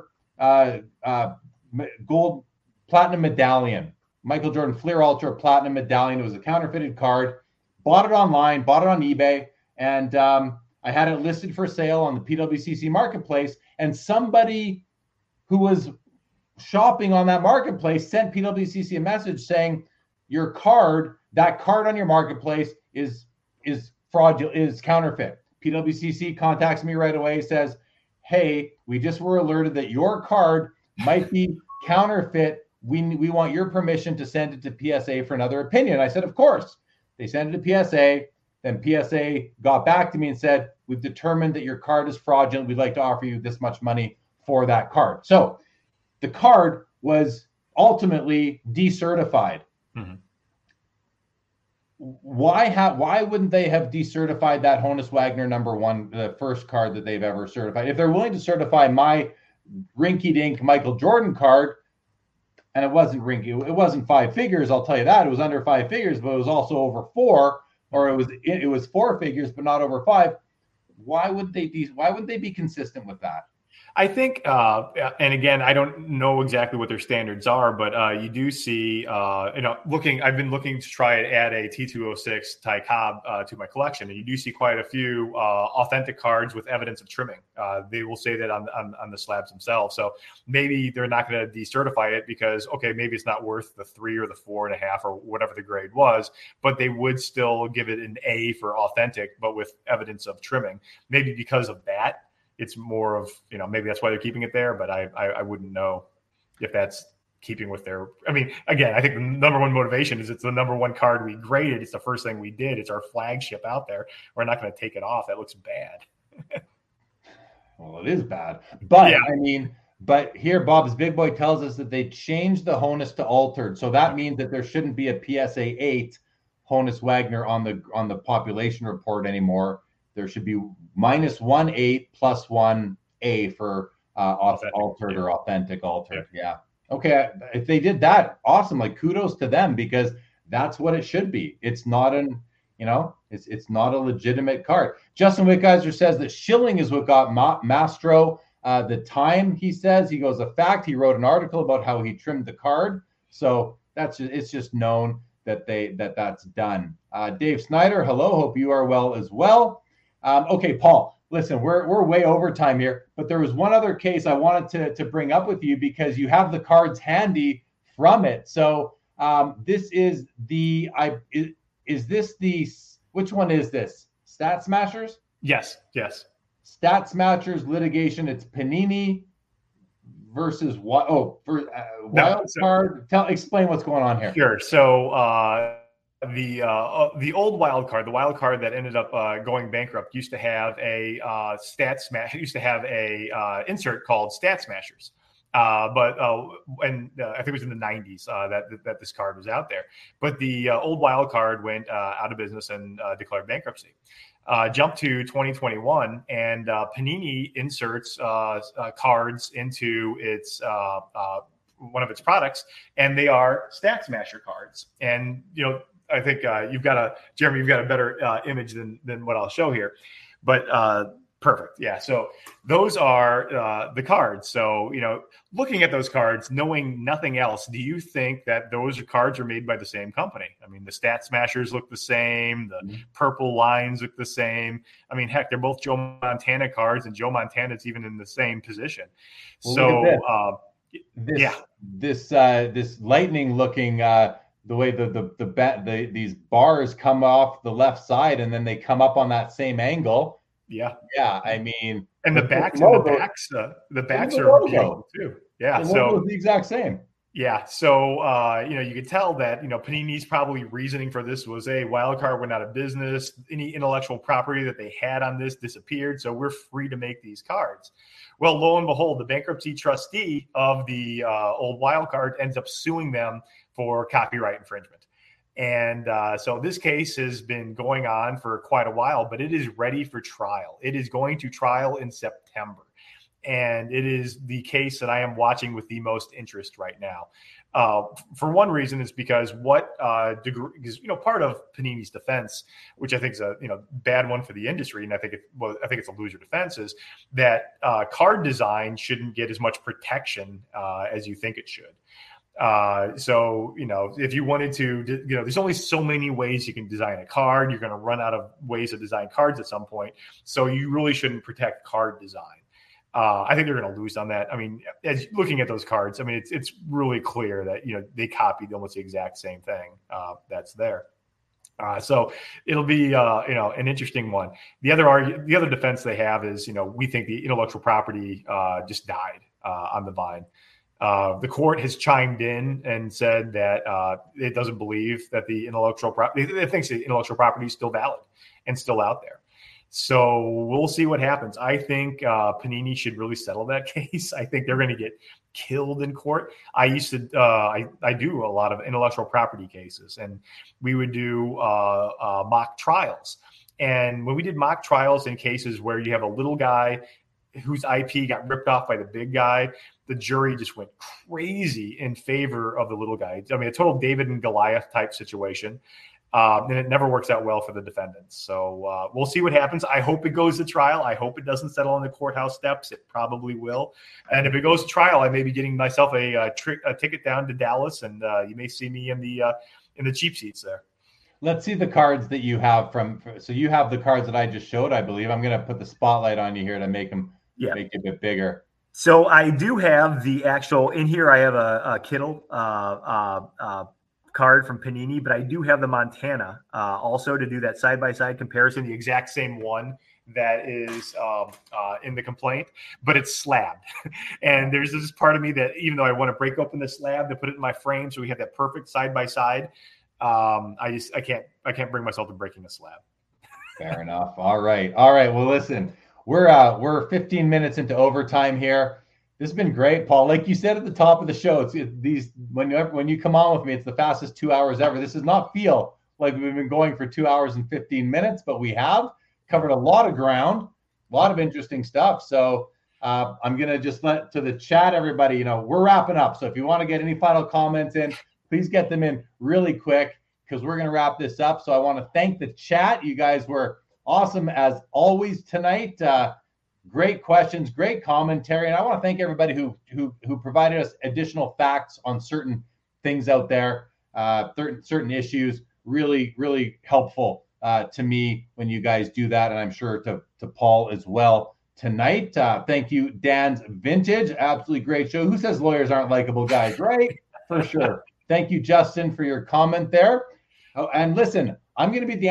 gold platinum medallion. Michael Jordan Fleer Ultra platinum medallion. It was a counterfeited card. Bought it online, bought it on eBay, and I had it listed for sale on the PWCC marketplace. And somebody who was shopping on that marketplace sent PWCC a message saying, "Your card, that card on your marketplace is fraudulent, is counterfeit." PWCC contacts me right away, says, "Hey, we just were alerted that your card might be counterfeit. We want your permission to send it to PSA for another opinion." I said, "Of course." They sent it to PSA. Then PSA got back to me and said, "We've determined that your card is fraudulent. We'd like to offer you this much money for that card." So the card was ultimately decertified. Mm-hmm. Why wouldn't they have decertified that Honus Wagner number one, the first card that they've ever certified? If they're willing to certify my rinky-dink Michael Jordan card, and it wasn't rinky, it wasn't 5 figures, I'll tell you that. It was under 5 figures, but it was also over 4, or it was 4 figures, but not over 5. Why would they be consistent with that? I think, and again, I don't know exactly what their standards are, but you do see, I've been looking to try and add a T206 Ty Cobb to my collection, and you do see quite a few authentic cards with evidence of trimming. They will say that on the slabs themselves. So maybe they're not going to decertify it because, okay, maybe it's not worth the 3 or the 4.5 or whatever the grade was, but they would still give it an A for authentic, but with evidence of trimming. Maybe because of that. It's more of, maybe that's why they're keeping it there, but I wouldn't know if that's keeping with their, I mean, again, I think the number one motivation is it's the number one card we graded. It's the first thing we did. It's our flagship out there. We're not going to take it off. That looks bad. Well, it is bad, but yeah. I mean, but here Bob's Big Boy tells us that they changed the Honus to altered. So that means that there shouldn't be a PSA 8 Honus Wagner on the population report anymore. There should be -1 plus 1 A for altered or authentic altered. Yeah. Okay. If they did that, awesome. Like kudos to them because that's what it should be. It's not it's not a legitimate card. Justin Wickeiser says that shilling is what got Mastro the time. He says he goes a fact. He wrote an article about how he trimmed the card. So it's just known that that's done. Dave Snyder, hello. Hope you are well as well. Okay, Paul, listen, we're way over time here, but there was one other case I wanted to bring up with you because you have the cards handy from it. So this is which one is this? Stat Smashers? Yes. Stat Smashers litigation. It's Panini versus what? Wild Card. Explain what's going on here. Sure. So the old wild card, the wild card that ended up going bankrupt, used to have a insert called Stat Smashers. But I think it was in the 90s that this card was out there. But the old wild card went out of business and declared bankruptcy. Jump to 2021, and Panini inserts cards into its one of its products, and they are Stat Smasher cards. And I think Jeremy, you've got a better image than what I'll show here, but perfect. Yeah. So those are the cards. So, looking at those cards, knowing nothing else, do you think that those cards are made by the same company? I mean, the Stat Smashers look the same. The purple lines look the same. I mean, heck, they're both Joe Montana cards, and Joe Montana's even in the same position. Well, this lightning looking, the way these bars come off the left side and then they come up on that same angle. Yeah. Yeah. I mean, and the backs are beautiful too. Yeah. And so was the exact same. Yeah. So, you could tell that, Panini's probably reasoning for this was wild card went out of business. Any intellectual property that they had on this disappeared. So we're free to make these cards. Well, lo and behold, the bankruptcy trustee of the old wild card ends up suing them for copyright infringement. And so this case has been going on for quite a while, but it is ready for trial. It is going to trial in September. And it is the case that I am watching with the most interest right now. For one reason, is because part of Panini's defense, which I think is a bad one for the industry, and I think it's a loser defense, is that card design shouldn't get as much protection as you think it should. So if you wanted to, there's only so many ways you can design a card. You're going to run out of ways to design cards at some point. So you really shouldn't protect card design. I think they're going to lose on that. I mean, as looking at those cards, I mean, it's really clear that, they copied almost the exact same thing that's there. So it'll be, an interesting one. The other defense they have is, we think the intellectual property just died on the vine. The court has chimed in and said that it doesn't believe that the intellectual property, it thinks the intellectual property is still valid and still out there. So we'll see what happens. I think Panini should really settle that case. I think they're going to get killed in court. I used to, I do a lot of intellectual property cases, and we would do mock trials. And when we did mock trials in cases where you have a little guy whose IP got ripped off by the big guy, the jury just went crazy in favor of the little guy. I mean, a total David and Goliath type situation. And it never works out well for the defendants. So we'll see what happens. I hope it goes to trial. I hope it doesn't settle on the courthouse steps. It probably will. And if it goes to trial, I may be getting myself a ticket down to Dallas, and you may see me in the cheap seats there. Let's see the cards that you have so you have the cards that I just showed, I believe. I'm going to put the spotlight on you here to make them make it a bit bigger. So I do have the actual in here. I have a Kittle card from Panini, but I do have the Montana also to do that side-by-side comparison, the exact same one that is in the complaint, but it's slabbed. And there's this part of me that, even though I want to break open the slab to put it in my frame so we have that perfect side-by-side, I can't bring myself to breaking the slab. Fair enough. All right. Well, listen, we're 15 minutes into overtime here. This has been great, Paul. Like you said at the top of the show, when you come on with me, it's the fastest 2 hours ever. This does not feel like we've been going for 2 hours and 15 minutes, but we have covered a lot of ground, a lot of interesting stuff. So I'm going to just let to the chat, everybody, we're wrapping up. So if you want to get any final comments in, please get them in really quick, because we're going to wrap this up. So I want to thank the chat. You guys were awesome as always tonight. Great questions, great commentary, and I want to thank everybody who provided us additional facts on certain things out there, certain issues. Really, really helpful to me when you guys do that, and I'm sure to Paul as well tonight. Thank you, Dan's Vintage. Absolutely great show. Who says lawyers aren't likable guys, right? For sure. Thank you, Justin, for your comment there. Oh, and listen, I'm going to be at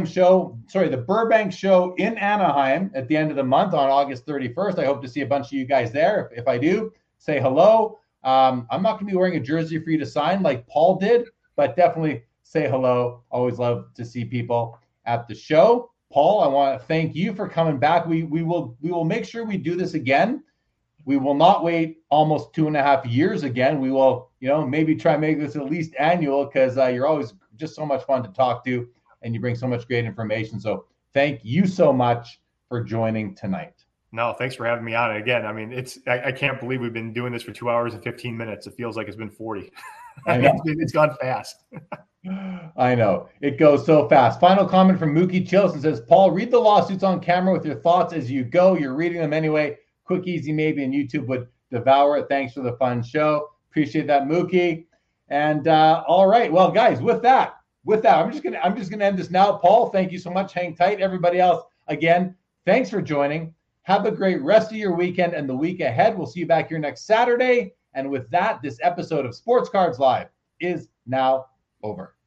the Burbank show in Anaheim at the end of the month on August 31st. I hope to see a bunch of you guys there. If I do, say hello. I'm not going to be wearing a jersey for you to sign like Paul did, but definitely say hello. Always love to see people at the show. Paul, I want to thank you for coming back. We will make sure we do this again. We will not wait almost 2.5 years again. We will, maybe try and make this at least annual, because you're always just so much fun to talk to, and you bring so much great information. So thank you so much for joining tonight. No, thanks for having me on. And again, I mean, I can't believe we've been doing this for 2 hours and 15 minutes. It feels like it's been 40. I know. It's gone fast. I know. It goes so fast. Final comment from Mookie Chilson says, Paul, read the lawsuits on camera with your thoughts as you go. You're reading them anyway. Quick, easy, maybe, and YouTube would devour it. Thanks for the fun show. Appreciate that, Mookie. And all right, well, guys, with that, I'm just gonna end this now. Paul, thank you so much. Hang tight. Everybody else, again, thanks for joining. Have a great rest of your weekend and the week ahead. We'll see you back here next Saturday. And with that, this episode of Sports Cards Live is now over.